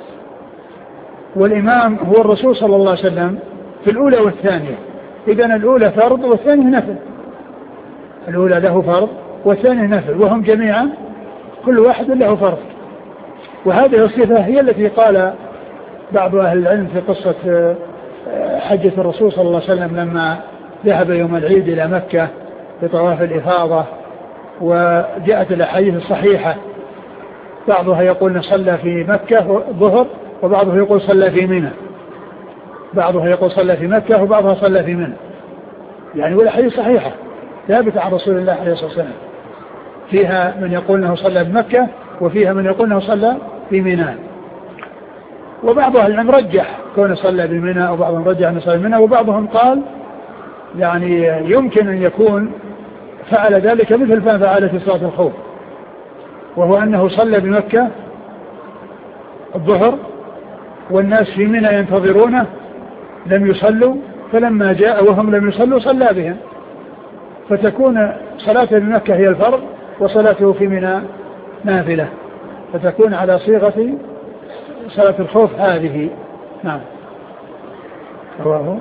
والإمام هو الرسول صلى الله عليه وسلم في الأولى والثانية. إذن الأولى فرض والثانية نفل، الأولى له فرض والثانية نفل، وهم جميعا كل واحد له فرض. وهذه الصفة هي التي قال بعض أهل العلم في قصة حجة الرسول صلى الله عليه وسلم لما ذهب يوم العيد إلى مكة بطواف الإفاضة، وجاءت الأحاديث الصحيحة بعضها يقول صلى في مكة ظهر، وبعضها يقول صلى في منى، بعضها يقول صلى في مكة وبعضها صلى في منى، يعني والأحاديث صحيحة ثابتة عن رسول الله عليه الصلاة والسلام، فيها من يقول أنه صلى بمكة وفيها من يقول أنه صلى في منى. وبعضها العلم رجح كونه صلى بمنى، وبعضهم رجح أنه صلى بمنى، وبعضهم قال يعني يمكن أن يكون فعل ذلك مثل ما فعل في صلاة الخوف، وهو أنه صلى بمكة الظهر والناس في منى ينتظرونه لم يصلوا، فلما جاء وهم لم يصلوا صلى بهم، فتكون صلاته بمكة هي الفرض وصلاته في منى نافلة، فتكون على صيغة صلاة الخوف هذه. نعم. رواه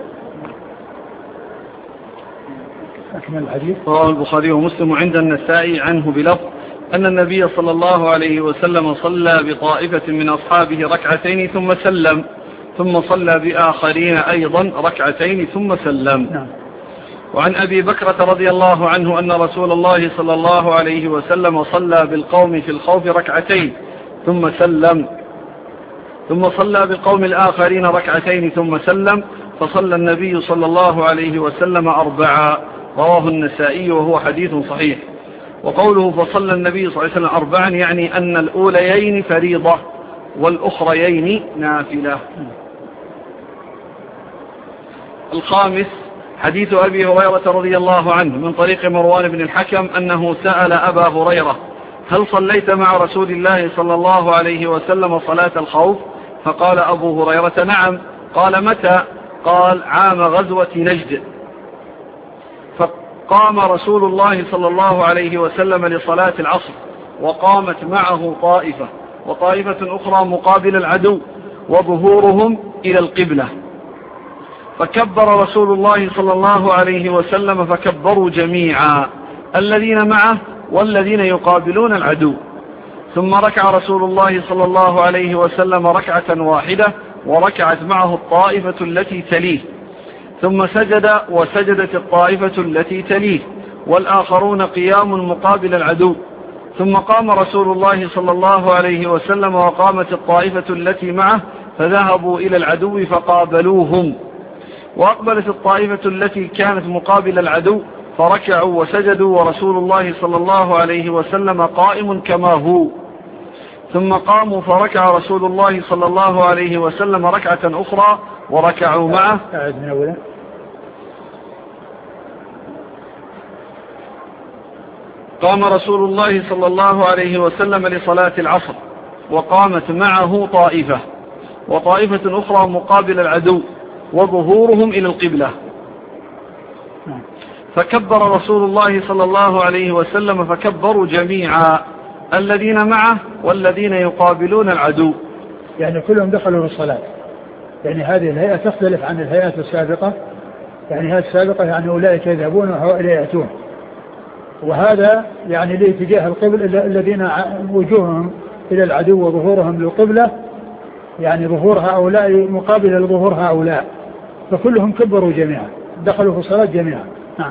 أكمل الحديث. رواه البخاري ومسلم عند النسائي عنه بلفظ أن النبي صلى الله عليه وسلم صلى بطائفة من أصحابه ركعتين ثم سلم، ثم صلى بآخرين أيضا ركعتين ثم سلم. نعم. وعن أبي بكرة رضي الله عنه أن رسول الله صلى الله عليه وسلم صلى بالقوم في الخوف ركعتين ثم سلم، ثم صلى بقوم الآخرين ركعتين ثم سلم، فصلى النبي صلى الله عليه وسلم 4. رواه النسائي وهو حديث صحيح. وقوله فصلى النبي صلى الله عليه وسلم 4 يعني أن الأوليين فريضة والأخريين نافلة. الخامس حديث أبي هريرة رضي الله عنه من طريق مروان بن الحكم أنه سأل أبا هريرة هل صليت مع رسول الله صلى الله عليه وسلم صلاة الخوف؟ فقال أبو هريرة نعم. قال متى؟ قال عام غزوة نجد. فقام رسول الله صلى الله عليه وسلم لصلاة العصر، وقامت معه طائفة وطائفة أخرى مقابل العدو وظهورهم إلى القبلة، فكبر رسول الله صلى الله عليه وسلم فكبروا جميعا الذين معه والذين يقابلون العدو، ثم ركع رسول الله صلى الله عليه وسلم ركعة واحدة وركعت معه الطائفة التي تليه، ثم سجد وسجدت الطائفة التي تليه والآخرون قيام مقابل العدو، ثم قام رسول الله صلى الله عليه وسلم وقامت الطائفة التي معه فذهبوا إلى العدو فقابلوهم، وأقبلت الطائفة التي كانت مقابل العدو فركعوا وسجدوا ورسول الله صلى الله عليه وسلم قائم كما هو، ثم قاموا فركع رسول الله صلى الله عليه وسلم ركعة أخرى وركعوا معه. قام رسول الله صلى الله عليه وسلم لصلاة العصر وقامت معه طائفة وطائفة أخرى مقابل العدو وظهورهم إلى القبلة، فكبر رسول الله صلى الله عليه وسلم فكبروا جميعا الذين معه والذين يقابلون العدو، يعني كلهم دخلوا في الصلاة. يعني هذه الهيئة تختلف عن الهيئات السابقة. يعني الهيئات السابقة يعني أولئك يذهبون وهؤلاء يأتون، وهذا يعني لاتجاه القبل الذين وجوههم إلى العدو وظهورهم للقبلة، يعني ظهور هؤلاء مقابل لظهور هؤلاء، فكلهم كبروا جميعا، دخلوا في الصلاة جميعا. نعم.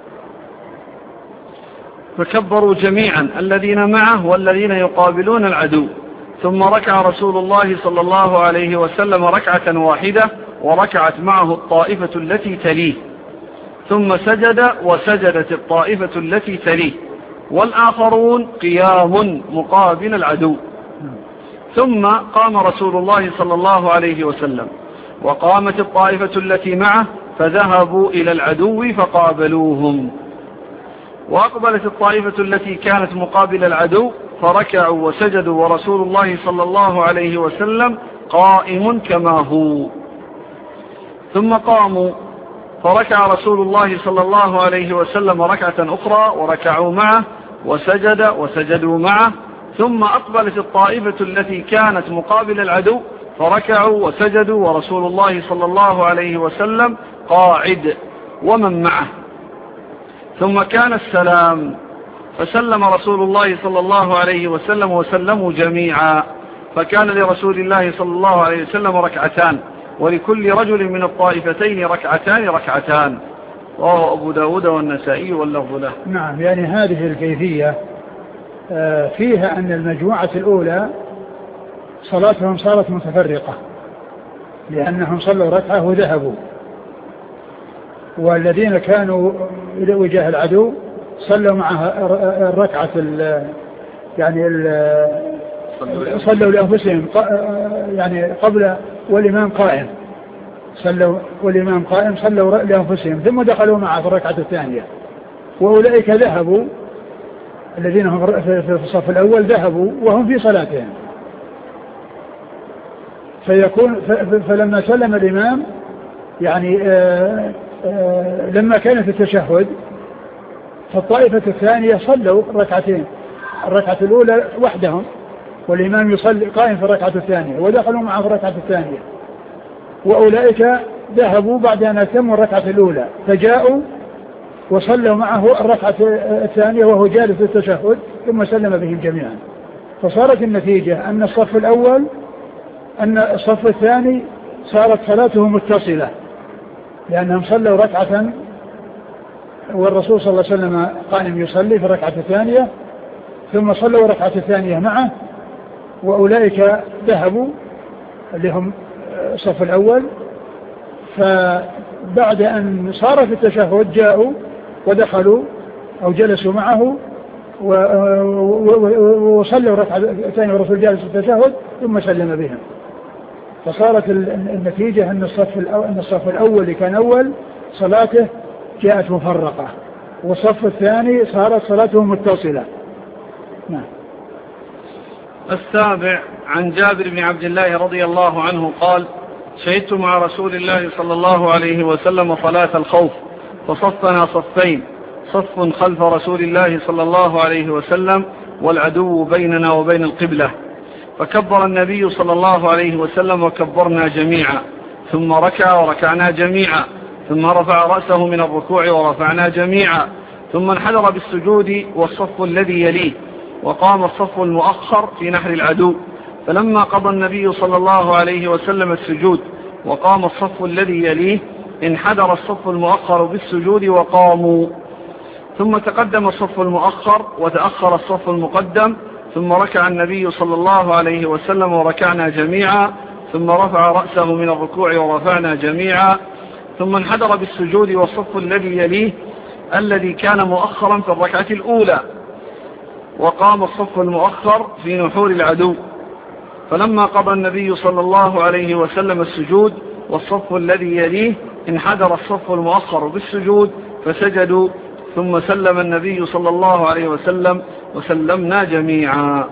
فكبروا جميعا الذين معه والذين يقابلون العدو، ثم ركع رسول الله صلى الله عليه وسلم ركعة واحدة وركعت معه الطائفة التي تليه، ثم سجد وسجدت الطائفة التي تليه والآخرون قيام مقابل العدو. ثم قام رسول الله صلى الله عليه وسلم وقامت الطائفة التي معه فذهبوا إلى العدو فقابلوهم، وأقبلت الطائفة التي كانت مقابل العدو فركعوا وسجدوا ورسول الله صلى الله عليه وسلم قائم كما هو. ثم قاموا فركع رسول الله صلى الله عليه وسلم ركعة أخرى وركعوا معه وسجد وسجدوا معه، ثم أقبلت الطائفة التي كانت مقابل العدو فركعوا وسجدوا ورسول الله صلى الله عليه وسلم قاعد ومن معه. ثم كان السلام فسلم رسول الله صلى الله عليه وسلم وسلموا جميعا، فكان لرسول الله صلى الله عليه وسلم ركعتان ولكل رجل من الطائفتين ركعتان. رواه أبو داود والنسائي واللفظ له. نعم. يعني هذه الكيفية فيها أن المجموعة الأولى صلاتهم صارت متفرقة لأنهم صلوا ركعة وذهبوا، والذين كانوا إلى وجه العدو صلوا معها الركعة صلوا لأنفسهم يعني قبل والإمام قائم، صلوا لأنفسهم ثم دخلوا معه في الركعة الثانية، وأولئك ذهبوا الذين هم في الصف الأول ذهبوا وهم في صلاتهم، فلما سلم الإمام يعني لما كان في التشهد فالطائفة الثانية صلوا ركعتين، الركعة الأولى وحدهم والإمام يصلي قائم في الركعة الثانية ودخلوا معه في الركعة الثانية، وأولئك ذهبوا بعد أن أتموا الركعة الأولى فجاءوا وصلوا معه الركعة الثانية وهو جالس في التشهد ثم سلم بهم جميعا. فصارت النتيجة أن الصف الثاني صارت صلاته متصلة لأنهم صلوا ركعة والرسول صلى الله عليه وسلم قائم يصلي في الركعة الثانية ثم صلوا الركعة الثانية معه، وأولئك ذهبوا اللي هم الصف الأول، فبعد أن صار في التشهد جاءوا ودخلوا أو جلسوا معه وصلوا الركعة الثانية والرسول جالس في التشهد ثم سلم بهم. فصارت النتيجة أن الصف الأول اللي كان أول صلاته جاءت مفرقة، والصف الثاني صارت صلاته متصلة. نعم. السابع عن جابر بن عبد الله رضي الله عنه قال: شهدت مع رسول الله صلى الله عليه وسلم صلاة الخوف فصفنا صفين، صف خلف رسول الله صلى الله عليه وسلم والعدو بيننا وبين القبلة، فكبر النبي صلى الله عليه وسلم وكبرنا جميعا، ثم ركع وركعنا جميعا، ثم رفع رأسه من الركوع ورفعنا جميعا، ثم انحدر بالسجود والصف الذي يليه، وقام الصف المؤخر في نحر العدو، فلما قضى النبي صلى الله عليه وسلم السجود وقام الصف الذي يليه انحدر الصف المؤخر بالسجود وقاموا، ثم تقدم الصف المؤخر وتأخر الصف المقدم، ثم ركع النبي صلى الله عليه وسلم وركعنا جميعا، ثم رفع رأسه من الركوع ورفعنا جميعا، ثم انحدر بالسجود والصف الذي يليه الذي كان مؤخرا في الركعة الأولى، وقام الصف المؤخر في نحور العدو، فلما قضى النبي صلى الله عليه وسلم السجود والصف الذي يليه انحدر الصف المؤخر بالسجود فسجدوا، ثم سلم النبي صلى الله عليه وسلم وسلمنا جميعا.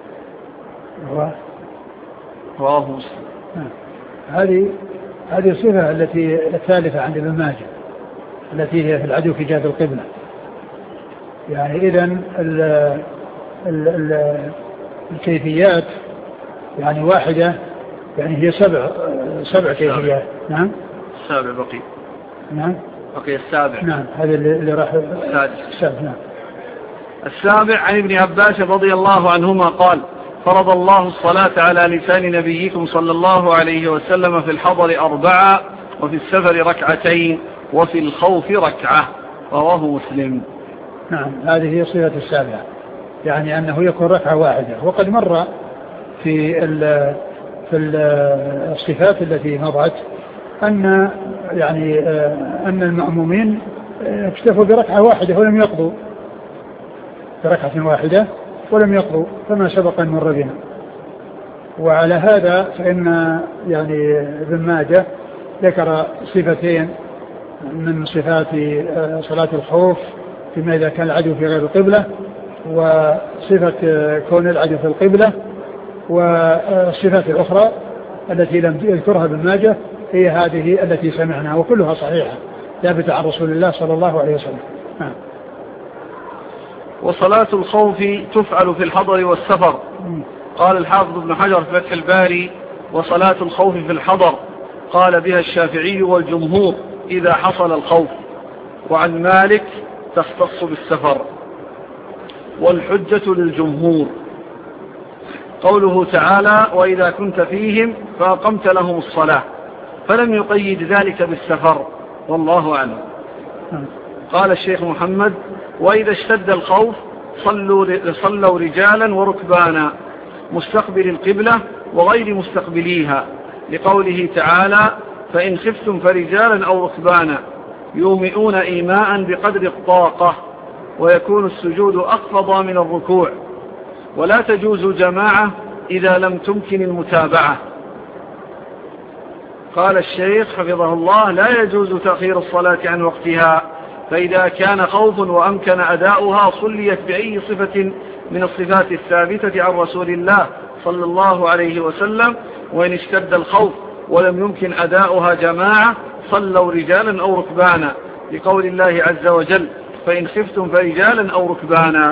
رواه مسلم. هذه الصفة التي الثالثة عند ابن ماجه التي هي في العدو في جهة القبلة. يعني إذن الكيفيات يعني واحدة يعني هي سبع كيفيات. نعم السابع بقي. نعم بقي السابع. نعم هذا اللي راح السابع. نعم. السابع عن ابن عباس رضي الله عنهما قال فرض الله الصلاة على لسان نبيكم صلى الله عليه وسلم في الحضر 4 وفي السفر 2 وفي الخوف 1 رواه مسلم. نعم هذه هي صيغة السابعة يعني أنه يكون 1 واحدة. وقد مر في الصفات التي مضت أن يعني أن المأمومين اكتفوا ب1 واحدة ولم يقضوا ب1 واحدة ولم يقضوا كما سبق أن مر بنا. وعلى هذا فإن يعني ابن ماجه ذكر صفتين من صفات صلاة الخوف فيما إذا كان العدو في غير القبلة وصفة كون العدو في القبلة. والصفات الأخرى التي لم يذكرها ابن ماجه هي هذه التي سمعناها وكلها صحيحة ثابتة عن رسول الله صلى الله عليه وسلم. وصلاة الخوف تفعل في الحضر والسفر. قال الحافظ ابن حجر في فتح الباري وصلاة الخوف في الحضر قال بها الشافعي والجمهور إذا حصل الخوف. وعن مالك تختص بالسفر. والحجة للجمهور قوله تعالى وإذا كنت فيهم فأقمت لهم الصلاة فلم يقيد ذلك بالسفر والله أعلم. قال الشيخ محمد وإذا اشتد الخوف صلوا رجالا وركبانا مستقبل القبلة وغير مستقبليها لقوله تعالى فإن خفتم فرجالا أو ركبانا يومئون إيماء بقدر الطاقة ويكون السجود أخفض من الركوع ولا تجوز جماعة إذا لم تمكن المتابعة. قال الشيخ حفظه الله لا يجوز تأخير الصلاة عن وقتها فإذا كان خوف وأمكن أداؤها صليت بأي صفة من الصفات الثابتة عن رسول الله صلى الله عليه وسلم. وإن اشتد الخوف ولم يمكن أداؤها جماعة صلوا رجالا أو ركبانا لقول الله عز وجل فإن خفتم فرجالا أو ركبانا.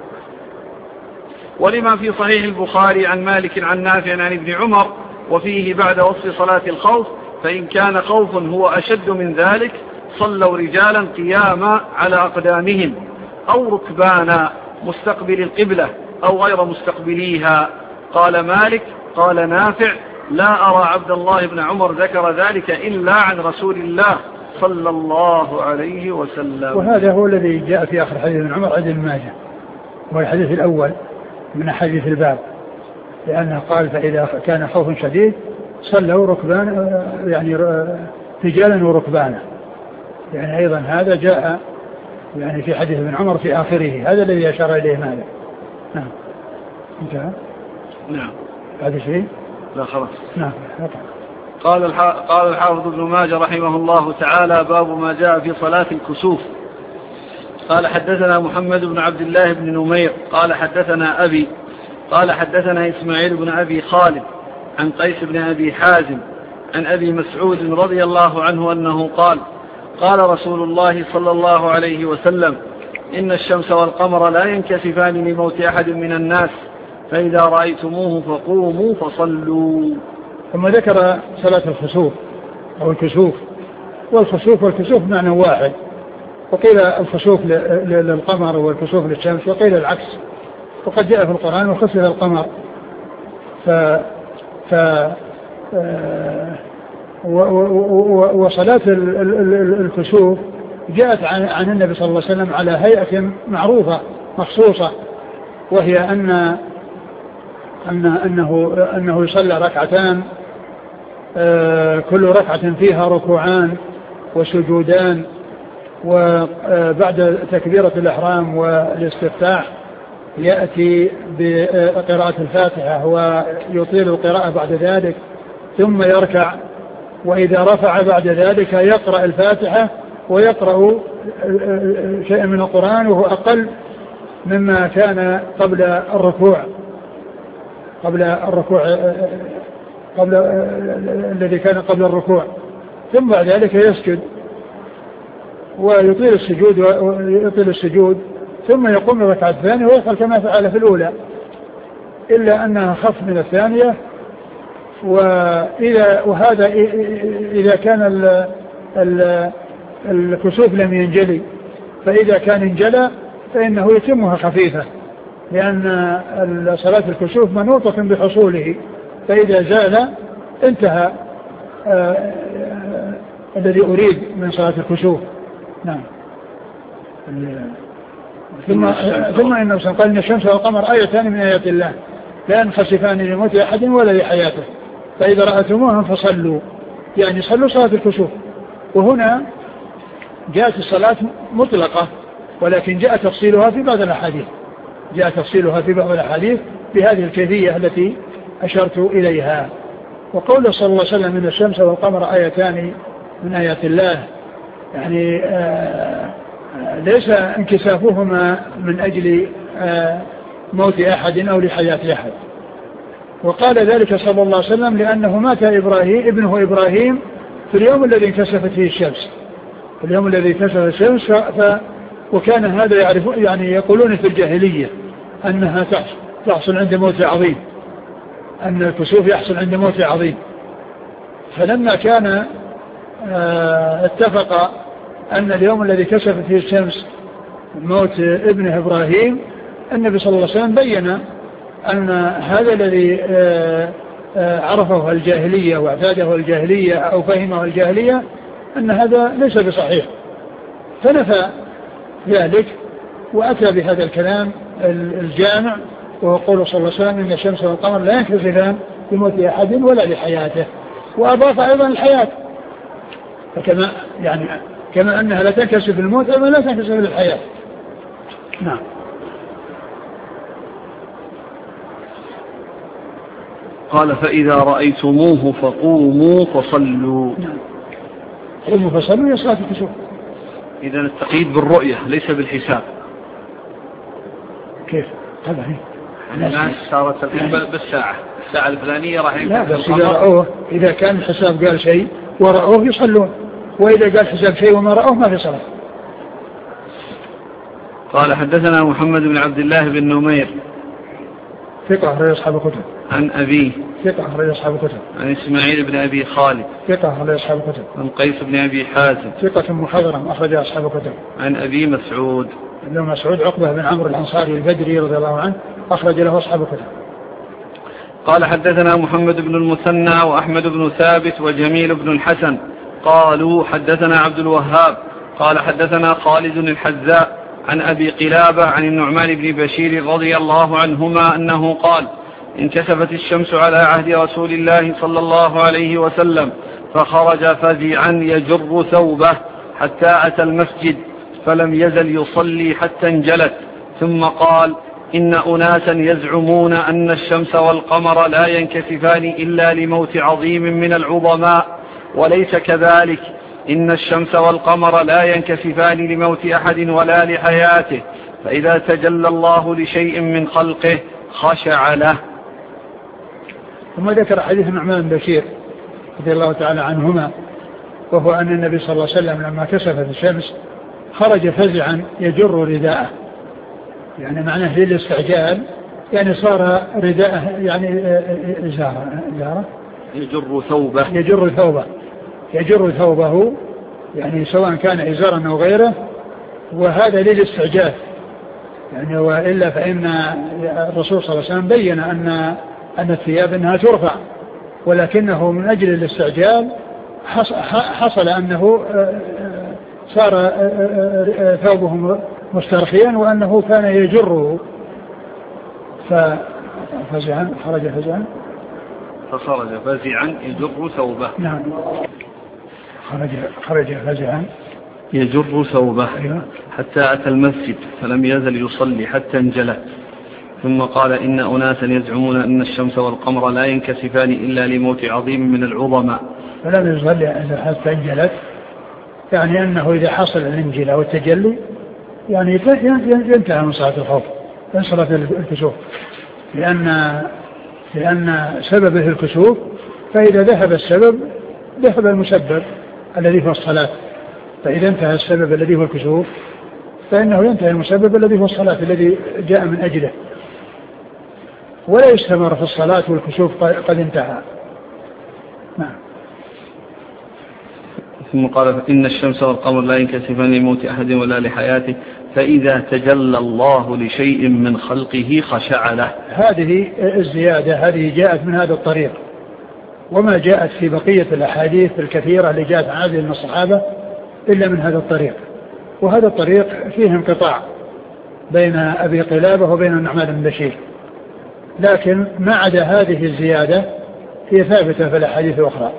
ولما في صحيح البخاري عن مالك عن نافع عن ابن عمر وفيه بعد وصف صلاة الخوف فإن كان خوف هو أشد من ذلك صلوا رجالا قياما على أقدامهم أو ركبانا مستقبل القبلة أو غير مستقبليها. قال مالك قال نافع لا أرى عبد الله بن عمر ذكر ذلك إلا عن رسول الله صلى الله عليه وسلم. وهذا هو الذي جاء في آخر حديث ابن عمر عند ابن ماجه وهو الحديث الأول من حديث الباب لأنه قال فإذا كان خوف شديد صلوا ركبان يعني رجالا وركبانا يعني أيضا هذا جاء يعني في حديث ابن عمر في آخره هذا الذي أشار إليه مالك. نعم انتهى. نعم هذا شيء لا خلاص. نعم. قال الحافظ ابن ماجه رحمه الله تعالى باب ما جاء في صلاة الكسوف. قال حدثنا محمد بن عبد الله بن نمير قال حدثنا أبي قال حدثنا إسماعيل بن أبي خالد عن قيس بن أبي حازم عن أبي مسعود رضي الله عنه أنه قال قال رسول الله صلى الله عليه وسلم إن الشمس والقمر لا ينكسفان لموت أحد من الناس فإذا رأيتموه فقوموا فصلوا. ثم ذكر صلاة الخسوف أو الكسوف. والخسوف والكسوف معنى واحد وقيل الخسوف للقمر والكسوف للشمس وقيل العكس وقد جاء في القرآن وخسف القمر وصلاة الكسوف جاءت عن النبي صلى الله عليه وسلم على هيئة معروفة مخصوصة وهي أنه يصلى ركعتان كل ركعة فيها ركوعان وسجودان وبعد تكبيرة الإحرام والاستفتاح يأتي بقراءة الفاتحة ويطيل القراءة بعد ذلك ثم يركع وإذا رفع بعد ذلك يقرأ الفاتحة ويقرأ شيئا من القرآن وهو أقل مما كان قبل الركوع الذي كان قبل الركوع ثم بعد ذلك يسجد ويطيل السجود ثم يقوم الركعة الثانية ويفعل كما فعل في الأولى إلا أنها خف من الثانية وهذا إذا كان الكسوف لم ينجلي، فإذا كان انجلى فإنه يتمها خفيفة، لأن صلاة الكسوف منوطة بحصوله، فإذا زال انتهى الذي أريد من صلاة الكسوف. نعم. ثم إنه قال إن الشمس والقمر آيتان من آيات الله لا ينخسفان لموت أحد ولا لحياته، فإذا رأيتموهم فصلوا، يعني صلوا صلاة الكسوف. وهنا جاءت الصلاة مطلقة، ولكن جاء تفصيلها في بعض الأحاديث بهذه الكيفية التي أشرت إليها. وقول صلى الله عليه وسلم إن الشمس والقمر آيتان من آيات الله، يعني ليس انكسافهما من أجل موت أحد أو لحياة أحد. وقال ذلك صلى الله عليه وسلم لأنه مات ابنه إبراهيم في اليوم الذي انكسفت فيه الشمس، وكان هذا يعني يقولون في الجاهلية أنها تحصل عند موت عظيم، أن الكسوف يحصل عند موت عظيم. فلما كان اتفق أن اليوم الذي كسفت فيه الشمس موت ابنه إبراهيم، النبي صلى الله عليه وسلم بين أن هذا الذي عرفه الجاهلية واعتاده الجاهلية أو فهمه الجاهلية أن هذا ليس بصحيح، فنفى ذلك وأتى بهذا الكلام الجامع، وقول صلى الله عليه وسلم إن الشمس والقمر لا ينكسفان لموت أحد ولا لحياته، وأضاف أيضا الحياة، فكما يعني كما أنها لا تنكسف الموت أما لا تنكسف للحياة. نعم. قال فإذا رأيتموه فقوموا فصلوا. نعم. قوموا فصلوا هي صلاة الكسوف. إذا التقييد بالرؤية ليس بالحساب. كيف؟ هذا هي الناس صارت بالساعة الفلانية راح لا، بس إذا رأوه، إذا كان الحساب قال شيء ورأوه يصلون، وإذا قال حساب شيء وما رأوه ما في صلاة. قال حدثنا محمد بن عبد الله بن نمير ثقة أخرج أصحاب الكتب. عن أبيه ثقة أخرج أصحاب الكتب. عن إسماعيل بن أبي خالد ثقة أخرج أصحاب الكتب. عن قيس بن أبي حازم ثقة محضرم أخرج أصحاب الكتب. عن أبي مسعود ابن مسعود عقبة بن عمرو الأنصاري البدري رضي الله عنه أخرج له أصحاب الكتب. قال حدثنا محمد بن المثنى وأحمد بن ثابت وجميل بن الحسن قالوا حدثنا عبد الوهاب قال حدثنا خالد الحذاء عن أبي قلابة عن النعمان بن بشير رضي الله عنهما أنه قال انكسفت الشمس على عهد رسول الله صلى الله عليه وسلم فخرج فزعا يجر ثوبه حتى أتى المسجد فلم يزل يصلي حتى انجلت، ثم قال إن أناسا يزعمون أن الشمس والقمر لا ينكسفان إلا لموت عظيم من العظماء، وليس كذلك، إن الشمس والقمر لا ينكسفان لموت أحد ولا لحياته، فإذا تجلى الله لشيء من خلقه خشع له. ثم ذكر حديث النعمان بن بشير رضي الله تعالى عنهما، وهو أن النبي صلى الله عليه وسلم لما كسفت الشمس خرج فزعا يجر رداءه، يعني معناه للاستعجال، يعني صار رداءه يعني إزارة يجر ثوبه يعني سواء كان إزارا أو غيره، وهذا للاستعجال يعني، وإلا فإن الرسول صلى الله عليه وسلم بين أن الثياب أنها ترفع، ولكنه من أجل الاستعجال حصل أنه صار ثوبه مسترخيا وأنه كان يجره، خرج فزعا يجر ثوبه. نعم، خرج فزعا يجر ثوبه حتى أتى المسجد فلم يزل يصلي حتى انجلت، ثم قال إن أناسا يزعمون أن الشمس والقمر لا ينكسفان إلا لموت عظيم من العظماء، فلم يصلي حتى انجلت، يعني أنه إذا حصل الانجلاء والتجلي يعني ينتهى من صلاة الخوف، من صلاة الكسوف، لأن سببه الكسوف، فإذا ذهب السبب ذهب المسبب الذي هو الصلاة، فإذا انتهى السبب الذي هو الكسوف فإنه ينتهي المسبب الذي هو الصلاة الذي جاء من أجله، ولا يستمر في الصلاة والكسوف قد انتهى، ثم قال إن الشمس والقمر لا ينكسفان لموت أحد ولا لحياته فإذا تجلى الله لشيء من خلقه خشع له. هذه الزيادة هذه جاءت من هذا الطريق، وما جاءت في بقية الأحاديث الكثيرة اللي جاءت عن عدد من الصحابة إلا من هذا الطريق. وهذا الطريق فيه انقطاع بين أبي قلابة وبين النعمان بن بشير، لكن ما عدا هذه الزيادة هي ثابتة في الأحاديث الأخرى،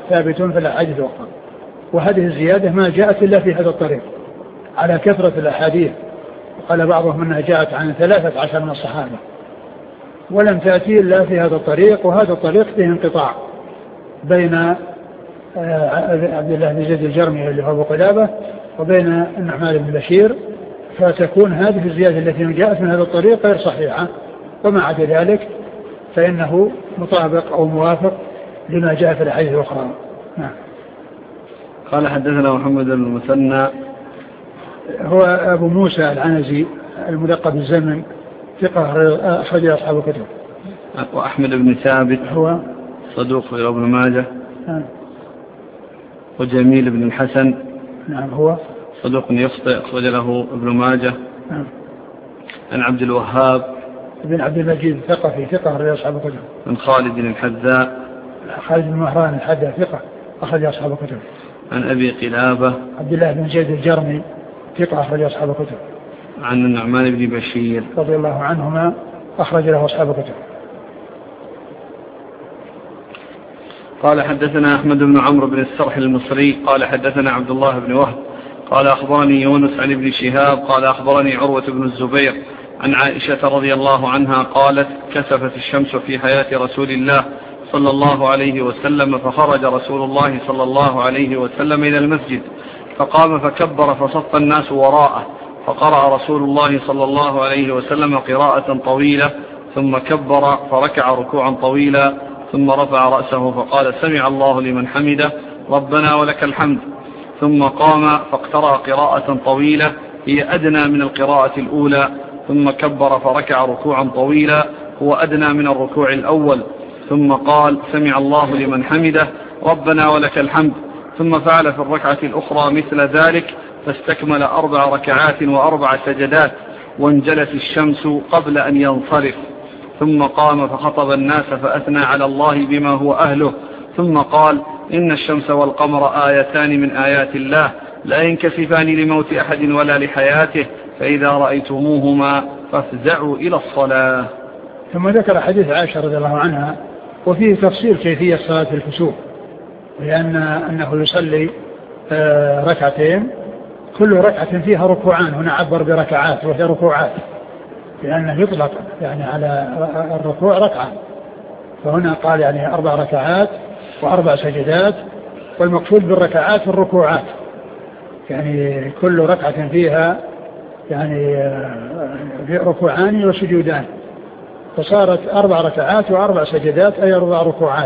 وهذه الزيادة ما جاءت إلا في هذا الطريق على كثرة الأحاديث. وقال بعضهم أنها جاءت عن 13 من الصحابة، ولم تأتي إلا في هذا الطريق، وهذا الطريق فيه انقطاع بين عبد الله بن زيد الجرمي اللي هو أبو قلابة وبين النعمان بن بشير، فتكون هذه الزيادة التي جاءت من هذا الطريق غير صحيحة، وما عدا ذلك فإنه مطابق أو موافق لما جاء في الحديث الأخرى. نعم. قال حدثنا محمد بن المثنى هو أبو موسى العنزي الملقب بالزمن، ثقة أخرج أصحاب الكتب. وأحمد بن ثابت هو صدوق في ابن ماجه. وجميل بن الحسن نعم هو صدوق يخطئ أخرج له ابن ماجه. عن عبد الوهاب بن عبد المجيد الثقفي ثقة أخرج أصحاب الكتب. عن خالد الحذاء خالد بن مهران الحذاء ثقة أخرج أصحاب الكتب. عن أبي قلابة عبد الله بن زيد الجرمي ثقة أخرج أصحاب الكتب. عن النعمان بن بشير رضي الله عنهما أخرج له أصحاب الكتب. قال حدثنا أحمد بن عمرو بن السرح المصري قال حدثنا عبد الله بن وهب قال أخبرني يونس عن ابن شهاب قال أخبرني عروة بن الزبير عن عائشة رضي الله عنها قالت كسفت الشمس في حياة رسول الله صلى الله عليه وسلم، فخرج رسول الله صلى الله عليه وسلم إلى المسجد فقام فكبر فصف الناس وراءه، فقرأ رسول الله صلى الله عليه وسلم قراءة طويلة ثم كبر فركع ركوعا طويلا ثم رفع رأسه فقال سمع الله لمن حمده ربنا ولك الحمد، ثم قام فاقترأ قراءة طويلة هي أدنى من القراءة الأولى ثم كبر فركع ركوعا طويلا هو أدنى من الركوع الأول، ثم قال سمع الله لمن حمده ربنا ولك الحمد، ثم فعل في الركعة الأخرى مثل ذلك فاستكمل 4 ركعات و4 سجدات وانجلت الشمس قبل أن ينصرف، ثم قام فخطب الناس فأثنى على الله بما هو أهله، ثم قال إن الشمس والقمر آيتان من آيات الله لا ينكسفان لموت أحد ولا لحياته فإذا رأيتموهما فافزعوا إلى الصلاة. ثم ذكر حديث عائشة رضي الله عنها وفيه تفصيل كيفية صلاة الكسوف، لأن أنه يصلي ركعتين كل ركعة فيها ركوعان، هنا عبر بركعات وهي ركوعات لأنه يطلق يعني على الركوع ركعة، فهنا قال يعني 4 ركعات و4 سجدات، والمقصود بالركعات الركوعات، يعني كل ركعة فيها يعني ركوعان وسجودان، فصارت 4 ركعات و4 سجدات أي 4 ركوعات.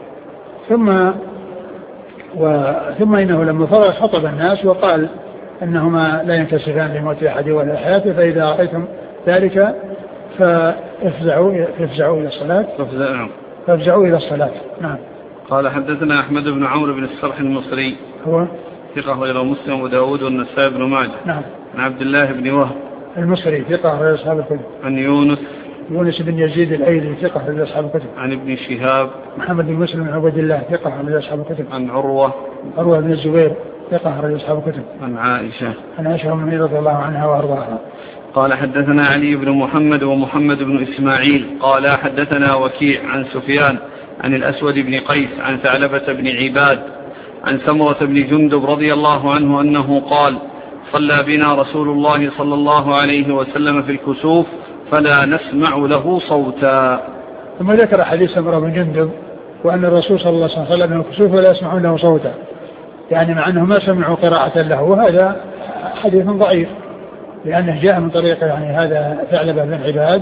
ثم إنه لما فرغ خطب الناس وقال أنهما لا ينكسفان لموت أحد ولا حياته فإذا رأيتم ذلك فافزعوا إلى الصلاة. فافزعوا إلى الصلاة. نعم. قال حدثنا أحمد بن عمرو بن السرح المصري هو ثقة غير مسلم وداود والنسائي بن ماجه. نعم. عن عبد الله بن وهب المصري ثقة غير أصحاب الكتب. عن يونس بن يزيد الأيلي ثقة غير أصحاب الكتب. عن ابن شهاب محمد بن مسلم بن عبد الله ثقة غير أصحاب الكتب. عن عروة بن الزبير ثقة غير أصحاب الكتب. عن عائشة رضي الله عنها وأرضاها. قال حدثنا علي بن محمد ومحمد بن إسماعيل قال حدثنا وكيع عن سفيان عن الأسود بن قيس عن ثعلبة بن عباد عن سمرة بن جندب رضي الله عنه أنه قال صلى بنا رسول الله صلى الله عليه وسلم في الكسوف فلا نسمع له صوتا. ثم ذكر حديث سمرة بن جندب وأن الرسول صلى الله عليه وسلم في الكسوف فلا يسمعون له صوتا، يعني مع أنه ما سمعوا قراءة له، وهذا حديث ضعيف لأنه جاء من طريق يعني هذا ثعلبة بن عباد،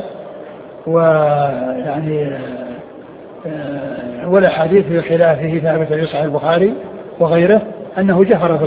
ويعني ولا حديث في خلافه ثابت في صحيح البخاري وغيره أنه جهر في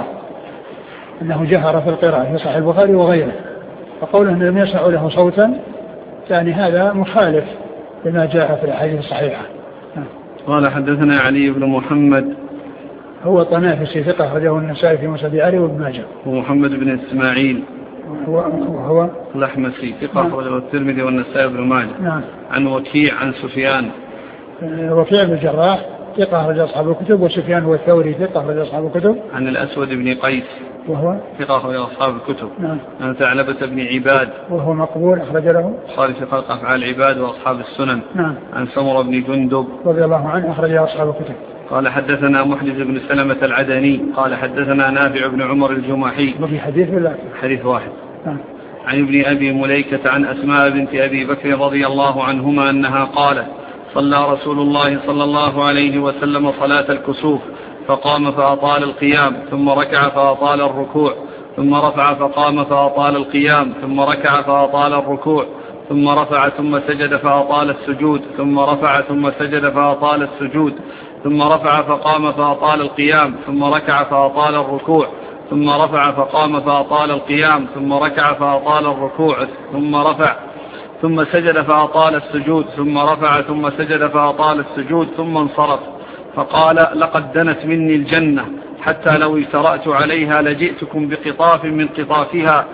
القراءة في صحيح البخاري وغيره، فقوله أنه لم يسمع له صوتا يعني هذا مخالف لما جاء في الأحاديث الصحيحة. قال حدثنا علي بن محمد هو طنافسي ثقة أخرجه النسائي في مسند علي وابن ماجه. ومحمد بن إسماعيل وهو الأحمسي ثقة أخرجه الترمذي والنسائي وابن ماجه. نعم. عن وكيع عن سفيان. وكيع بن الجراح ثقة أخرج أصحاب الكتب، وسفيان هو الثوري ثقة أخرج أصحاب الكتب. عن الأسود بن قيس وهو ثقة أخرج أصحاب الكتب. نعم. عن ثعلبة بن عباد وهو مقبول أخرج له البخاري في خلق أفعال العباد وأصحاب السنن. نعم. عن سمرة بن جندب رضي الله عنه أخرج أصحاب الكتب. قال حدثنا محجز بن سلمة العدني قال حدثنا نافع بن عمر الجماحي. وفي حديث بالله حديث واحد. نعم. عن ابن أبي مليكة عن أسماء بنت أبي بكر رضي الله عنهما أنها قالت صلى رسول الله صلى الله عليه وسلم صلاة الكسوف فقام فأطال القيام ثم ركع فأطال الركوع ثم رفع فقام فأطال القيام ثم ركع فأطال الركوع ثم رفع ثم سجد فأطال السجود ثم رفع ثم سجد فأطال السجود ثم رفع فقام فأطال القيام ثم ركع فأطال الركوع ثم رفع فقام فأطال القيام ثم ركع فأطال الركوع ثم رفع ثم سجد فأطال السجود ثم رفع ثم سجد فأطال السجود ثم انصرف فقال لقد دنت مني الجنة حتى لو اجترأت عليها لجئتكم بقطاف من قطافها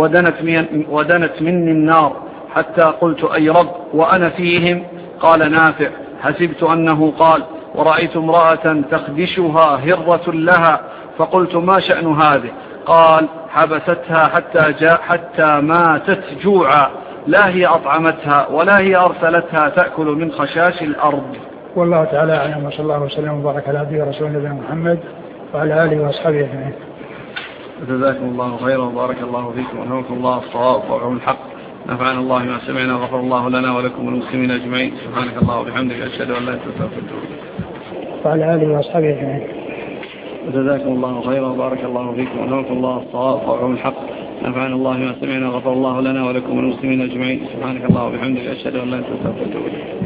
ودنت مني النار حتى قلت أي رب وأنا فيهم. قال نافع حسبت أنه قال ورأيت امرأة تخدشها هرة لها فقلت ما شأن هذه؟ قال حبستها حتى ماتت جوعا لا هي أطعمتها ولا هي أرسلتها تأكل من خشاش الأرض. والله تعالى أعلم، وصلى الله وسلم وبارك على عبده ورسوله نبينا محمد وعلى آله وأصحابه أجمعين. جزاكم الله خيرا وبارك الله فيكم ورحمكم الله الصواب وعلم الحق. نفعنا الله ما سمعنا وغفر الله لنا ولكم والمسلمين أجمعين. سبحانك الله وبحمدك أشهد أن لا إله إلا أنت وعلى آله وأصحابه أجمعين. جزاكم الله خيرا وبارك الله فيكم ورحمكم الله الصواب وعلم الحق. نفعنا الله ما سمعنا وغفر الله لنا ولكم والمسلمين أجمعين. سبحانك الله وبحمدك أشهد أن لا إله إلا أنت